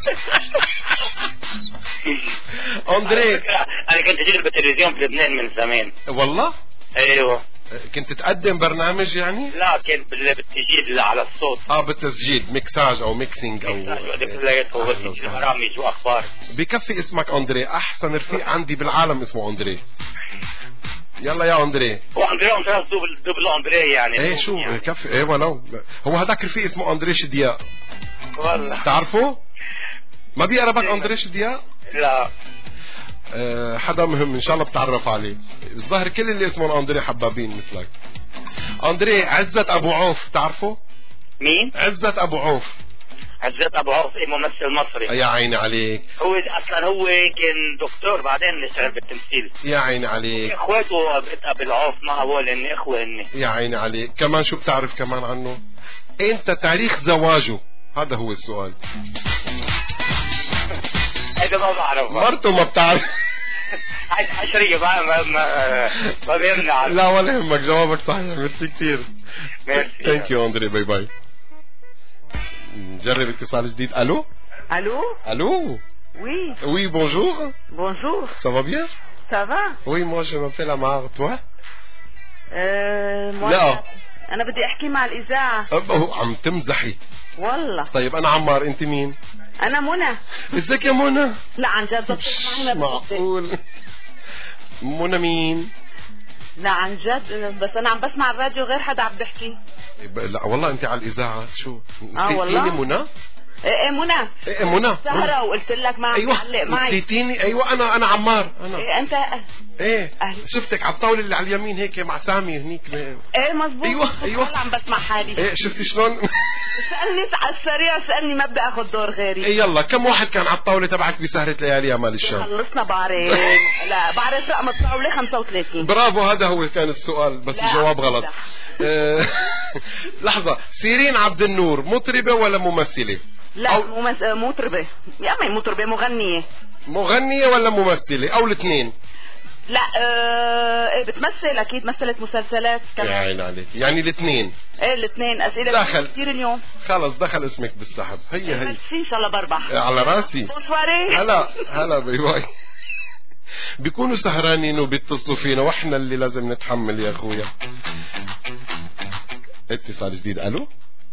اندري انا كنت اجي بالتلفزيون في لبنان من زمان. والله؟ ايوه. كنت تقدم برنامج يعني؟ لا كان بالتسجيل على الصوت. بالتسجيل، ميكساج او ميكسينج او برامج واخبار. بكفي اسمك اندري، احسن رفيق عندي بالعالم اسمه اندري. يلا يا اندري. واندري دوبل اندري يعني. ايه شو يعني. كفي. ايه ولو هو هذاك رفيق اسمه اندري شدياء. والله تعرفه؟ ما بيقربك اندري شدياء؟ لا. حدا مهم ان شاء الله بتعرف عليه. الظاهر كل اللي اسمه اندري حبابين مثلك. اندري عزت ابو عوف تعرفه؟ مين؟ عزت ابو عوف. عزت ابو عوف ممثل مصري. يا عيني عليك. هو اصلا هو كان دكتور بعدين اشتغل بالتمثيل. يا عيني عليك. اخواته ابو عوف ما هو لان اخوه هن. يا عيني عليك. كمان شو بتعرف كمان عنه؟ انت تاريخ زواجه؟ هذا هو السؤال. هذا ما بعرف. مرته ما بتعرف. حشرية ما بيمنع. لا ولا يهمك، جوابك صحيح. ميرسي كثير. ميرسي. ثانك يو اندري، باي باي. نجرب اتصال جديد. الو Allô? الو. Oui. Oui, bonjour. Bonjour. Ça va bien? Ça va? Oui, moi je m'appelle Amar. Toi? moi لا. أنا بدي أحكي مع الإذاعة. عم تمزحي. والله. طيب أنا عمار، أنت مين؟ أنا منى. ازيك يا منى؟ لا عن جد مش معقول. منى مين؟ لا عن جد بس أنا عم بسمع الراديو غير حدا عم بحكي. لا والله أنت على الإذاعة. شو؟ والله. منى؟ ايه منى. ايه منى. سهرة وقلت لك ما عم تعلق معي. نسيتيني. ايوه انا عمار. انا إيه انت؟ ايه شفتك على الطاولة اللي على اليمين هيك مع سامي هنيك. ايه مزبوط. ايوه عم بسمع حالي. ايه شفتي شلون؟ سألني على السريع، سألني ما بدي اخذ دور غيري. ايه يلا كم واحد كان على الطاولة تبعك بسهرة ليالي مال الشام؟ خلصنا بعرف. لا بعرف رقم الطاولة 35. برافو، هذا هو كان السؤال بس الجواب غلط. لحظة، سيرين عبد النور مطربة ولا ممثلة؟ لا مطربة يا أمي، مطربة مغنية. مغنية ولا ممثلة أو الاثنين؟ لا بتمثل أكيد، مثلت مسلسلات كمان. يا عين عليك، يعني الاثنين. ايه الاثنين. أسئلة كثير اليوم. خلص دخل اسمك بالسحب. هي إن شاء الله بربح. على راسي. بونسواري. هلا باي باي. بيكونوا سهرانين وبيتصلوا فينا واحنا اللي لازم نتحمل يا اخويا. اتصال جديد. الو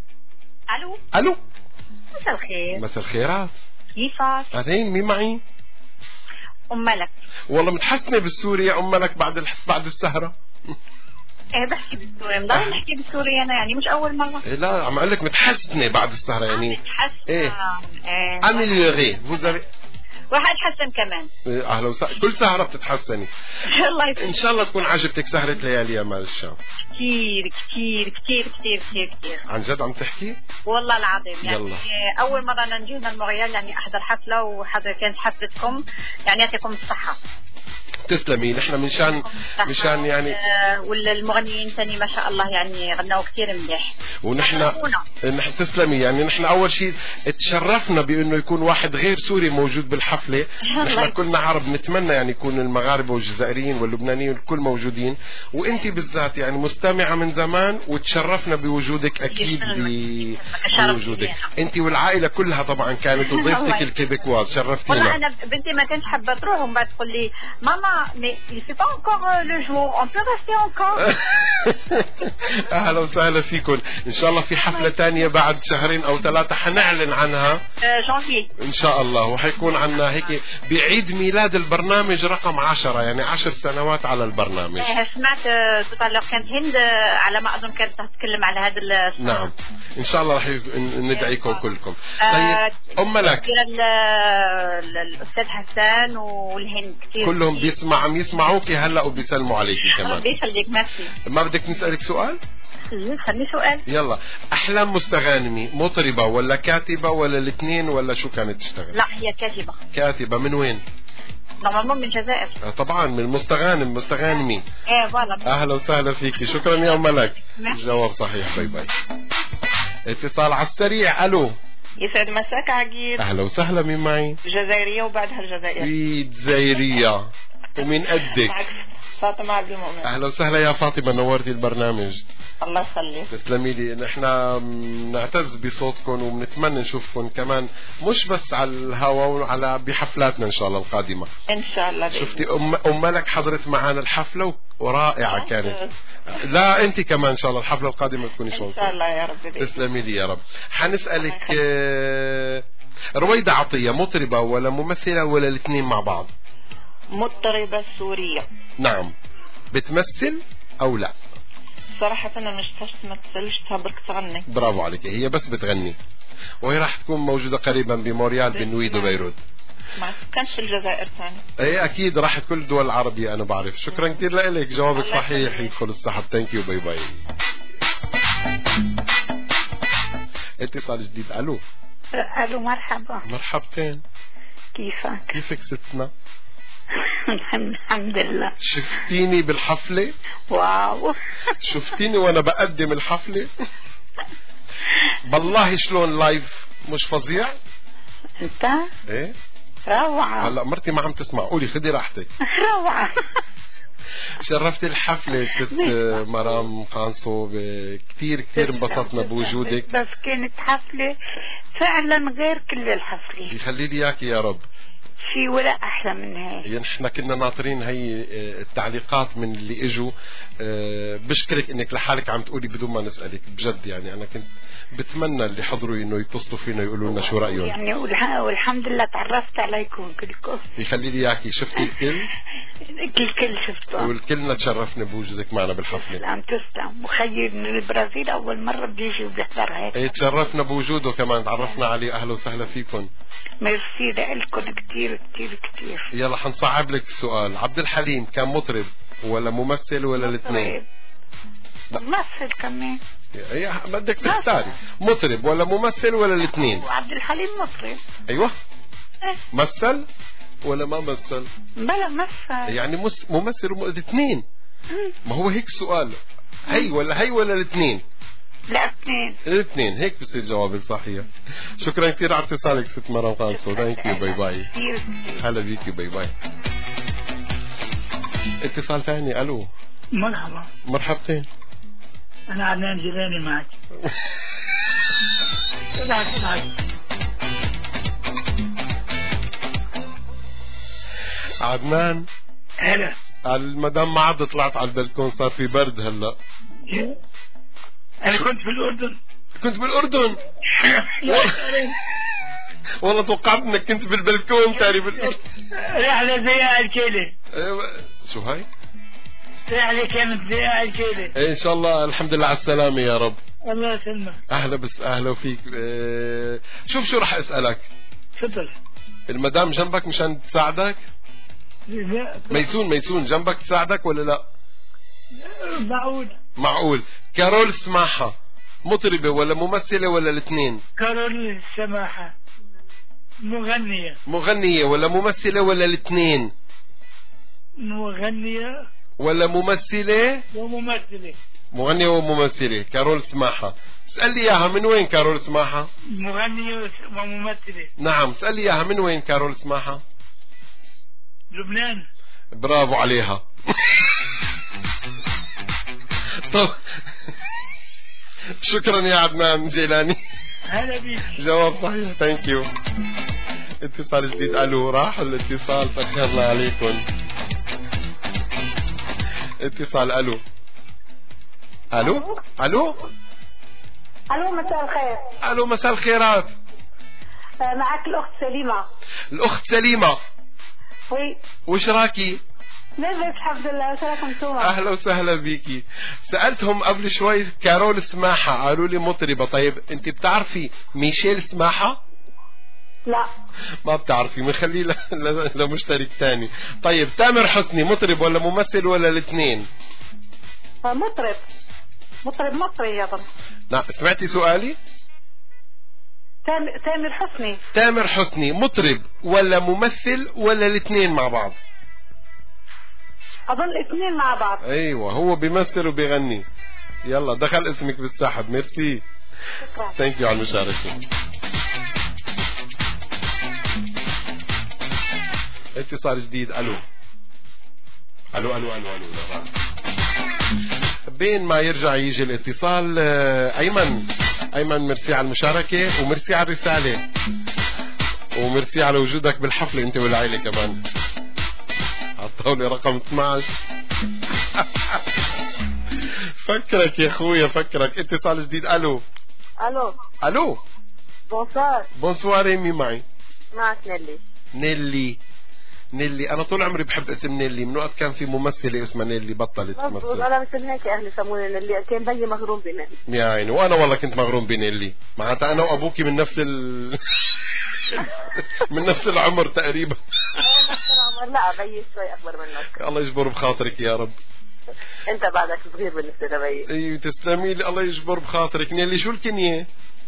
الو. مساء الخير. مساء الخيرات. كيفك؟ اهلين، مين معي؟ ام ملك. والله متحسنة بالسوري يا ام ملك بعد السهرة. ايه بحكي بالسوري، بضل نحكي بالسوري انا، يعني مش اول مرة. إيه لا عم اقول لك متحسنة بعد السهرة يعني. متحسنة. ايه اميليوري فوزاري. واحد حسن كمان. اهلا وسهلا، كل سهرة بتتحسني. الله يسلمك. ان شاء الله تكون عجبتك سهرة ليالي يا مال الشام. كثير كثير كثير كثير كثير كثير. عن جد عم تحكي؟ والله العظيم يعني يلا. اول مرة نجينا الموريال يعني احضر حفلة، وحضر كانت حفلتكم، يعني يعطيكم الصحة. تسلمي. نحن مشان يعني والمغنيين ثاني ما شاء الله يعني غنوا كثير مليح. ونحن تسلمي. يعني نحن اول شيء تشرفنا بانه يكون واحد غير سوري موجود بالحفله. نحن كلنا عرب نتمنى يعني يكون المغاربه والجزائريين واللبنانيين الكل موجودين، وانت بالذات يعني مستمعه من زمان وتشرفنا بوجودك اكيد بوجودك انت والعائله كلها طبعا كانت، وضيفتك الكيبيكواز شرفتينا. والله انا بنتي ما كانتش حابه تروح، وما تقول لي ماما mais il fait pas encore le jour, on peut rester encore. اهلا وسهلا فيكم. ان شاء الله في حفلة تانية بعد شهرين او 3 حنعلن عنها جانفي ان شاء الله، وحيكون عنا هيك بعيد ميلاد البرنامج رقم 10، يعني 10 سنوات على البرنامج. سمعت توتالور كانت هند على ما اظن كانت تتكلم على هذا. نعم ان شاء الله رح ندعيكم كلكم. طيب ام ملك، الاستاذ حسان والهند كثير كلهم عم يسمعوك هلا وبيسلموا عليكي كمان. ربي يخليك. ميرسي. ما بدك نسألك سؤال؟ خلني سؤال. يلا. احلام مستغانمي مطربة ولا كاتبة ولا الاثنين ولا شو كانت تشتغل؟ لا هي كاتبة. كاتبة. من وين؟ نورمالمون من الجزائر. طبعا من مستغانمي. ايه فوالا. اهلا وسهلا فيكي. شكرا يا ام ملك. الجواب صحيح. باي باي. اتصال على السريع. الو. يسعد مساك عقيل. اهلا وسهلا. مين معي؟ جزائرية وبعدها الجزائر. جزائرية. ومن قدك؟ فاطمة عبد المؤمن. اهلا وسهلا يا فاطمة، نورتي البرنامج. الله يخليك. تسلمي لي. نحن نعتز بصوتكم وبنتمنى نشوفكم كمان مش بس على الهواء وعلى بحفلاتنا ان شاء الله القادمة. ان شاء الله. شفتي ام ملك حضرت معنا الحفلة ورائعة كانت. لا انت كمان ان شاء الله الحفلة القادمة تكوني ان شاء الله يا رب. تسلمي لي يا رب. حنسألك رويدة عطية مطربة ولا ممثلة ولا الاثنين مع بعض؟ مطربة سورية. نعم. بتمثل او لا؟ صراحة انا مش تمثلش، تبرك تغني. برافو عليك. هي بس بتغني، وهي راح تكون موجودة قريبا بموريال بنويد وبيروت. ما كانش في الجزائر ثاني. ايه اكيد راحت كل الدول العربية انا بعرف. شكرا كثير لك، جوابك صحيح. يدخل السحب. ثانك يو. باي باي. اتصال جديد. الو. الو مرحبا. مرحبتين. كيفك ستنا؟ الحمد لله. شفتيني بالحفلة؟ واو. شفتيني وانا بقدم الحفلة؟ بالله شلون لايف مش فظيع؟ انت؟ ايه روعة. هلا مرتي ما عم تسمع. قولي خدي راحتك. روعة. شرفت الحفلة ست مرام قانصو، كثير انبسطنا بوجودك. بس كانت حفلة فعلا غير كل الحفلة. يخلي لي اياك يا رب. في ولا احلى من هيك. يعني نحن كنا ناطرين هي التعليقات من اللي اجوا. بشكرك انك لحالك عم تقولي بدون ما نسألك بجد. يعني انا كنت بتمنى اللي حضروا انه يتصلوا فينا يقولوا لنا شو رأيهم. يعني والحمد لله تعرفت عليكم كلكم. يخلي لي اياكي. شفتي الكل؟ الكل شفته. والكلنا تشرفنا بوجودك معنا بالحفلة. تسلم. وخيي من البرازيل اول مرة بيجي وبيحضر هيك. ايه تشرفنا بوجوده كمان، تعرفنا عليه. اهلا وسهلا فيكم. ميرسي لكم كتير كتير كتير. يلا حنصعب لك السؤال. عبد الحليم كان مطرب ولا ممثل ولا الاثنين؟ ممثل كمان. بدك تختاري مطرب ولا ممثل ولا الاثنين؟ وعبد الحليم مطرب. ايوه. مثل ولا ما مثل؟ بلا مثل. يعني ممثل الاثنين. ما هو هيك السؤال. هي ولا الاثنين؟ لا الاثنين. هيك بصير جوابك صحيح. شكرا كثير على اتصالك ست مرام قانصو. ثانك يو. باي باي. هلا بيكي. باي باي. اتصال ثاني. الو. مرحبا. مرحبتين. انا عدنان جيلاني معك. عدنان. هلا. المدام ما عاد طلعت على البلكون، صار في برد هلا. انا كنت بالأردن. كنت بالأردن؟ والله توقعت انك كنت بالبلكون تاري بالأردن. رحلة زي الكيلة. شو هاي؟ رحلة كانت زي الكيلة. ان شاء الله. الحمد لله على السلامة يا رب. الله يسلمك. اهلا فيك. شو رح اسألك؟ تفضل. المدام جنبك مشان تساعدك؟ لا. ميسون جنبك تساعدك ولا لا؟ معقول. كارول سماحة مطربة ولا ممثلة ولا الاثنين؟ كارول سماحة مغنية ولا ممثلة ولا الاثنين؟ مغنية ولا ممثلة وممثلة. مغنية وممثلة. كارول سماحة. اسأل لي اياها من وين كارول سماحة؟ مغنية وممثلة. نعم. اسأل لي اياها من وين كارول سماحة؟ لبنان. برافو عليها. طب شكرا يا عدنان جيلاني. هلا بيك. جواب صحيح. ثانك يو. اتصال جديد. الو. راح الاتصال. فكرنا عليكم. اتصال. الو. مساء الخير. الو مساء الخيرات. معك الاخت سليمة. الاخت سليمة. وي. وش راكي؟ لاباس الحمد لله. وش راكم انتم؟ اهلا وسهلا بيكي. سألتهم قبل شوي كارول سماحة، قالوا لي مطربة. طيب انت بتعرفي ميشيل سماحة؟ لا. ما بتعرفي. بنخليه لمشترك تاني. طيب تامر حسني مطرب ولا ممثل ولا الاثنين؟ مطرب مصري يا طب. لا سمعتي سؤالي؟ تامر حسني مطرب ولا ممثل ولا الاثنين مع بعض؟ اظن الاثنين مع بعض. ايوه هو بيمثل وبيغني. يلا دخل اسمك بالسحب. ميرسي. شكرا. ثانك يو على المشاركة. اتصال جديد. الو. بين ما يرجع يجي الاتصال. ايمن ميرسي على المشاركة وميرسي على الرسالة وميرسي على وجودك بالحفلة انت والعائلة كمان. عطولي رقم 12. فكرك يا اخويا فكرك. اتصال جديد. الو. بونسوار. مين معي؟ معك نيلي. انا طول عمري بحب اسم نيلي من وقت كان في ممثلة اسمها نيلي بطلت تمثل. انا مثل هيك اهلي سموني نيلي. كان بيي مغروم بنيلي. يا عيني. وانا والله كنت مغروم بنيلي. معناتها انا وابوكي من نفس من نفس العمر تقريبا. لا بيي شوي اكبر منك. الله يجبر بخاطرك يا رب. انت بعدك صغير بالنسبة لبيي. ايوه تسلمي لي. الله يجبر بخاطرك. نيلي شو الكنية؟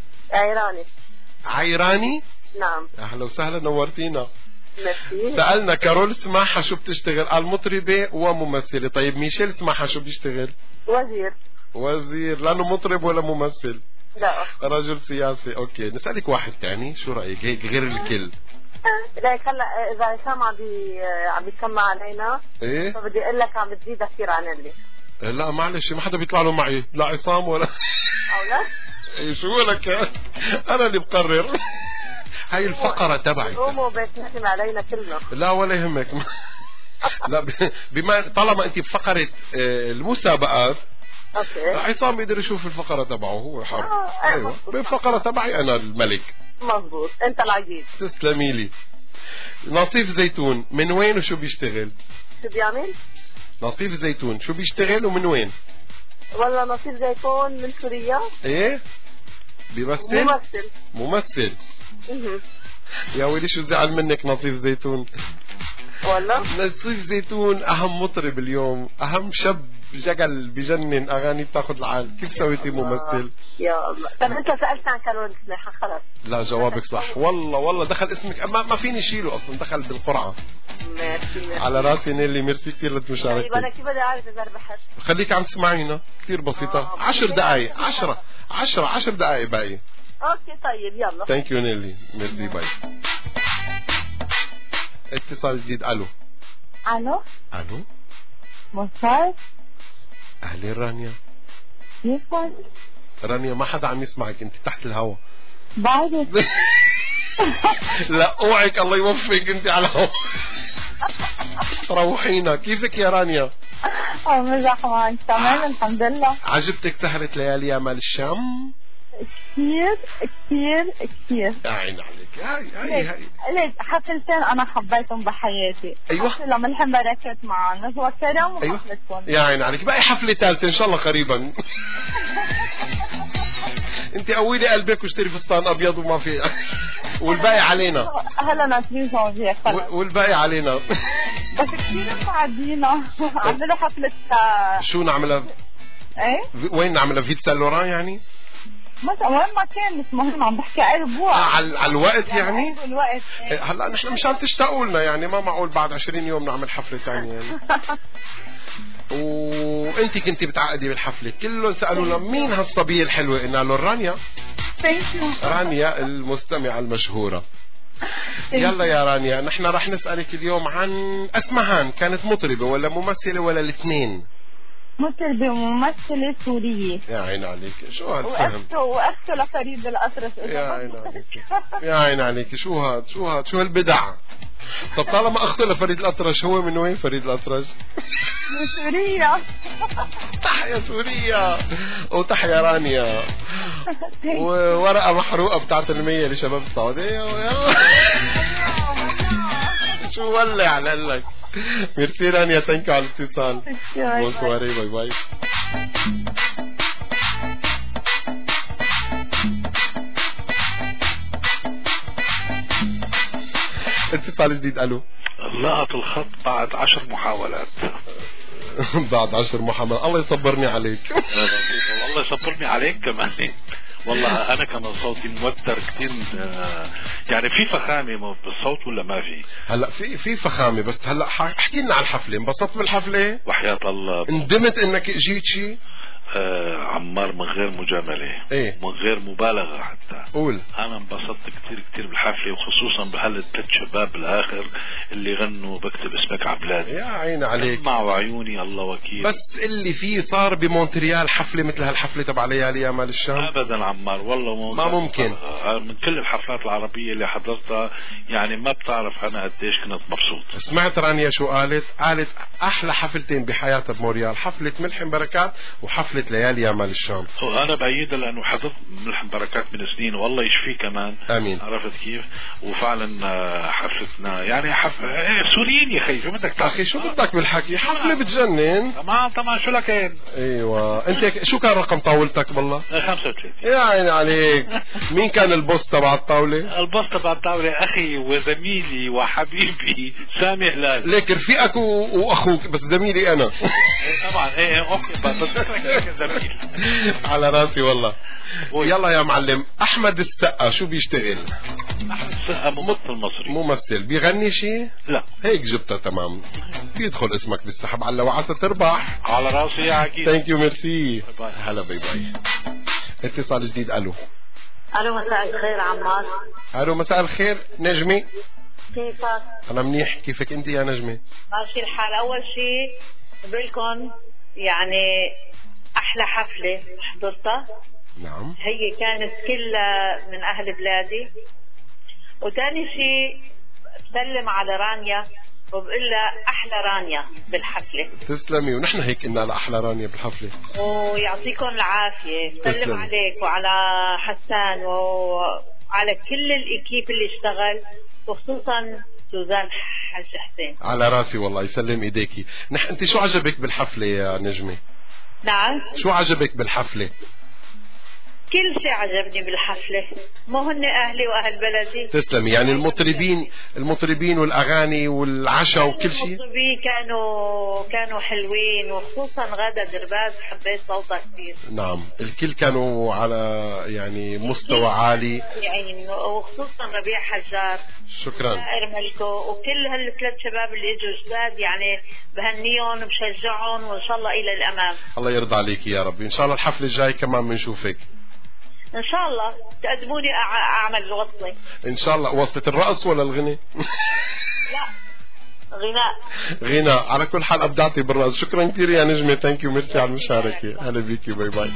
عيراني. نعم. اهلا وسهلا نورتينا. ميرسي. سألنا كارول سماحة شو بتشتغل؟ قال مطربة وممثلة. طيب ميشيل سماحة شو بيشتغل؟ وزير لأنه مطرب ولا ممثل؟ لا. رجل سياسي. اوكي نسألك واحد تاني. شو رأيك هيك غير الكل؟ ليك هلا اذا عصام عم بيتسمع علينا ايه فبدي اقول لك عم بتزيد كثير عن اللي لا معلش ما حدا بيطلع له معي لا عصام ولا او لا ايه شو لك انا اللي بقرر. هاي الفقرة تبعي قوموا بتنسم علينا كلنا. لا ولا يهمك. لا بما طالما انت بفقرة المسابقات اوكي عصام بيقدر يشوف الفقرة تبعه هو حر. ايوه بالفقرة تبعي انا الملك. مظبوط انت العزيز. تسلمي لي. نصيف زيتون من وين وشو بيشتغل؟ شو بيعمل؟ نصيف زيتون شو بيشتغل ومن وين؟ والله نصيف زيتون من سوريا. ايه بيمثل؟ ممثل. يا ويلي شو زعل منك نصيف زيتون. والله نصيف زيتون اهم مطرب اليوم، اهم شاب جقل بجنن اغاني بتاخذ العالم. كيف سويتي ممثل؟ يا الله. طب انت سالت عن كارول سماحه خلص. لا جوابك صح والله دخل اسمك ما فيني شيله اصلا دخل بالقرعه. ميرسي على راسي نيلي ميرسي كثير لمشاركتك. طيب انا كيف بدي اعرف اذا ربحت؟ خليك عم تسمعينا كثير بسيطه. 10 دقائق 10 دقائق باقي. اوكي طيب يلا. ثانك يو نيلي ميرسي باي. اتصال جديد. الو مساء. اهلين رانيا. كيفك؟ رانيا ما حدا عم يسمعك انت تحت الهوا. بعدك. لا اوعك الله يوفقك انت على الهوا. روحينا. كيفك يا رانيا؟ مزح معك تمام الحمد لله. عجبتك سهرة ليالي يا مال الشام؟ كثير يا عين عليك. هاي ليك حفلتين انا حبيتهم بحياتي. ايوه حفلة ملحم بركات مع نزوة كرم وحفلتكم. يا عين عليك. باقي حفلة ثالثة ان شاء الله قريبا. انت قويلي قلبك واشتري فستان ابيض وما في والباقي علينا. هلا ناترين جانفيه خلص والباقي علينا. بس كثير سعدينا. عملوا حفلة شو نعملها؟ ايه وين نعملها؟ في سان لوران يعني؟ مثلا وين ما كان مش مهم عم بحكي اسبوع. على الوقت يعني؟ الوقت. هلا نحن مشان تشتاقوا لنا يعني ما معقول بعد 20 يوم نعمل حفلة ثانية يعني. وانت كنتي بتعقدي بالحفلة كلهم سألونا مين هالصبية الحلوة؟ قلنا له رانيا. رانيا المستمعة المشهورة. يلا يا رانيا نحن رح نسألك اليوم عن اسمهان. كانت مطربة ولا ممثلة ولا الاثنين؟ مطربة وممثلة سورية. يا عين عليك. شو هالفهم؟ واخته لفريد الأطرش. يا عين عليك. يا عين عليك. شو هاد شو هالبدع. طب طالما اخته لفريد الأطرش هو من وين فريد الأطرش؟ من سوريا. تحيا سوريا وتحيا رانيا. وورقة محروقة بتاعت المية لشباب السعودية. شو ولع لك. ميرسي رانيا ثانك على الاتصال. بونسواري باي باي. اتصال جديد. الو لقط الخط بعد 10 محاولات. بعد 10 محاولات. الله يصبرني عليك. الله يصبرني عليك كمان. والله انا كمان صوتي موتر كثير. يعني في فخامه بالصوت ولا ما في؟ هلا في فخامه بس هلا احكي لنا على الحفله. انبسطت بالحفله؟ وحياة الله ندمت انك جيت شي؟ عمار من غير مجامله. ايه؟ من غير مبالغه حتى. قول. انا انبسطت كثير بالحفله وخصوصا بهالثلاث شباب بالاخر اللي غنوا بكتب اسمك عبلادي. يا عيني عليك. معوا عيوني الله وكيل. بس اللي فيه صار بمونتريال حفله مثل هالحفله تبع ليالي يا مال الشام؟ ابدا عمار والله ما ممكن. من كل الحفلات العربيه اللي حضرتها يعني ما بتعرف انا قديش كنت مبسوط. سمعت رانيا شو قالت احلى حفلتين بحياتها بمونريال حفله ملحم بركات وحفله ليالي يا مال الشام. انا بايدها لانه حضرت ملحم بركات من سنين والله يشفيه كمان. امين. عرفت كيف؟ وفعلا حفلتنا يعني سوريين يا اخي شو بدك تعمل؟ اخي شو بدك بالحكي حفله بتجنن. طبعا شو لك. ايوه انت شو كان رقم طاولتك بالله؟ 35. يا عيني عليك. مين كان البوس تبع الطاوله؟ البوس تبع الطاوله اخي وزميلي وحبيبي سامي هلال. ليك رفيقك واخوك بس زميلي انا. طبعا اوكي بس ذكرك زميل. على راسي والله. يلا يا معلم. احمد السقا شو بيشتغل؟ احمد السقا ممثل مصري. ممثل. بيغني شيء؟ لا. هيك جبتها تمام. بيدخل اسمك بالسحب على وعسى تربح. على راسي يا عقيد. ثانك يو ميرسي. هلا باي باي. اتصال جديد. الو مساء الخير عمار. الو مساء الخير نجمي. كيفك؟ انا منيح، كيفك انت يا نجمة؟ ماشي الحال. اول شيء بقولكم يعني احلى حفلة حضرتها. نعم. هي كانت كلها من اهل بلادي. وثاني شيء بسلم على رانيا وبقول لها احلى رانيا بالحفلة. تسلمي، ونحن هيك قلنا لاحلى رانيا بالحفلة. ويعطيكم العافية. بسلم عليك وعلى حسان وعلى كل الاكيب اللي اشتغل، وخصوصا سوزان حاج حسين. على راسي والله، يسلم ايديكي. انت شو عجبك بالحفلة يا نجمة؟ نعم. شو عجبك بالحفلة؟ كل شيء عجبني بالحفلة، مو هن أهلي وأهل بلدي. تسلمي. يعني المطربين والأغاني والعشاء وكل شيء. المطربين كانوا حلوين، وخصوصا غادة درباز حبيت صوتها كثير. نعم، الكل كانوا على يعني مستوى عالي يعني، وخصوصا ربيع حجار. شكرا. دائر ملكو وكل هالثلاث شباب اللي اجوا جداد، يعني بهنيهم وبشجعهم وان شاء الله الى الامام. الله يرضى عليك يا ربي. ان شاء الله الحفلة الجاي كمان بنشوفك. ان شاء الله تقدموني اعمل وصلة. ان شاء الله. وصلة الرقص ولا الغنى؟ لا، غناء. على كل حال ابدعتي بالرقص. شكرا كثير يا نجمة. ثانك يو، ميرسي على المشاركة. هلا بيكي، باي باي.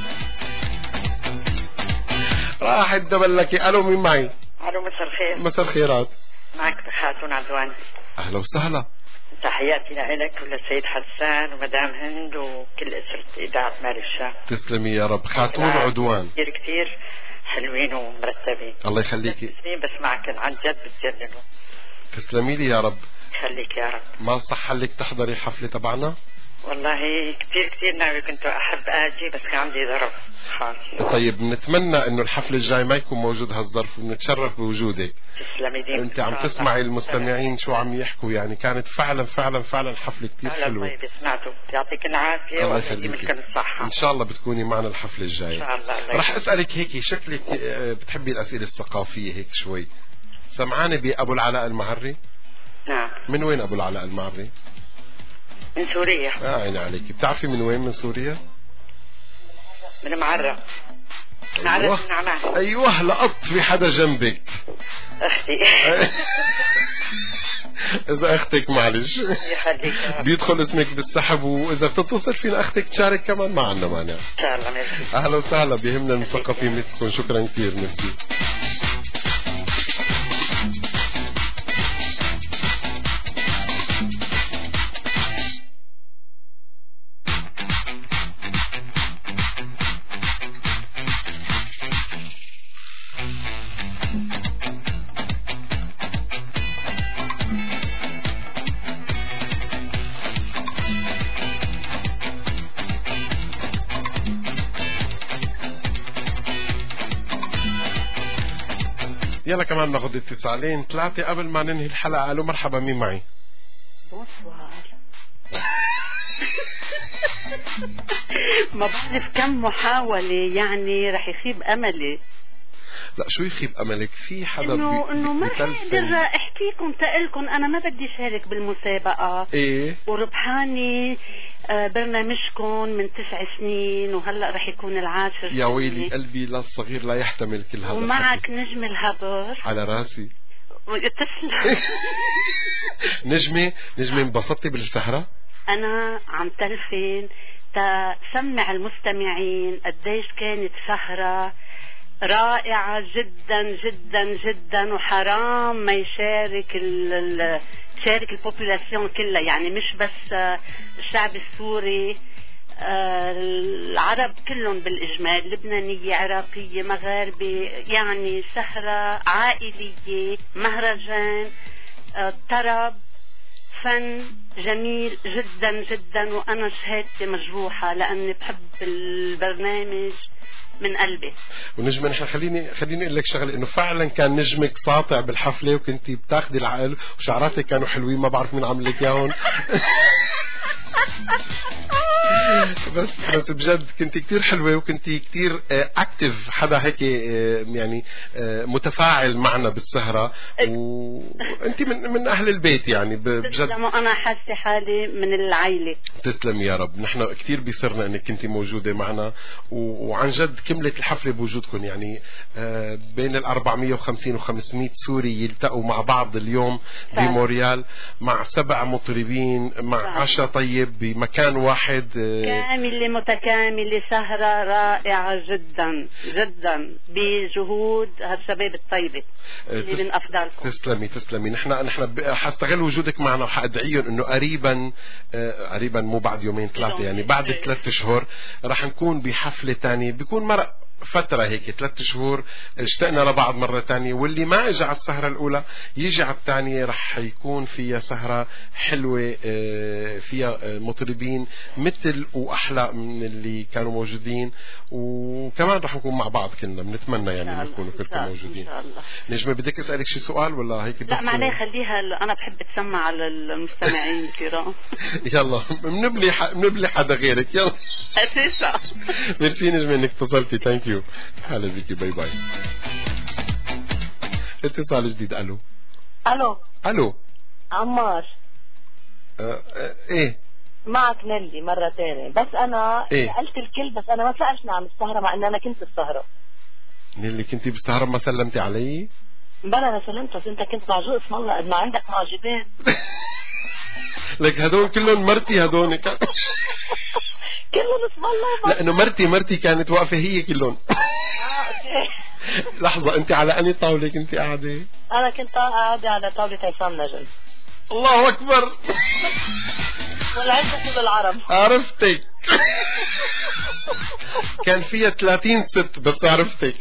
راحت دبلكي. الو، مين معي؟ الو، مساء الخير. مساء الخيرات. معك خاتون عدوان. اهلا وسهلا. تحياتي لك وللسيد حسان ومدام هند وكل أسرة إذاعة مال الشام. تسلمي يا رب. خاتون عدوان كثير حلوين ومرتبين. الله يخليكي. بسمعك عن جد بتجننوا. تسلمي لي يا رب. خليك يا رب. ما صح لك تحضري الحفلة تبعنا؟ والله كثير ناوي كنت أحب آجي، بس كان عندي ظرف خاص. طيب نتمنى إنه الحفلة الجاي ما يكون موجود هالظرف، ونتشرف بوجودك. تسلمي ديم. أنت عم تسمعي المستمعين شو عم يحكوا، يعني كانت فعلا حفلة كتير حلوة. طيب سمعتوا. يعطيك العافية. الله يخليك. الصحة. إن شاء الله بتكوني معنا الحفلة الجاية. إن شاء الله. رح أسألك هيك، شكلك بتحبي الأسئلة الثقافية هيك شوي. سمعاني بأبو العلاء المعري؟ نعم. من وين أبو العلاء المعري؟ من سوريا. عيني عليك. بتعرفي من وين من سوريا؟ من معرة. معرة من عمان. أيوه، لقط في حدا جنبك. أختي. إذا أختك معلش بيدخل اسمك بالسحب، وإذا بتتصل فينا أختك تشارك كمان ما عنا مانع. إن شاء الله. ميرسي. أهلا وسهلا. بيهمنا المثقفين مثلكم. شكرا كثير. ميرسي. يلا كمان ناخذ اتصالين 3 قبل ما ننهي الحلقة. الو، مرحبا، مين معي؟ بونسوار. ما بعرف كم محاولة، يعني رح يخيب أملي. لا، شو يخيب أملك؟ في حدا إنه ما حقدر أحكيكم تقلكم أنا ما بدي شارك بالمسابقة. إيه؟ وربحاني برنامجكم من 9 سنين، وهلأ رح يكون العاشر. يا ويلي قلبي، لا الصغير لا يحتمل كل هذا. ومعك نجم الهبر. على راسي. تسلم. نجمة انبسطتي بالسهرة؟ أنا عم تلفن تسمع المستمعين قديش كانت سهرة رائعة جدا جدا جدا، وحرام ما يشارك تشارك البوبولاسيون كلها، يعني مش بس الشعب السوري، العرب كلهم بالإجمال، لبنانية عراقية مغاربة، يعني سهرة عائلية، مهرجان، طرب، فن جميل جدا جدا. وأنا شهادتي مجروحة لأني بحب البرنامج من قلبي. ونجمة نحن خليني اقول لك شغله، انه فعلا كان نجمك ساطع بالحفله، وكنتي بتاخذي العقل، وشعراتك كانوا حلوين، ما بعرف مين عامل لك اياهم. بس بجد كنت كتير حلوة وكنت كتير اكتف، حدا هيك يعني متفاعل معنا بالسهرة، وانت من اهل البيت يعني بجد. انا حاسة حالي من العائلة. تسلم يا رب، نحن كتير بيسرنا انك كنتي موجودة معنا، وعن جد كملت الحفلة بوجودكم. يعني بين 450 و500 سوري يلتقوا مع بعض اليوم بموريال مع 7 مطربين مع عشاء طيب بمكان واحد كاملة متكاملة، سهرة رائعة جدا جدا بجهود هالشباب الطيبة اللي من أفضلكم. تسلمي. نحن حستغل وجودك معنا وحأدعيهم انه قريبا مو بعد يومين 3 يعني بعد 3 شهور رح نكون بحفلة تانية، بيكون مرق فترة هيك 3 شهور اشتقنا لبعض مرة تانية، واللي ما اجى على السهرة الأولى يجي على الثانية، رح يكون فيها سهرة حلوة فيها مطربين مثل وأحلى من اللي كانوا موجودين، وكمان رح نكون مع بعض كلنا، بنتمنى يعني نكونوا كلكم موجودين إن شاء الله. نجمة بدك أسألك شي سؤال ولا هيك؟ لا معليه خليها، أنا بحب أتسمع على المستمعين الكرام. يلا بنبلي حدا غيرك. يلا أساسا. ميرسي نجمة إنك اتصلتي. ثانك يو. حالة بيكي. باي باي. اتصال جديد. الو عمار. ايه معك نيلي مرة تانية، بس انا سألت الكل، بس انا ما سألتني عن السهرة مع ان انا كنت بالسهرة. نيلي كنتي بالسهرة ما سلمتي علي؟ بلا انا سلمت، بس انت كنت معجوق اسم الله قد ما عندك معجبات. لك هدول كلهم مرتي هدول كلهم اسم الله. لانه مرتي كانت واقفة هي كلهم. لحظة، انت على اني طاولة كنت قاعدة؟ انا كنت قاعدة على طاولة عصام نجم. الله اكبر. والعزة كل العرب. عرفتك. كان فيها 30 ست بس عرفتك.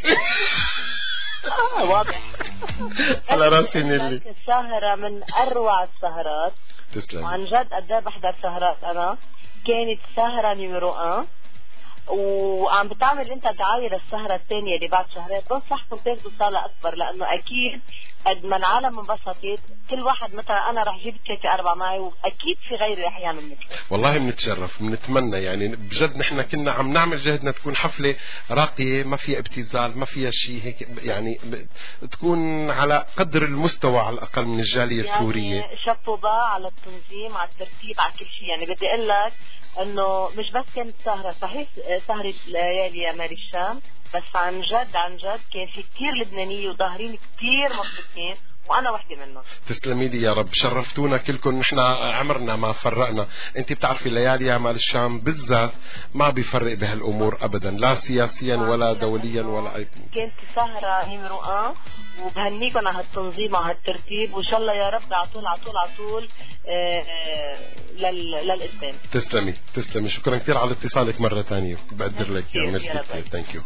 واضح. على راسي نيلي. السهرة من اروع السهرات. تسلم. وعن جد قد ايه بحضر سهرات انا، كانت سهرة نيميرو 1، وعم بتعمل انت دعاية للسهرة الثانية اللي بعد شهرين. بنصحكم تاخذوا صالة اكبر، لانه اكيد قد ما العالم انبسطت، كل واحد مثلا انا رح جيب 3-4 معي، واكيد في غيري رح يعمل مثلي. والله بنتشرف، بنتمنى يعني بجد نحن كنا عم نعمل جهدنا تكون حفلة راقية، ما فيها ابتذال، ما فيها شيء هيك، يعني تكون على قدر المستوى على الاقل من الجالية السورية. يعني شابوبا على التنظيم، على الترتيب، على كل شيء. يعني بدي اقول لك انه مش بس كانت سهرة، صحيح سهرة ليالي يا مال الشام، بس عن جد كان في كتير لبنانية وظاهرين كتير مبسوطين، وانا وحده منهم. تسلمي لي يا رب، شرفتونا كلكم. نحن عمرنا ما فرقنا. انت بتعرفي ليالي يا مال الشام بالذات ما بيفرق بهالامور ابدا، لا سياسيا ولا دوليا ولا اي. كانت سهرة نيميرو 1، وبهنيكم على هالتنظيم وعلى الترتيب، وان شاء الله يا رب على طول للقدام. تسلمي. شكرا كثير على اتصالك مرة ثانية، بقدر لك يا ميرسي كثير. ثانك يو.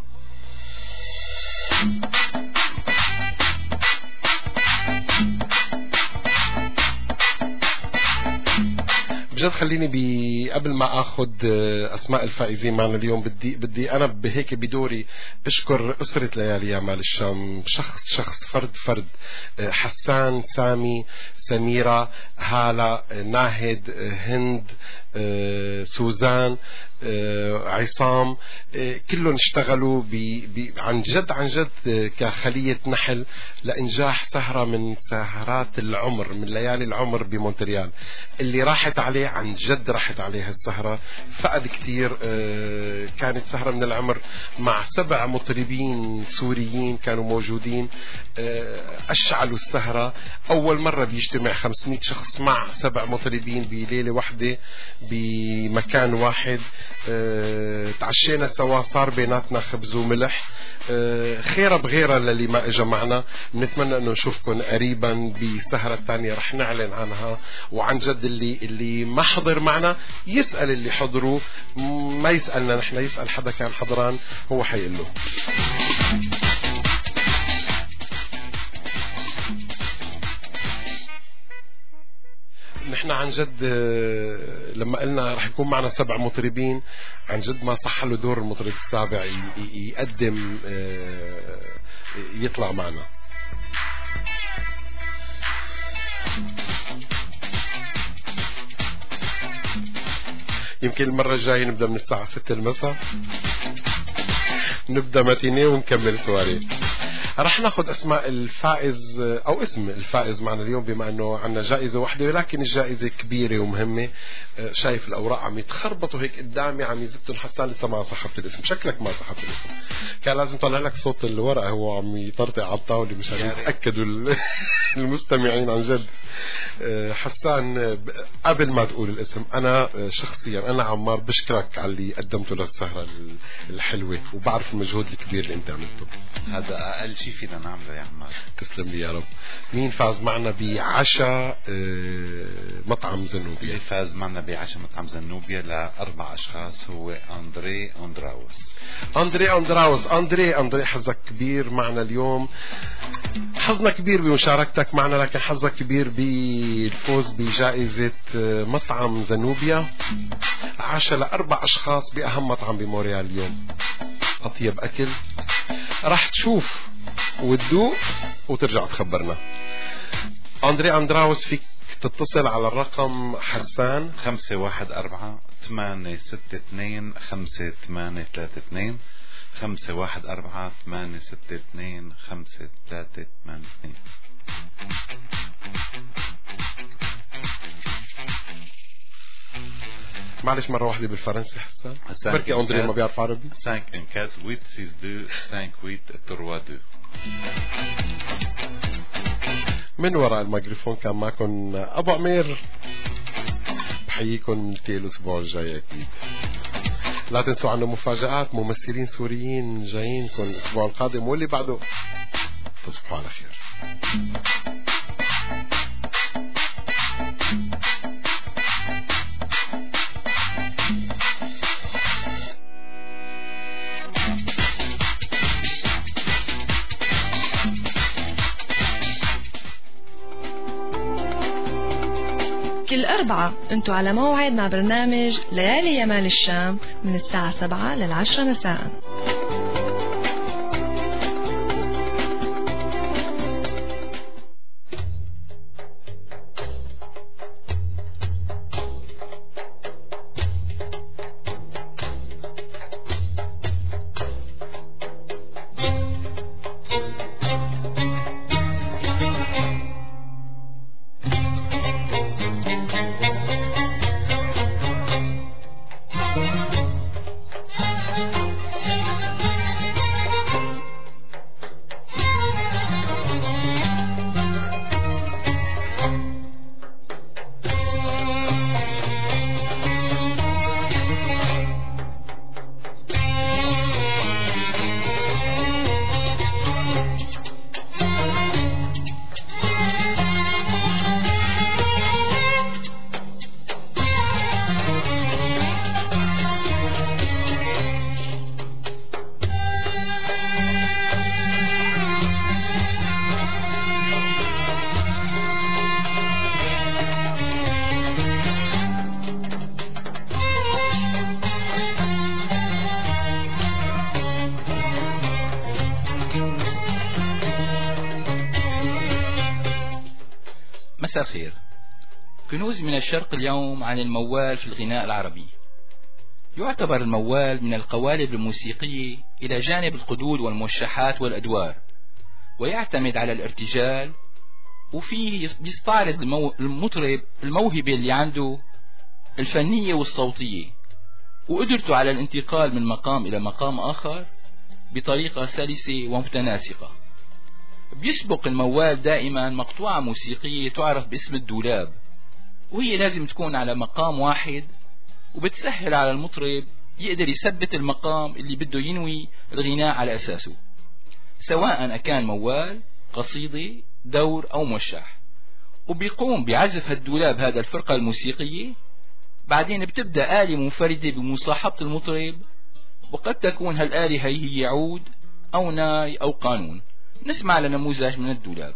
بجد خليني قبل ما اخذ اسماء الفائزين معنا اليوم، بدي انا بهيك بدوري اشكر اسره ليالي يا مال الشام، شخص فرد، حسان، سامي، سميرة، هالة، ناهد، هند، سوزان، عصام، كلهم اشتغلوا عن جد كخلية نحل لإنجاح سهرة من سهرات العمر، من ليالي العمر بمونتريال. اللي راحت عليه عن جد راحت عليه السهرة، فقد كتير. كانت سهرة من العمر مع 7 مطربين سوريين كانوا موجودين، أشعلوا السهرة. أول مرة بيجتمع 500 شخص مع 7 مطربين بليلة واحدة بمكان واحد. تعشينا سوا، صار بيناتنا خبز وملح. خيرة بغيرة للي ما اجا معنا. بنتمنى انه نشوفكم قريبا بسهرة تانية رح نعلن عنها. وعن جد اللي ما حضر معنا يسأل اللي حضروا، ما يسألنا نحن، يسأل حدا كان حضران هو حيقول له. نحن عن جد لما قلنا رح يكون معنا 7 مطربين، عن جد ما صح له دور المطرب السابع يقدم يطلع معنا. يمكن المرة الجاية نبدأ من الساعة 6 المساء، نبدأ ماتينيه ونكمل سواري. رح ناخذ اسماء الفائز او اسم الفائز معنا اليوم، بما انه عندنا جائزة واحدة ولكن الجائزة كبيرة ومهمة. شايف الاوراق عم يتخربطوا هيك قدامي، عم يزتوا حسان لسه ما صحبت الاسم. شكلك ما صحبت الاسم، كان لازم طلع لك صوت الورقة هو عم يطرطع على الطاولة مشان يتأكدوا المستمعين عن جد. حسان قبل ما تقول الاسم، انا شخصيا انا عمار بشكرك على اللي قدمته للسهرة الحلوة، وبعرف المجهود الكبير اللي انت عملته. هذا اقل شيء فينا نعمله يا عمار. تسلم لي يا رب. مين فاز معنا بعشاء مطعم زنوبيا؟ اللي فاز معنا بعشاء مطعم زنوبيا ل4 اشخاص هو أندري أندراوس. أندري حظك كبير معنا اليوم، حظنا كبير بمشاركتك معنا، لكن حظك كبير بالفوز بجائزة مطعم زنوبيا، عشاء ل4 أشخاص بأهم مطعم بموريال اليوم، أطيب أكل. راح تشوف وتدوق وترجع تخبرنا. أندراوس فيك تتصل على الرقم حسان 514-862-5832 514-862-5382. معلش مرة واحدة بالفرنسي حسان، بركي أندري ما بيعرف عربي. 514-862-5832. من وراء الميكروفون كان معكم أبو عمير، بحييكم نلتقي الأسبوع الجاي أكيد. لا تنسوا عنا مفاجآت، ممثلين سوريين جايينكم الأسبوع القادم واللي بعده. تصبحوا على خير. كل أربعة أنتوا على موعد مع برنامج ليالي يمال الشام من الساعة 7 لل10 مساء. مساء الخير. كنوز من الشرق اليوم عن الموال في الغناء العربي. يعتبر الموال من القوالب الموسيقية إلى جانب القدود والموشحات والأدوار، ويعتمد على الارتجال، وفيه بيستعرض المطرب الموهبة اللي عنده الفنية والصوتية، وقدرته على الانتقال من مقام إلى مقام آخر بطريقة سلسة ومتناسقة. بيسبق الموال دائما مقطوعة موسيقية تعرف باسم الدولاب، وهي لازم تكون على مقام واحد، وبتسهل على المطرب يقدر يثبت المقام اللي بده ينوي الغناء على أساسه، سواء كان موال، قصيدة، دور أو موشح. وبيقوم بعزف الدولاب هذا الفرقة الموسيقية. بعدين بتبدأ آلة منفردة بمصاحبة المطرب، وقد تكون هالآلة هي عود أو ناي أو قانون. نسمع لنموذج من الدولاب.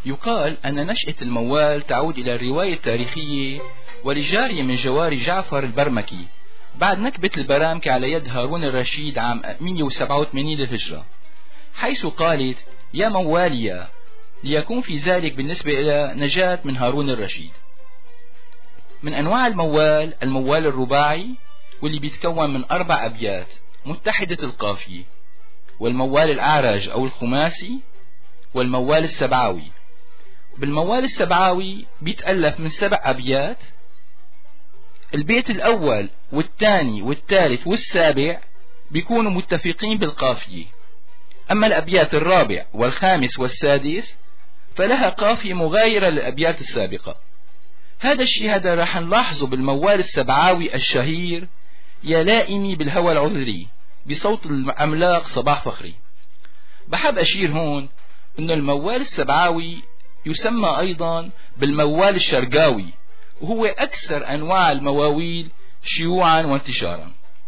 يقال أن نشأة الموال تعود إلى الرواية التاريخية ولجارية من جواري جعفر البرمكي بعد نكبة البرامكة على يد هارون الرشيد عام 187 للهجرة، حيث قالت: يا مواليا، ليكون في ذلك بالنسبة إلى نجاة من هارون الرشيد. من أنواع الموال الموال الرباعي، واللي بيتكون من 4 أبيات متحدة القافية، والموال الأعرج أو الخماسي، والموال السبعاوي. بالموال السبعاوي بيتألف من 7 أبيات، البيت الأول والثاني والثالث والسابع بيكونوا متفقين بالقافية، أما الأبيات الرابع والخامس والسادس فلها قافية مغايرة للأبيات السابقة. هذا الشيء هذا راح نلاحظه بالموال السبعاوي الشهير: يا لائمي بالهوى العذري، بصوت العملاق صباح فخري. بحب أشير هون أن الموال السبعاوي يسمى أيضا بالموال الشرقاوي، وهو أكثر أنواع المواويل شيوعا وانتشارا.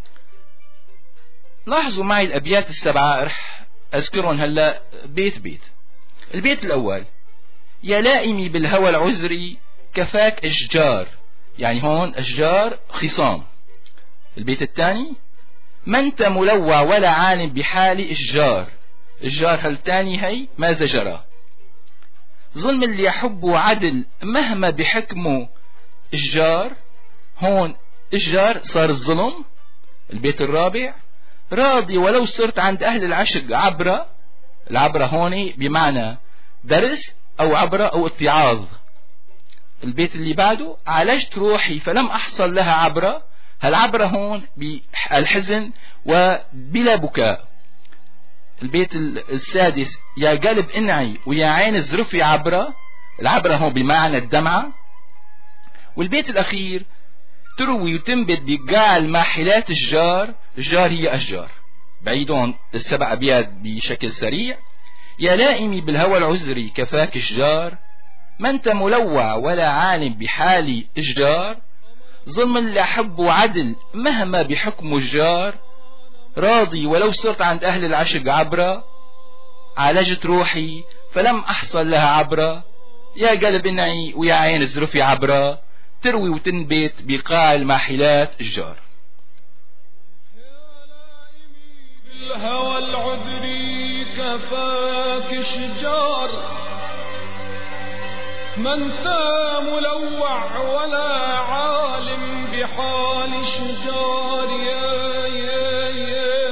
لاحظوا معي الأبيات السبعة، رح أذكرهم هلأ بيت بيت. البيت الأول: يا لائمي بالهوى العذري كفاك أشجار، يعني هون أشجار خصام. البيت الثاني: ما أنت ملوع ولا عالم بحال أشجار، الجار هالتاني هي ماذا جرى. ظلم اللي يحبه عدل مهما بحكمه أشجار، هون أشجار صار الظلم. البيت الرابع: راضي ولو صرت عند أهل العشق عبرة، العبرة هون بمعنى درس أو عبرة أو اتعاظ. البيت اللي بعده: عالجت روحي فلم أحصل لها عبرة، هالعبرة هون بالحزن وبلا بكاء. البيت السادس: يا قلب انعي ويا عين زرفي عبرة، العبرة هون بمعنى الدمعة. والبيت الأخير: تروي وتنبت بقاع الماحلات الجار، الجار هي أشجار. بعيدون ال7 أبيات بشكل سريع: يا لائمي بالهوى العذري كفاك أشجار، ما أنت ملوع ولا عالم بحالي أشجار، ظلم اللي أحبه عدل مهما بحكمه الجار، راضي ولو صرت عند أهل العشق عبرة، عالجت روحي فلم أحصل لها عبرة، يا قلب انعي ويا عين زرفي عبرة، تروي وتنبت بقاع الماحلات الجار. بالهوى العذري كفاك شجار، ما انت ملوع ولا عالم بحال شجار، يا يا يا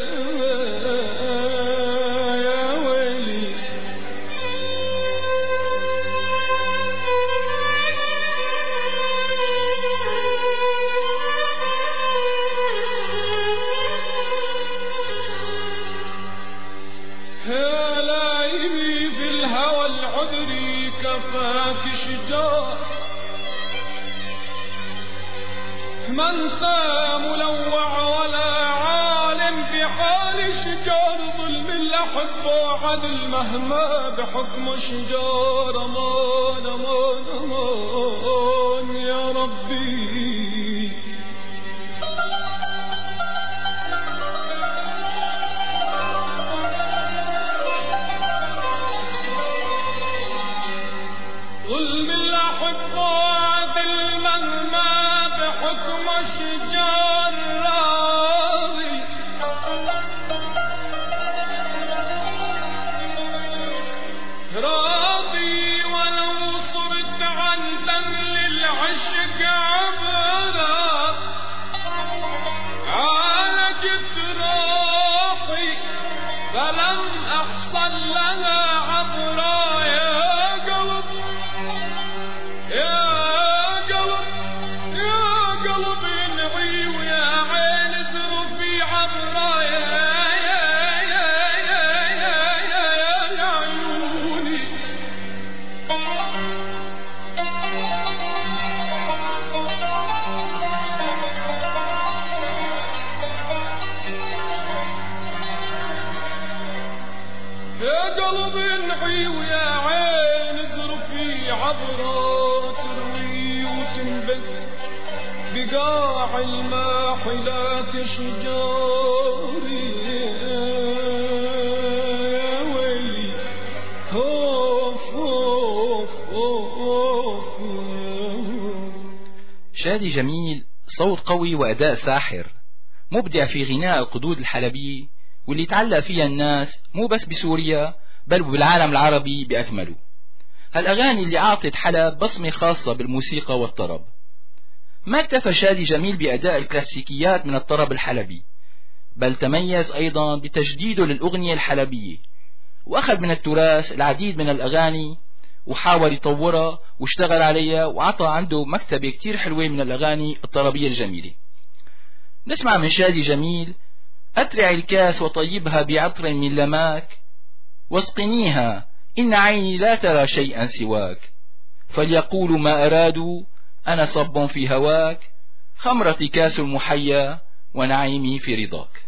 يا ويلي. يا لايمي في الهوى العذري كفاك شجار، ما انت ملوع ولا عالم بحال شجار، ظلم الأحبة عدل مهما بحكم شجار. أمان أمان أمان يا ربي. ظلم الأحبة عدل مهما بحكم الشجار، راضي راضي شادي جميل صوت قوي وأداء ساحر، مبدع في غناء القدود الحلبي، واللي تعلق فيها الناس مو بس بسوريا بل بالعالم العربي بأكمله. هالأغاني اللي أعطت حلب بصمة خاصة بالموسيقى والطرب. ما اكتفى شادي جميل بأداء الكلاسيكيات من الطرب الحلبي، بل تميز أيضا بتجديده للأغنية الحلبية، وأخذ من التراث العديد من الأغاني وحاول يطورها واشتغل عليها، وعطى عنده مكتبة كتير حلوة من الأغاني الطربية الجميلة. نسمع من شادي جميل: أترع الكاس وطيبها بعطر من لماك، واسقنيها إن عيني لا ترى شيئا سواك، فليقولوا ما أرادوا أنا صب في هواك، خمرتي كاس المحيا ونعيمي في رضاك.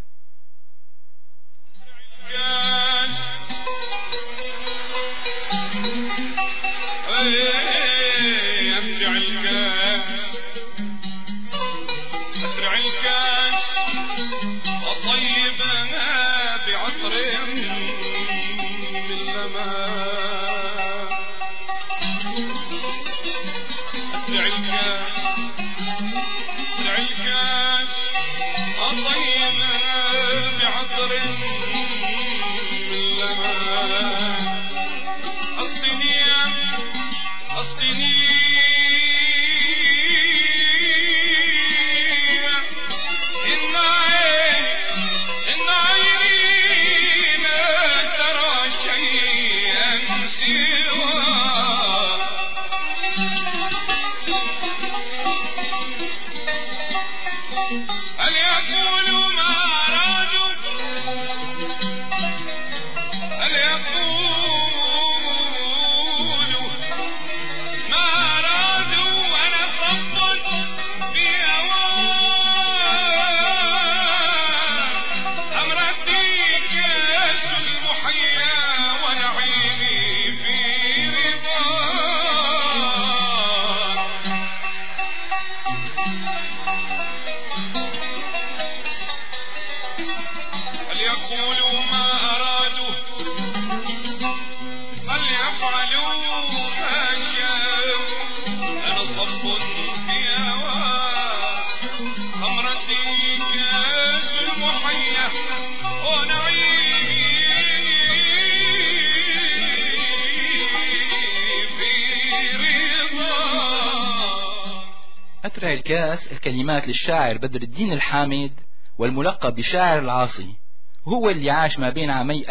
أترع الكاس الكلمات للشاعر بدر الدين الحامد، والملقب بشاعر العاصي، وهو اللي عاش ما بين عامي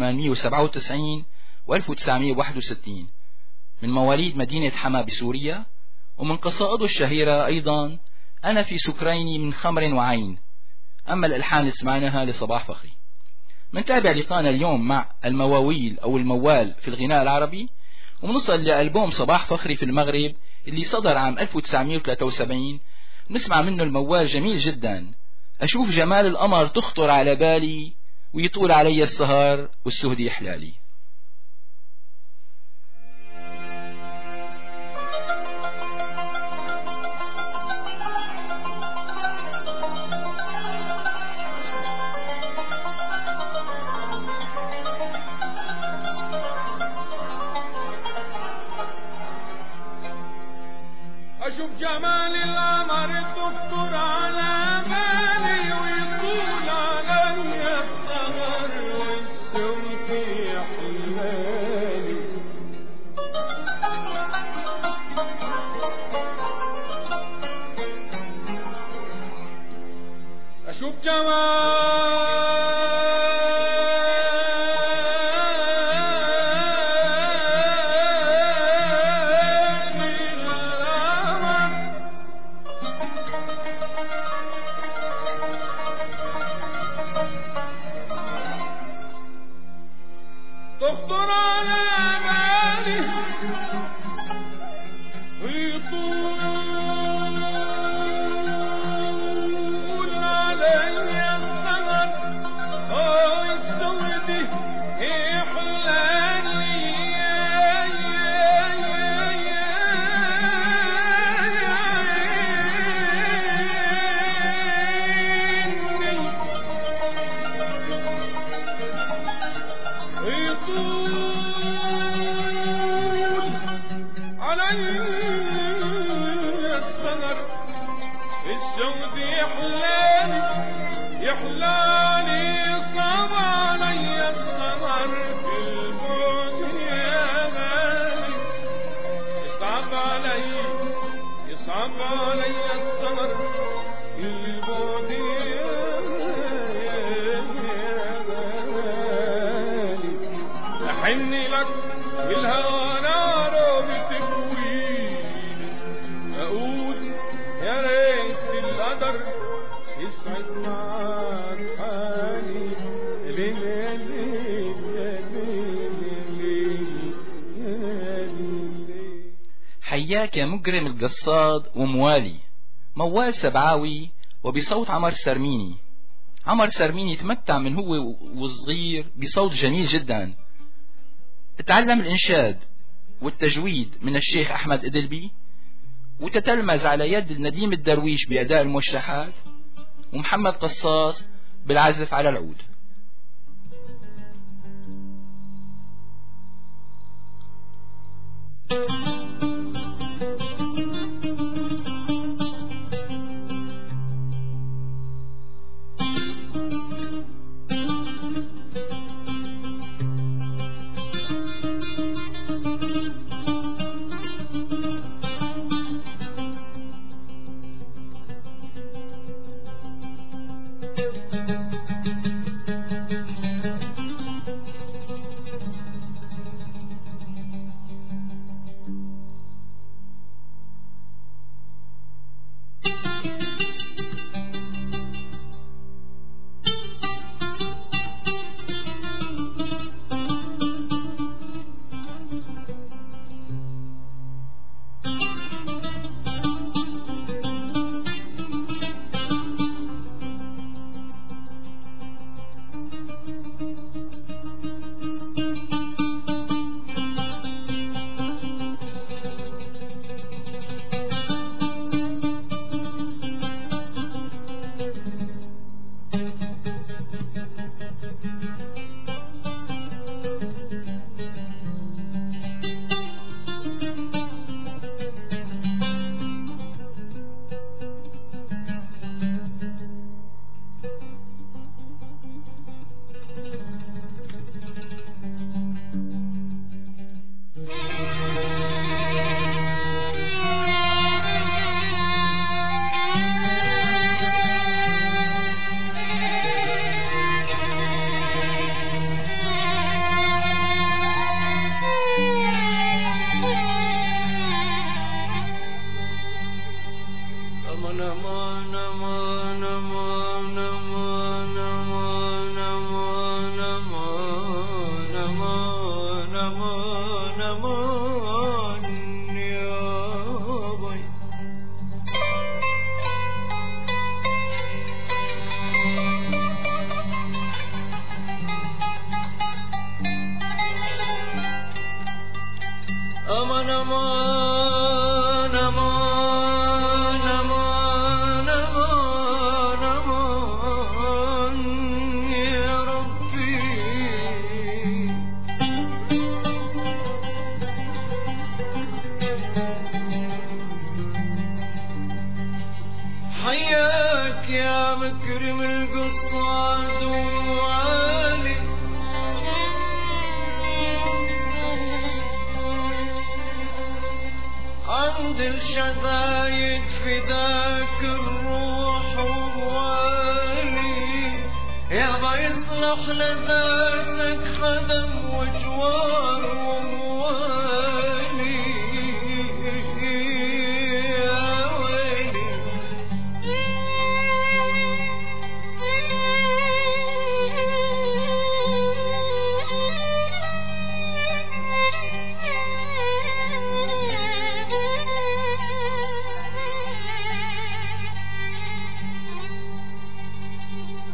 1897 و 1961، من مواليد مدينة حما بسوريا. ومن قصائده الشهيرة أيضا أنا في سكرين من خمر وعين. أما الألحان اللي سمعناها لصباح فخري. منتابع لقانا اليوم مع المواويل أو الموال في الغناء العربي، ومنصل لألبوم صباح فخري في المغرب اللي صدر عام 1973. نسمع منه الموال جميل جدا: أشوف جمال القمر تخطر على بالي، ويطول علي السهر والسهد يحلالي. أشوف جمال القمر تخطر على بالي، ويطول علي السهر والسمك يحلالي. أشوف تخطر على بالي ويطول علي السهر والسود يحلالي. يحلالي صعب علي السهر في البعد يا غالي يصعب علي السهر في البعد يا غالي أحن لك بالهوى نار بتكويني أقول يا ريت القدر يسعد معك حالي حياك يا مجرم القصاد وموالي موال سبعاوي وبصوت عمر سرميني. عمر سرميني تمتع من هو وصغير بصوت جميل جدا. تعلم الإنشاد والتجويد من الشيخ أحمد إدلبي، وتتلمذ على يد النديم الدرويش بأداء الموشحات، ومحمد قصاص بالعزف على العود.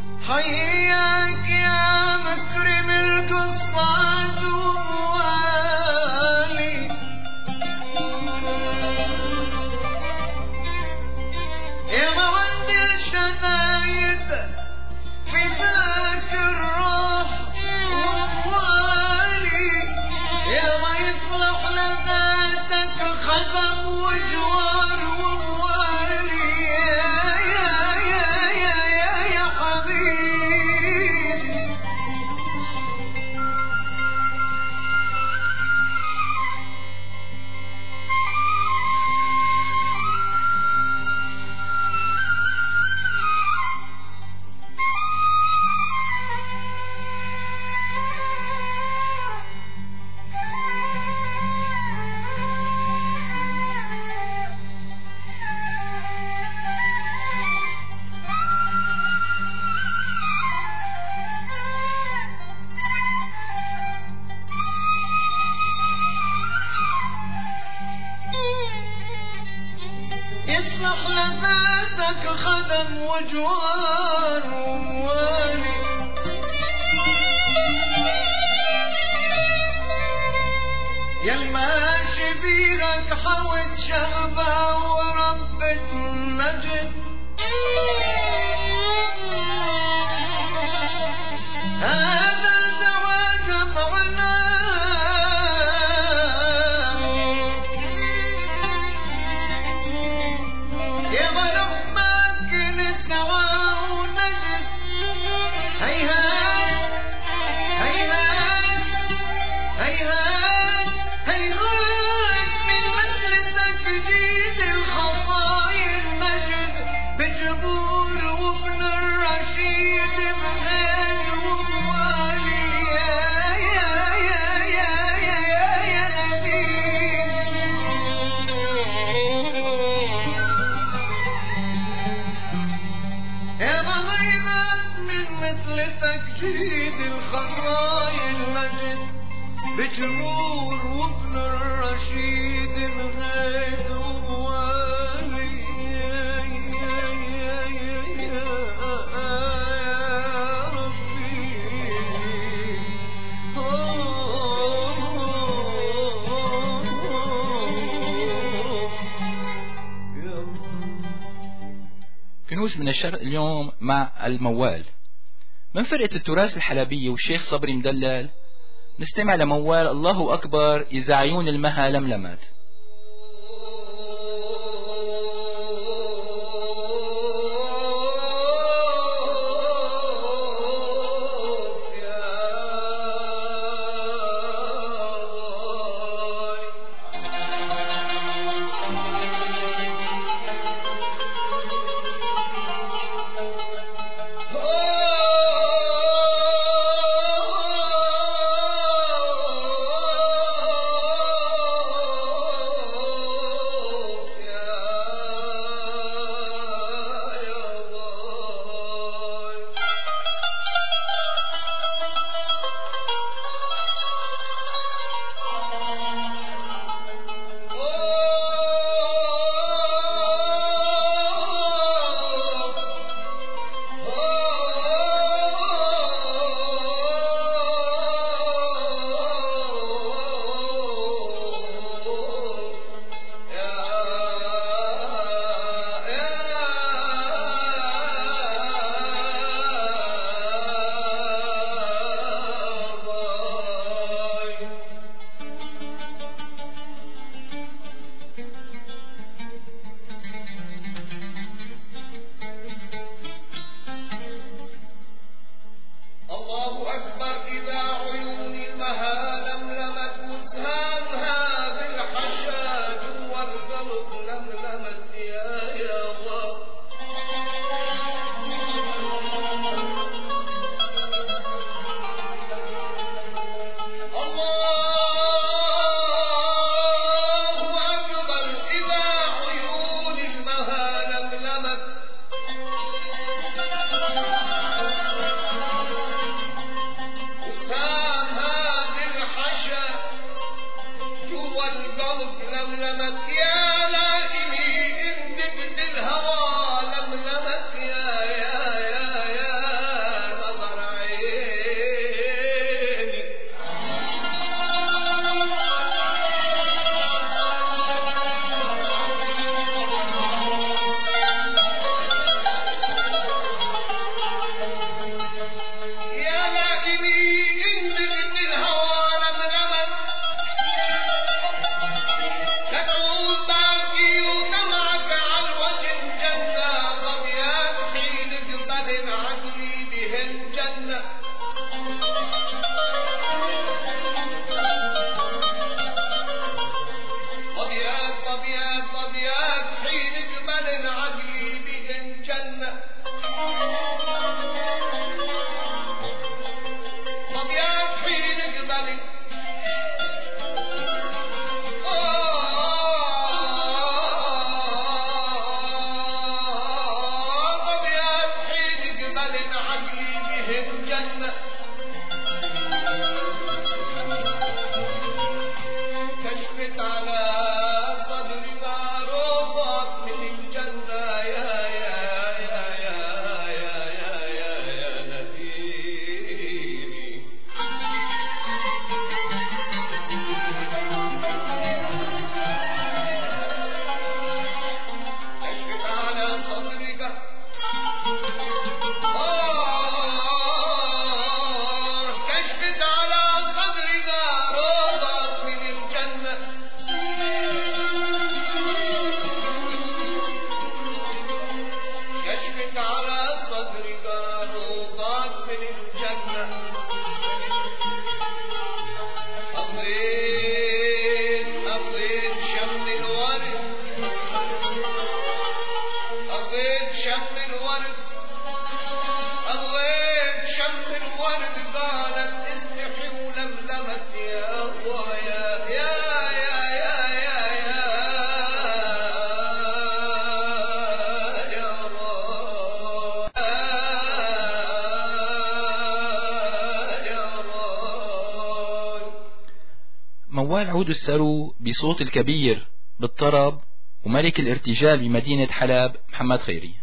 حياك يا مكرم القصاد وموالي أحلى ذاتك خدم وجوار ووالي يلماشي بيدك حوت شغبة وربة النجد هذا زواج طعنا يا ملك ما كنت سوا ونجد هيهات هيهات هيهات هيهات من مثلتك جيد الخطايا المجد بجبور وابن الرشيد بغير وموالي يا نبيل يا مغيبات من مثلتك جيد الخطايا المجد بجمهور وابن الرشيد الغيد ووالي يا ربي كنوز من الشرق اليوم مع الموال. من فرقة التراث الحلبية والشيخ صبري مدلل نستمع لموال الله أكبر إذا عيون المها لملمت. كشفت على صدري ما ربط من الجنة موال عود السرو بصوت الكبير بالطرب وملك الارتجال بمدينة حلب محمد خيري.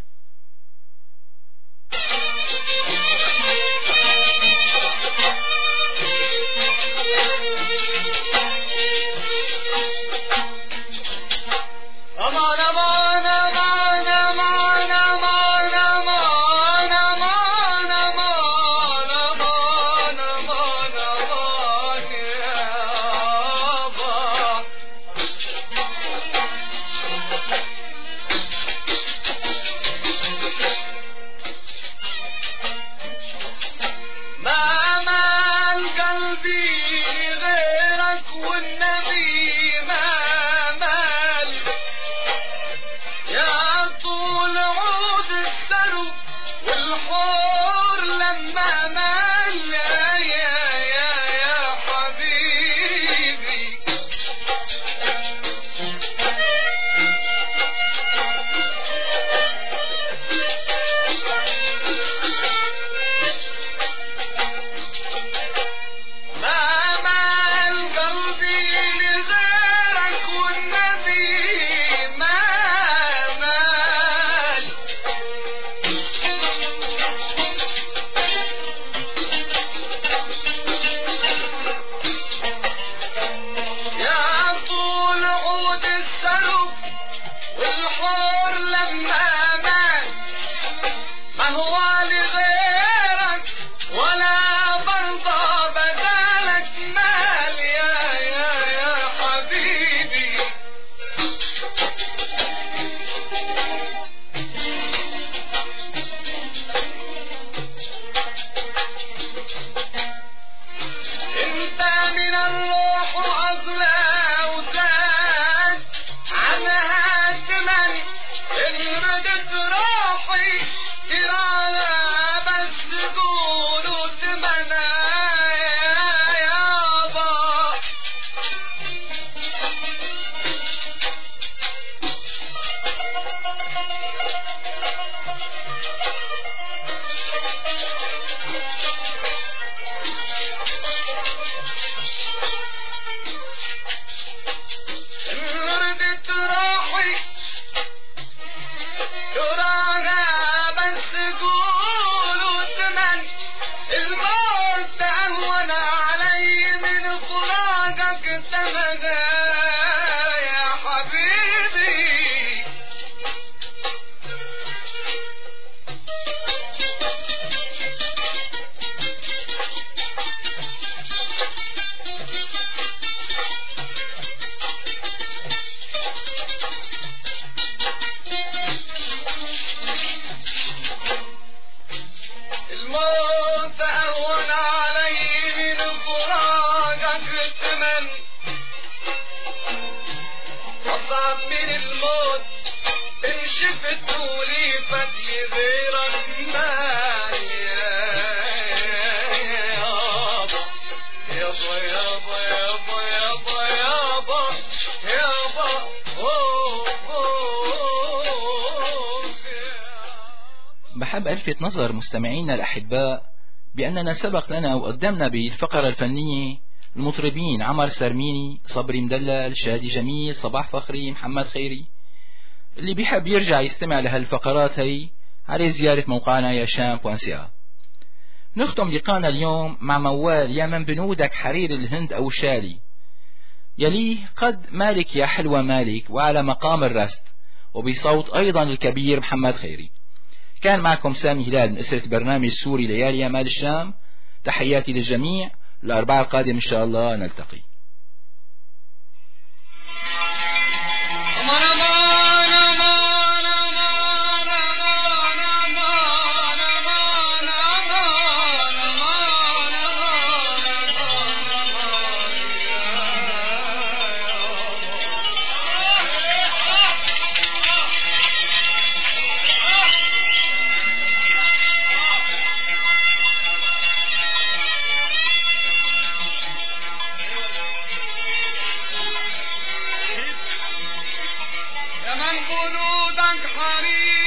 بحب ألفت نظر مستمعينا الأحباء بأننا سبق لنا وقدمنا بالفقرة الفنية المطربين عمر سرميني، صبري مدلل، شادي جميل، صباح فخري، محمد خيري. اللي بيحب يرجع يستمع لهالفقرات هي على زيارة موقعنا ياشام.ca. نختم لقانا اليوم مع موال يا من بنودك حرير الهند أو شالي، يليه قد مالك يا حلوة مالك وعلى مقام الرست، وبصوت أيضا الكبير محمد خيري. كان معكم سامي هلال من أسرة برنامج سوري ليالي مال الشام. تحياتي للجميع، الأربعاء القادم إن شاء الله نلتقي. حرير